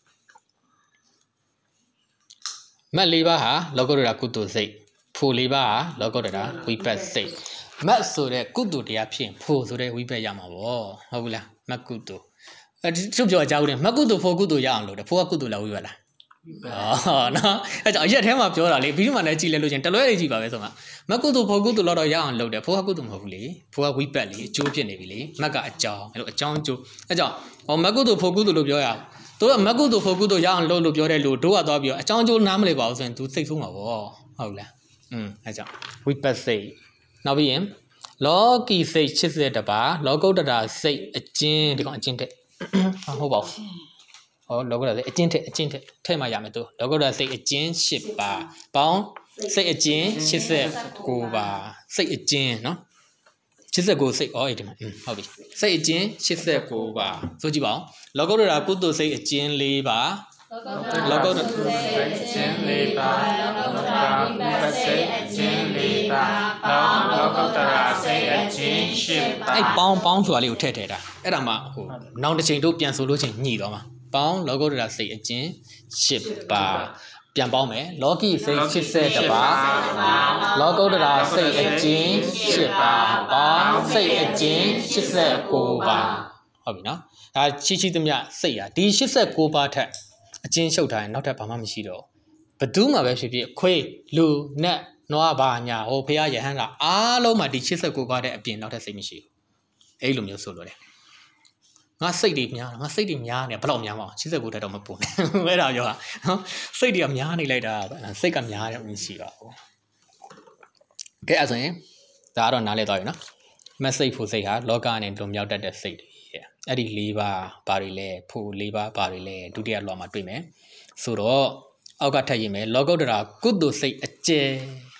မတ်လေးပါဟာလောကုတ္တရာကုသိုလ်စိတ်ဖို့လေးပါဟာလောကုတ္တရာဝိပတ်စိတ်မတ်ဆိုတဲ့ကုသိုလ်တရားဖြစ်ရင်ဖို့ဆိုတဲ့ဝိပတ်ရမှာပေါ့ဟုတ်ဘူးလားမတ်ကုသိုလ်အဲ့သူပြောကြဘူးလေမတ်ကုသိုလ်ဖို့ကုသိုလ်ရအောင်လို့တဲ့ဖို့ကကုသိုလ်လားဝိပတ်လားအော်နော်အဲ့ကြောင့်အရက်ထဲမှာပြောတာလေပြီးမှလည်းကြည်လဲလို့ချင်းတလွဲလေးကြည့်ပါပဲဆိုမှမတ်ကုသိုလ်ဖို့ကုသိုလ်တော့ရအောင်လုပ်တယ်ဖို့ကကုသိုလ်မဟုတ်ဘူးလေဖို့ကဝိပတ်လေအကျိုးဖြစ်နေပြီလေမတ်ကအကြောင်းအဲ့လိုအကြောင်းအကျိုးအဲ့ကြောင့်ဟောမတ်ကုသိုလ်ဖို့ကုသိုလ်လို့ပြောရအောင်တို့ကမတ်ကုသိုလ်ဖို့ကုသိုလ်ရအောင်လုပ်လို့ပြောတဲ့လူတို့ကသွားပြီးအကြောင်းအကျိုးနားမလည်ပါဘူးဆိုရင် तू စိတ်ဆိုးမှာပေါ့ဟုတ်လားอืมအဲ့ကြောင့်ဝိပတ်စိတ်နောက်ပြီးရင်လောကီစိတ်၈၁ပါးလောကုတ္တရာစိတ်အကျဉ်းဒီကောင်အကျဉ်းတဲ့ဟုတ်ပါဘူးဟောလောကုတ္တရာစိတ်အကျဉ်းတဲ့အကျဉ်းတဲ့ထဲမှာရမယ်သူလောကုတ္တရာစိတ်အကျဉ်း၈ပါးပေါင်းစိတ်အကျဉ်း၈၉ပါးစိတ်အကျဉ်းနော်၈၉စိတ်ဩအဲ့ဒီမှာဟုတ်ပြီစိတ်အကျဉ်း၈၉ပါးဆိုကြည့်ပါဦးလောကုတ္တရာကုသိုလ်စိတ်အကျဉ်း၄ပါးလောကုတ္တရာစိတ်အကျဉ်း၄ပါးလောကုတ္တရာဝိပတ်စိတ်အကျဉ်း၄ပါးလောကုတ္တရာစိတ်အကျဉ်း၈ပါးအဲ့ပေါင်းပေါင်းဆိုတာလေးကိုထည့်ထည့်တာအဲ့ဒါမှဟိုနောက်တစ်ချိန်တို့ပြန်ဆိုလို့ချင်းညှိသွားမှာပေါင်းလောကုတ္တရာစိတ်အကျဉ်း၈ပါးပြန်ပေါင်းမယ်လောကီစိတ်၈၁ပါးလောကုတ္တရာစိတ်အကျဉ်း၈ပါးပေါင်းစိတ်အကျဉ်း၈၉ပါးဟုတ်ပြီနော်ဒါချိချိသမျှစိတ်ဟာဒီ၈၉ပါးထက်အကျဉ်းရှုပ်ထားရင်နောက်ထပ်ဘာမှမရှိတော့ဘသူမှပဲဖြစ်ဖြစ်ခွေးလူနတ်နွားဘာညာဟိုဖရာယဟန်ကအားလုံးမှာဒီ၈၉ပါးတဲ့အပြင်နောက်ထပ်စိတ်မရှိဘူးအဲ့လိုမျိုးဆိုလို့လေငါစိတ်တွေများငါစိတ်တွေများနေဘယ်လောက်များမအောင်၈၉တက်တော့မပုံနဲ့အဲ့ဒါပြောတာနော်စိတ်တွေကများနေလိုက်တာစိတ်ကများတယ်မရှိပါဘူးကဲအဲ့ဆိုရင်ဒါကတော့နားလည်သွားပြီနော်မက်စိတ်ဖို့စိတ်ဟာလောကနဲ့လွန်မြောက်တတ်တဲ့စိတ်တွေအဲ့ဒီ၄ပါးဘာတွေလဲဖို့၄ပါးဘာတွေလဲဒုတိယလွှာမှာတွေ့မယ်ဆိုတော့အောက်ကထပ်ရေးမယ်လောကုတ္တရာကုသိုလ်စိတ်အကျယ်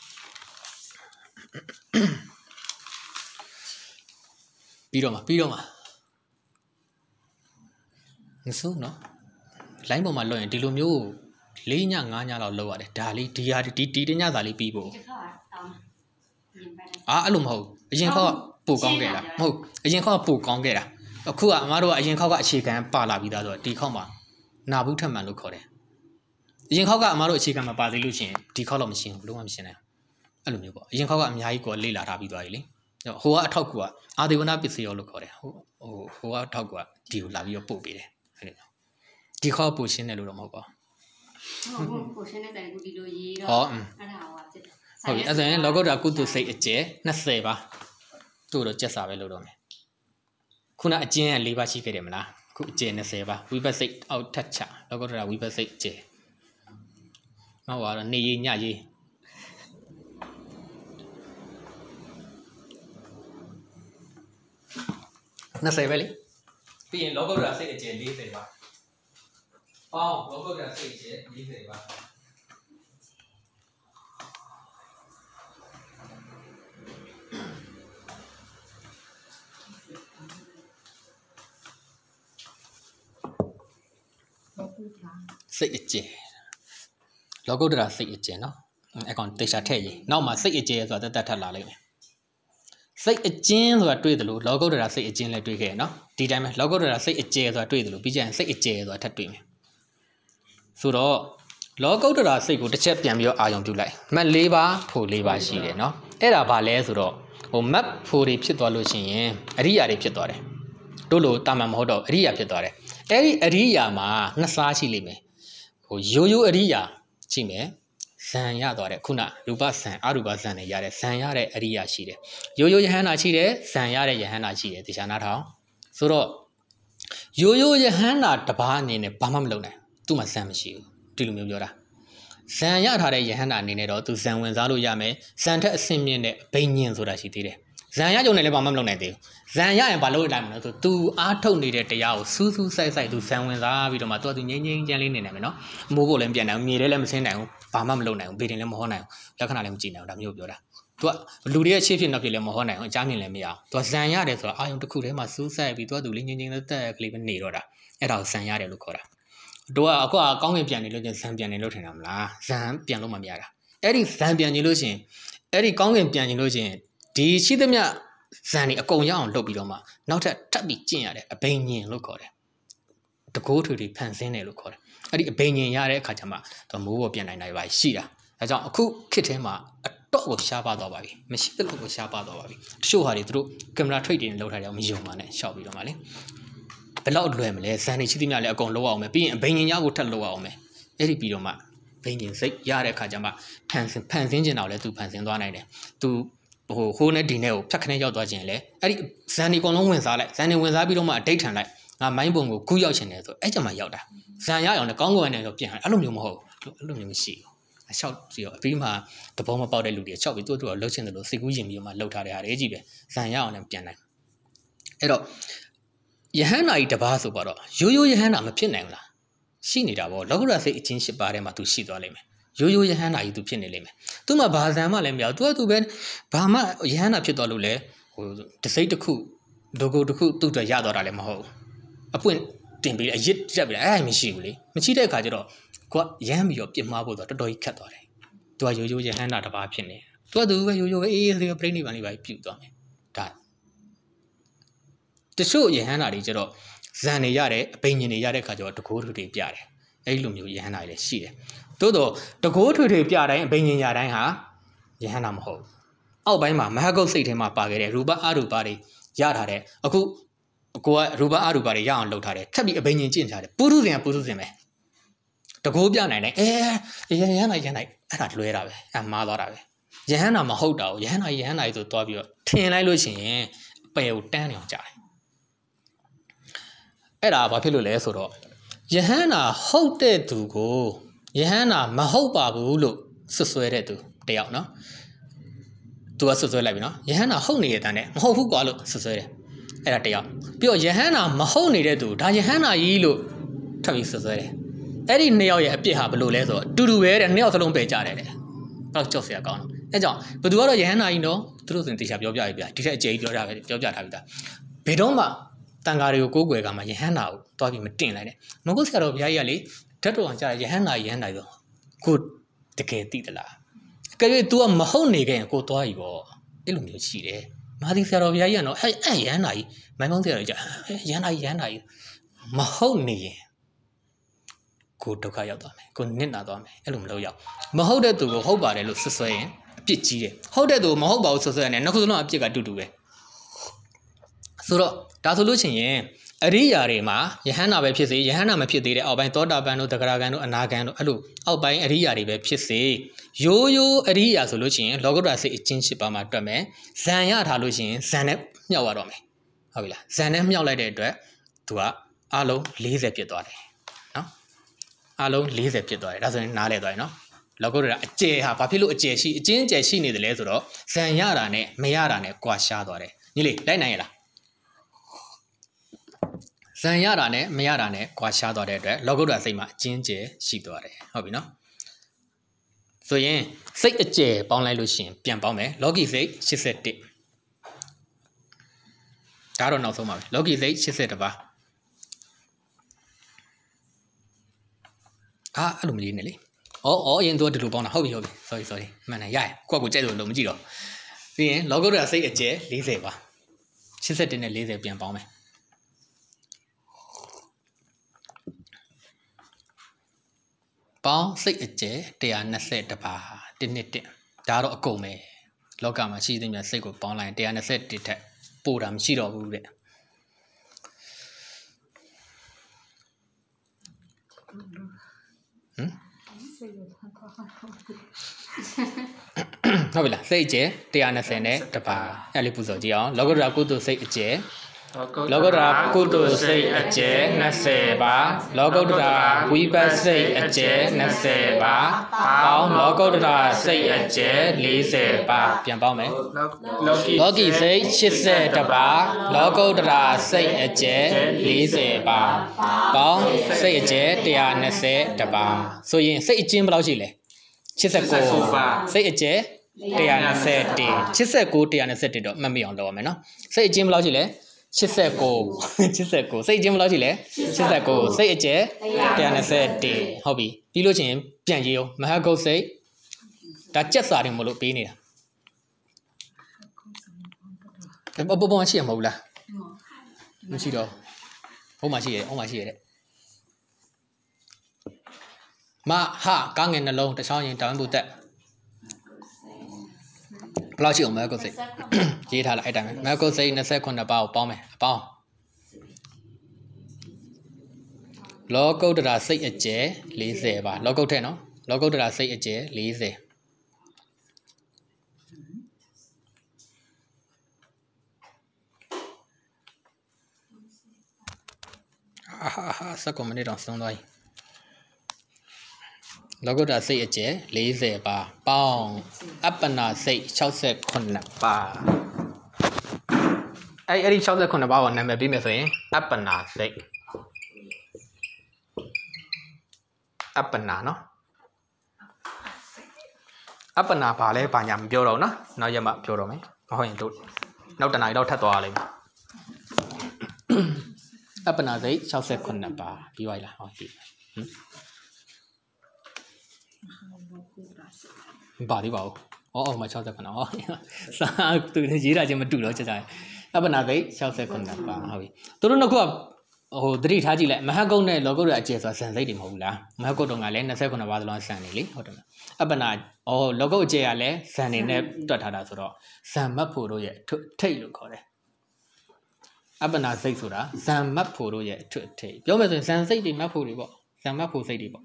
ပြီးတော့မှာပြီးတော့မှာမစိုးနော်လိုင်းပေါ်မှာလွှင့်ရင်ဒီလိုမျိုး၄ည၅ညလောက်လောက်ရတယ်ဒါလေးဒီဟာဒီဒီတညစာလေးပြီးဖို့အာအဲ့လိုမဟုတ်အရင်ခေါက်ပို့ကောင်းခဲ့တာမဟုတ်အရင်ခေါက်ပို့ကောင်းခဲ့တာအခုကအမားတို့ကအရင်ခေါက်ကအခြေခံပါလာပြီးသားဆိုတော့ဒီခေါက်မှာနာဘူးထက်မှန်လို့ခေါ်တယ်အရင်ခေါက်ကအမားတို့အခြေခံမပါသေးလို့ရှိရင်ဒီခေါက်တော့မရှင်းဘူးလုံးဝမရှင်းနိုင်အဲ့လိုမျိုးပေါ့အရင်ခေါက်ကအများကြီးကိုလေ့လာထားပြီးသွားပြီလေဟိုကအထောက်ကူကအာဒေဝနာပစ္စယောလို့ခေါ်တယ်ဟိုဟိုဟိုကအထောက်ကူကဒီကိုလာပြီးတော့ပို့ပေးတယ်အဲ့လိုဒီခေါက်ပို့ရှင်းတယ်လို့တော့မဟုတ်ပါဘူးကိုရှင်းနေတဲ့ကူဒီလိုရေးတော့အဲ့ဒါဟောဖြစ်တယ်ဟုတ်ပြီအဲ့ဆိုရင်လောကုတ္တရာကုသိုလ်စိတ်အကျယ်၂၀ပါသူ့တော့ကျက်စာပဲလို့တော့မယ်ခုနအကျဉ်းက၄ပါးရှိခဲ့တယ်မလားခုအကျယ်၂၀ပါဝိပဿစိတ်အောက်ထက်ချလောကုတ္တရာဝိပဿစိတ်အကျယ်နောက်ပါတော့နေရေးညရေး၂၀ပဲလေပြီးရင်လောကုတ္တရာစိတ်အကျယ်၄၀ပါအော်လောကုတ္တရာစိတ်အကျယ်၄၀ပါစိတ်အကျယ်လောကုတ္တရာစိတ်အကျယ်နော်အကောင်တေချာထည့်ရေးနောက်မှာစိတ်အကျယ်ဆိုတာတက်တက်ထပ်လာလိမ့်မယ်စိတ်အကျဉ်းဆိုတာတွေ့တယ်လို့လောကုတ္တရာစိတ်အကျဉ်းလည်းတွေ့ခဲ့ရနော်ဒီတိုင်းပဲလောကုတ္တရာစိတ်အကျယ်ဆိုတာတွေ့တယ်လို့ပြီးကြရင်စိတ်အကျယ်ဆိုတာထပ်တွေ့မယ်ဆိုတော့လောကုတ္တရာစိတ်ကိုတစ်ချက်ပြန်ပြီးတော့အာရုံပြုလိုက်မတ်၄ပါးဖို့၄ပါးရှိတယ်နော်အဲ့ဒါဘာလဲဆိုတော့ဟိုမတ်ဖို့တွေဖြစ်သွားလို့ရှိရင်အရိယာတွေဖြစ်သွားတယ်တို့လို့တာမန်မဟုတ်တော့အရိယာဖြစ်သွားတယ်အဲ့ဒီအရိယာမှာနှစ်စားရှိလိမ့်မယ်ဟိုရိုးရိုးအရိယာရှိမယ်ဇံရသွားတယ်ခုနရူပဇံအရူပဇံနဲ့ရတဲ့ဇံရတဲ့အရိယာရှိတယ်ရိုးရိုးယဟန္တာရှိတယ်ဇံရတဲ့ယဟန္တာရှိတယ်တရားနာထောင်ဆိုတော့ရိုးရိုးယဟန္တာတစ်ပါးအနေနဲ့ဘာမှမလုပ်နိုင်သူ့မှာဇံမရှိဘူးဒီလိုမျိုးပြောတာဇံရထားတဲ့ယဟန္တာအနေနဲ့တော့သူဇံဝင်စားလို့ရမယ်ဇံထက်အဆင့်မြင့်တဲ့ဘိညာဉ်ဆိုတာရှိသေးတယ်ဇံရကြုံနဲ့လည်းဘာမှမလုပ်နိုင်သေးဘူးဇံရရင်ဘာလုပ်လိုက်မလဲဆိုသူအားထုတ်နေတဲ့တရားကိုစူးစူးဆိုင်ဆိုင်သူဇံဝင်စားပြီးတော့မှသူကသူငြိမ်းငြိမ်းချမ်းလေးနေနိုင်မယ်နော်မိုးဖို့လည်းပြန်နိုင်ဘူးမြေလည်းလည်းမဆင်းနိုင်ဘူးဘာမှမလုပ်နိုင်ဘူးဘေးတင်လည်းမဟောနိုင်ဘူးလက္ခဏာလည်းမကြည့်နိုင်ဘူးဒါမျိုးပြောတာသူကလူတွေရဲ့ရှေ့ဖြစ်နောက်ဖြစ်လည်းမဟောနိုင်ဘူးအကြမ်းမြင်လည်းမရအောင်သူကဇံရတယ်ဆိုတာအာယုံတစ်ခုထဲမှာစူးစိုက်ပြီးသူကသူလေးငြိမ်းငြိမ်းလေးတက်ကလေးပဲနေတော့တာအဲ့ဒါကိုဇံရတယ်လို့ခေါ်တာတို့ကအခုကကောင်းကင်ပြန်နေလို့ချင်းဇံပြန်နေလို့ထင်တာမလားဇံပြန်လို့မမြတာအဲ့ဒီဇံပြန်နေလို့ချင်းအဲ့ဒီကောင်းကင်ပြန်နေလို့ချင်းဒီရှိသမျှဇန်နေအကုန်ရအောင်လုပ်ပြီးတော့မှနောက်ထပ်ထပ်ပြီးကျင့်ရတယ်အဘိညာဉ်လို့ခေါ်တယ်တကိုးထွေတွေဖန်ဆင်းတယ်လို့ခေါ်တယ်အဲ့ဒီအဘိညာဉ်ရတဲ့အခါကျမှတော့မိုးပေါ်ပြန်နိုင်နိုင်ပါရှိတာဒါကြောင့်အခုခေတ်ထဲမှာအတော့ကိုရှားပါသွားပါပြီမရှိတဲ့လို့ကိုရှားပါသွားပါပြီတချို့ဟာတွေသူတို့ကင်မရာထိတ်တွေလောက်ထားတယ်မယုံပါနဲ့ရှောက်ပြီးတော့မှလေဘယ်လောက်လွယ်မလဲဇန်နေရှိသမျှလည်းအကုန်လုပ်အောင်မယ်ပြီးရင်အဘိညာဉ်ရကိုထပ်လုပ်အောင်မယ်အဲ့ဒီပြီးတော့မှဘိညာဉ်စိတ်ရတဲ့အခါကျမှဖန်ဆင်းဖန်ဆင်းကျင်တော့လဲသူဖန်ဆင်းသွားနိုင်တယ်သူဟိုဟိုးနဲ့ဒီနဲ့ကိုဖြတ်ခနဲ့ရောက်သွားခြင်းလေအဲ့ဒီဇန်ဒီအကုန်လုံးဝင်စားလိုက်ဇန်ဒီဝင်စားပြီးတော့မှအတိတ်ထန်လိုက်ငါမိုင်းပုံကိုကူးရောက်ခြင်းလေဆိုအဲ့ကြမှာရောက်တာဇန်ရအောင်လည်းကောင်းကောင်းနဲ့တော့ပြန်အဲ့လိုမျိုးမဟုတ်ဘူးအဲ့လိုမျိုးမရှိဘူးအလျှောက်ပြီးတော့အပြီးမှတဘောမပေါက်တဲ့လူတွေလျှောက်ပြီးသူ့သူ့လှုပ်ခြင်းတယ်လို့စိတ်ကူးရင်ပြီးတော့မှလှုပ်ထားတဲ့ဟာတွေကြီးပဲဇန်ရအောင်လည်းပြန်နိုင်အဲ့တော့ယဟန္တာကြီးတပါးဆိုတော့ရိုးရိုးယဟန္တာမဖြစ်နိုင်ဘူးလားရှိနေတာပေါ့လောကုတ္တရာစိတ်အချင်း၈ပါးထဲမှာသူရှိသွားလိမ့်မယ်ရိုးရိုးယဟန္တာကြီးသူဖြစ်နေလိမ့်မယ်သူမှဘာဇံမှလည်းမရဘူးသူကသူပဲဘာမှယဟန္တာဖြစ်သွားလို့လေဟိုတစိမ့်တစ်ခုဒုက္ခတစ်ခုသူ့အတွက်ရသွားတာလည်းမဟုတ်ဘူးအပွင့်တင်ပြီးအရစ်တက်ပြီးအဲ့ဒါမရှိဘူးလေမရှိတဲ့အခါကျတော့ကိုကရမ်းပြီးတော့ပြစ်မှားဖို့တော့တော်တော်ကြီးခက်သွားတယ်သူကရိုးရိုးယဟန္တာတစ်ပါးဖြစ်နေသူကသူပဲရိုးရိုးပဲအေးအေးလေးပြိဋိဘံလေးပဲပြုတ်သွားမယ်ဒါတချို့ယဟန္တာတွေကျတော့ဇန်နေရတဲ့အပိညာဉ်တွေရတဲ့အခါကျတော့တကိုးထူတွေပြတယ်အဲ့လိုမျိုးယဟန္တာတွေလည်းရှိတယ်သို့တော့တကိုးထွေထွေပြတိုင်းအဘိညာဉ်ရတိုင်းဟာယဟန္တာမဟုတ်အောက်ပိုင်းမှာမဟာကုတ်စိတ်ထဲမှာပါခဲ့တဲ့ရူပအရူပတွေရထားတဲ့အခုကိုကရူပအရူပတွေရအောင်လုပ်ထားတယ်ထပ်ပြီးအဘိညာဉ်ကျင့်ထားတယ်ပုထုဇဉ်ကပုထုဇဉ်ပဲတကိုးပြနိုင်တယ်အဲယဟန္တာယဟန္တာအဲ့ဒါလွဲတာပဲအမှားသွားတာပဲယဟန္တာမဟုတ်တာကိုယဟန္တာယဟန္တာကြီးဆိုသွားပြီးတော့ထင်လိုက်လို့ရှိရင်အပယ်ကိုတန်းနေအောင်ကြားတယ်အဲ့ဒါဘာဖြစ်လို့လဲဆိုတော့ယဟန္တာဟုတ်တဲ့သူကိုယဟန္တာမဟုတ်ပါဘူးလို့ဆွဆွဲတဲ့သူတယောက်နော်သူကဆွဆွဲလိုက်ပြီနော်ယဟန္တာဟုတ်နေတဲ့တန်းနဲ့မဟုတ်ဘူးကွာလို့ဆွဆွဲတယ်အဲ့ဒါတယောက်ပြီးတော့ယဟန္တာမဟုတ်နေတဲ့သူဒါယဟန္တာကြီးလို့ထပ်ပြီးဆွဆွဲတယ်အဲ့ဒီနှစ်ယောက်ရဲ့အပြစ်ဟာဘယ်လိုလဲဆိုတော့အတူတူပဲတဲ့နှစ်ယောက်စလုံးပဲကြားတယ်တဲ့ဘယ်တော့ကြောက်စရာကောင်းတော့အဲ့ကြောင့်ဘယ်သူကတော့ယဟန္တာကြီးနော်သူတို့စင်တေချာပြောပြရပြဒီထက်အကျယ်ကြီးပြောတာပဲပြောပြထားပြီသားဘယ်တော့မှတန်ဃာတွေကိုကိုးကွယ်ကမှယဟန္တာကိုတွားပြီးမတင်လိုက်နဲ့မဟုတ်ဆရာတော်ဘုရားကြီးကလေဓာတ်တော်အောင်ကြားရယဟန္တာယဟန္တာဆိုကိုတကယ်သိသလားအကယ်၍ तू ကမဟုတ်နေခဲ့ရင်ကိုသွားပြီပေါ့အဲ့လိုမျိုးရှိတယ်မာသီဆရာတော်ဘုရားကြီးကနော်အဲ့အဲ့ယဟန္တာကြီးမိုင်းမောင်းဆရာတော်ကြီးယဟန္တာကြီးယဟန္တာကြီးမဟုတ်နေရင်ကိုဒုက္ခရောက်သွားမယ်ကိုနစ်နာသွားမယ်အဲ့လိုမလုပ်ရမဟုတ်တဲ့သူကိုဟုတ်ပါတယ်လို့ဆွဆွဲရင်အပြစ်ကြီးတယ်ဟုတ်တဲ့သူမဟုတ်ပါဘူးဆွဆွဲရင်နှစ်ခုစလုံးအပြစ်ကတူတူပဲဆိုတော့ဒါဆိုလို့ရှိရင်အရိယာတွေမှာယဟန္တာပဲဖြစ်စေယဟန္တာမဖြစ်သေးတဲ့အောက်ပိုင်းသောတာပန်တို့တဂရဂံတို့အနာဂံတို့အဲ့လိုအောက်ပိုင်းအရိယာတွေပဲဖြစ်စေရိုးရိုးအရိယာဆိုလို့ရှိရင်လောကုတ္တရာစိတ်အချင်းရှစ်ပါးမှာတွက်မယ်ဇံရထားလို့ရှိရင်ဇံနဲ့မြောက်ရတော့မယ်ဟုတ်ပြီလားဇံနဲ့မြောက်လိုက်တဲ့အတွက်သူကအလုံး၄၀ဖြစ်သွားတယ်နော်အလုံး၄၀ဖြစ်သွားတယ်ဒါဆိုရင်နားလည်သွားပြီနော်လောကုတ္တရာအကျယ်ဟာဘာဖြစ်လို့အကျယ်ရှိအချင်းအကျယ်ရှိနေတယ်လဲဆိုတော့ဇံရတာနဲ့မရတာနဲ့ကွာရှားသွားတယ်ညီလေးလိုက်နိုင်ရလားဇံရတာနဲ့မရတာနဲ့ကွာရှားသွားတဲ့အတွက်လောကုတ္တရာစိတ်မှာအချင်းကျယ်ရှိသွားတယ်ဟုတ်ပြီနော်ဆိုရင်စိတ်အကျယ်ပေါင်းလိုက်လို့ရှိရင်ပြန်ပေါင်းမယ်လောကီစိတ်၈၁ဒါတော့နောက်ဆုံးပါပဲလောကီစိတ်၈၁ပါးအာအဲ့လိုမလေးနဲ့လေအော်အော်အရင်တော့ဒီလိုပေါင်းတာဟုတ်ပြီဟုတ်ပြီ sorry sorry မှန်တယ်ရရကိုယ့်ကိုကြိုက်လို့လုံးမကြည့်တော့ပြီးရင်လောကုတ္တရာစိတ်အကျယ်၄၀ပါ၈၁နဲ့၄၀ပြန်ပေါင်းမယ်ပေါင်းစိတ်အကျယ်၁၂၁ပါတစ်နှစ်တစ်ဒါတော့အကုန်ပဲလောကမှာရှိသမျှစိတ်ကိုပေါင်းလိုက်ရင်၁၂၁ထက်ပိုတာမရှိတော့ဘူးတဲ့ဟမ်ဟုတ်ပြီလားစိတ်အကျယ်၁၂၀နဲ့တပါအဲ့လေးပူဇော်ကြည့်အောင်လောကုတ္တရာကုသိုလ်စိတ်အကျယ်လောကုတ္တရာကုသိုလ်စိတ်အကျယ်၂၀ပါလောကုတ္တရာဝိပဿစိတ်အကျယ်၂၀ပါပေါင်းလောကုတ္တရာစိတ်အကျယ်၄၀ပါပြန်ပေါင်းမယ်လောကီစိတ်၈၁ပါလောကုတ္တရာစိတ်အကျယ်၄၀ပါပေါင်းစိတ်အကျယ်၁၂၀ပါဆိုရင်စိတ်အကျဉ်းဘယ်လောက်ရှိလဲ၈၉ပါစိတ်အကျယ်၁၂၁ ၈၉ ၁၂၁တော့မှတ်မိအောင်လုပ်ရမယ်နော်စိတ်အကျဉ်းဘယ်လောက်ရှိလဲ၈၉ ၈၉စိတ်အကျဉ်းဘယ်လောက်ရှိလဲ၈၉စိတ်အကျယ်၁၂၁ဟုတ်ပြီပြီးလို့ချင်းပြန်ရေးအောင်မဟာကုတ်စိတ်ဒါကြက်စာတယ်မလို့ပေးနေတာဘဘဘမရှိရမဟုတ်လားမရှိတော့ဟိုမှာရှိရဟိုမှာရှိရတဲ့မဟာကောင်းငယ်နှလုံးတစ်ချောင်းရင်တောင်းဖို့တက်ဘယ်လောက်ရှိအောင်မဟာကုတ်စိတ်ရေးထားလိုက်အဲ့တိုင်းပဲမဟာကုတ်စိတ်၂၉ပါးကိုပေါင်းမယ်အပေါင်းလောကုတ္တရာစိတ်အကျယ်၄၀ပါလောကုတ်ထဲနော်လောကုတ္တရာစိတ်အကျယ်၄၀အာဟာစက္ကန့်မိနစ်တော့ဆုံးသွားပြီလောကုတ္တရာစိတ်အကျယ်၄၀ပါပေါင်းအပ္ပနာစိတ်၆၉ပါအဲ့အဲ့ဒီ၆၉ပါကိုနာမည်ပေးမယ်ဆိုရင်အပ္ပနာစိတ်အပ္ပနာနော်အပ္ပနာဘာလဲဘာညာမပြောတော့နော်နောက်ရက်မှပြောတော့မယ်မဟုတ်ရင်တို့နောက်တနားရီတော့ထပ်သွားရလိမ့်မယ်အပ္ပနာစိတ်၆၉ပါပြီးသွားပြီလားဟောပြီဟမ်ပါသေးပါဦးအော်အော်မ၆၉အော်စာသူရေးတာချင်းမတူတော့ချက်ကြတယ်အပ္ပနာစိတ်၆၉ပါဟုတ်ပြီသူတို့နှစ်ခုကဟိုသတိထားကြည့်လိုက်မဟာကုတ်နဲ့လောကုတ္တရာအကျယ်ဆိုတာဇန်စိတ်တွေမဟုတ်ဘူးလားမဟာကုတ်တော့ကလည်း၂၉ပါးသလုံးဇန်နေလေဟုတ်တယ်မလားအပ္ပနာအော်လောကုတ်အကျယ်ကလည်းဇန်နေနဲ့တွက်ထားတာဆိုတော့ဇန်မတ်ဖို့တို့ရဲ့ထိတ်လို့ခေါ်တယ်အပ္ပနာစိတ်ဆိုတာဇန်မတ်ဖို့တို့ရဲ့ထိတ်ပြောမယ်ဆိုရင်ဇန်စိတ်တွေမတ်ဖို့တွေပေါ့ဇန်မတ်ဖို့စိတ်တွေပေါ့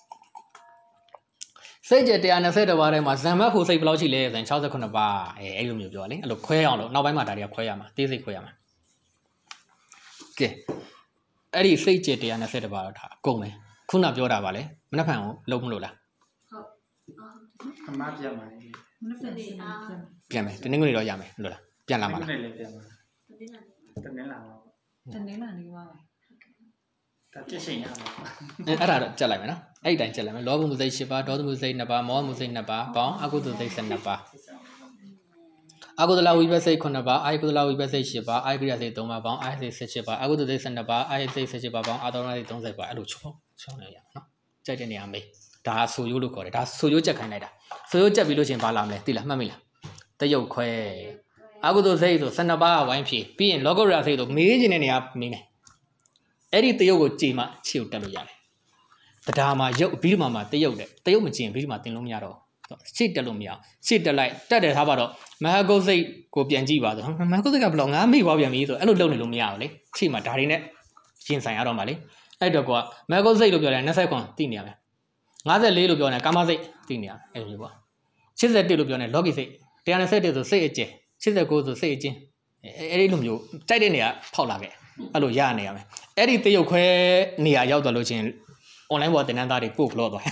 စိတ်ကြ၁၂၀ပါးထဲမှာဇန်မတ်ဖို့စိတ်ဘယ်လောက်ရှိလဲဆိုရင်၆၉ပါးအဲအဲ့လိုမျိုးပြောလေအဲ့လိုခွဲအောင်လို့နောက်ပိုင်းမှာဒါတွေကခွဲရမှာတေးစိတ်ခွဲရမှာကဲအဲ့ဒီစိတ်ကြ၁၂၀ပါးတော့ထားအကုန်ပဲခုနပြောတာပါလေမနှက်ဖန်ကိုလုံးမလို့လားဟုတ်အမှားပြန်ပါလေမနှက်ဖန်ပြန်မယ်တနင်္ဂနွေတော့ရမယ်လို့လားပြန်လာမှာလားတနင်္လာပြန်ပါတနင်္လာပါတနင်္လာနေပါဒါပြည့်စုံရမှာအဲ့အဲ့ဒါတော့ကြက်လိုက်မယ်နော်အဲ့ဒီတိုင်းကြက်လိုက်မယ်လောဘမှုစိတ်၈ပါးဒေါသမှုစိတ်၂ပါးမောဟမှုစိတ်၂ပါးပေါင်းအကုသိုလ်စိတ်၁၂ပါးအကုသလဝိပဿစိတ်9ပါးအာယကုသလဝိပဿစိတ်10ပါးအာယကိရိယာစိတ်3ပါးပေါင်းအာယစိတ်17ပါးအကုသစိတ်12ပါးအာယစိတ်17ပါးပေါင်းအာသောရစိတ်30ပါးအဲ့လိုချောချောနေရအောင်နော်ကြိုက်တဲ့နေရာမေးဒါဆိုရိုးလို့ခေါ်တယ်ဒါဆိုရိုးကြက်ခိုင်းလိုက်တာဆိုရိုးကြက်ပြီးလို့ချင်းဘာလာမလဲသိလားမှတ်မိလားတရုတ်ခွဲအကုသစိတ်ဆို12ပါးဝိုင်းဖြည့်ပြီးရင်လောကုတ္တရာစိတ်ဆိုမေးခြင်းတဲ့နေရာမေးမယ်အဲ့ဒီတရုတ်ကိုကြည်မှခြေကိုတက်လို့ရတယ်တရားမှာရုပ်ပြီးမှမှတရုတ်တဲ့တရုတ်မကြင်ပြီးမှတင်လို့မရတော့ရှေ့တက်လို့မရအောင်ရှေ့တက်လိုက်တက်တယ်ထားပါတော့မဟာကုတ်စိတ်ကိုပြန်ကြည့်ပါဆိုမဟာကုတ်စိတ်ကဘယ်လောက်ငါမေ့သွားပြန်ပြီဆိုအဲ့လိုလုပ်နေလို့မရဘူးလေရှေ့မှာဒါတွေနဲ့ရှင်ဆိုင်ရတော့မှာလေအဲ့တော့ကွာမဲကုတ်စိတ်လို့ပြောတယ်နှစ်ခွန်သိနေရမယ်ငါးလေးလို့ပြောတယ်ကာမစိတ်သိနေရမယ်အဲ့လိုပေါ့ရှစ်တစ်လို့ပြောတယ်လောကီစိတ်တရားနဲ့စိတ်ဆိုစိတ်အကျဉ်ရှစ်ကိုဆိုစိတ်အကျဉ်အဲ့ဒီလိုမျိုးတိုက်တဲ့နေရာဖောက်လာခဲ့အဲ့လိုရနေရမယ်အဲ့ဒီတရုတ်ခွဲနေရာရောက်တော့လို့ချင်း online ပေါ်တင်နန်းသားတွေပို့ဖလို့သွား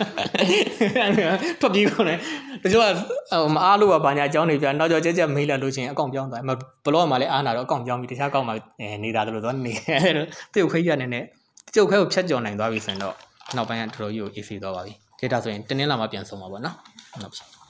ထွက်ပြေးကုန်တယ်တချို့ကမအားလို့ပါဘာညာအကြောင်းတွေပြနောက်ကျော်ကြက်ကြက်မေးလာလို့ချင်းအကောင့်ပြောင်းသွားဘလော့မှာလည်းအားနာတော့အကောင့်ပြောင်းပြီးတခြားအကောင့်မှာနေတာလို့သွားနေတယ်တရုတ်ခွဲရနေနဲ့တရုတ်ခွဲကိုဖြတ်ကျော်နိုင်သွားပြီဆိုရင်တော့နောက်ပိုင်းကတော်တော်ကြီးကို easy သွားပါပြီ data ဆိုရင်တင်းနှင်းလာမှပြန်ဆုံးပါပေါ့နော်ဟုတ်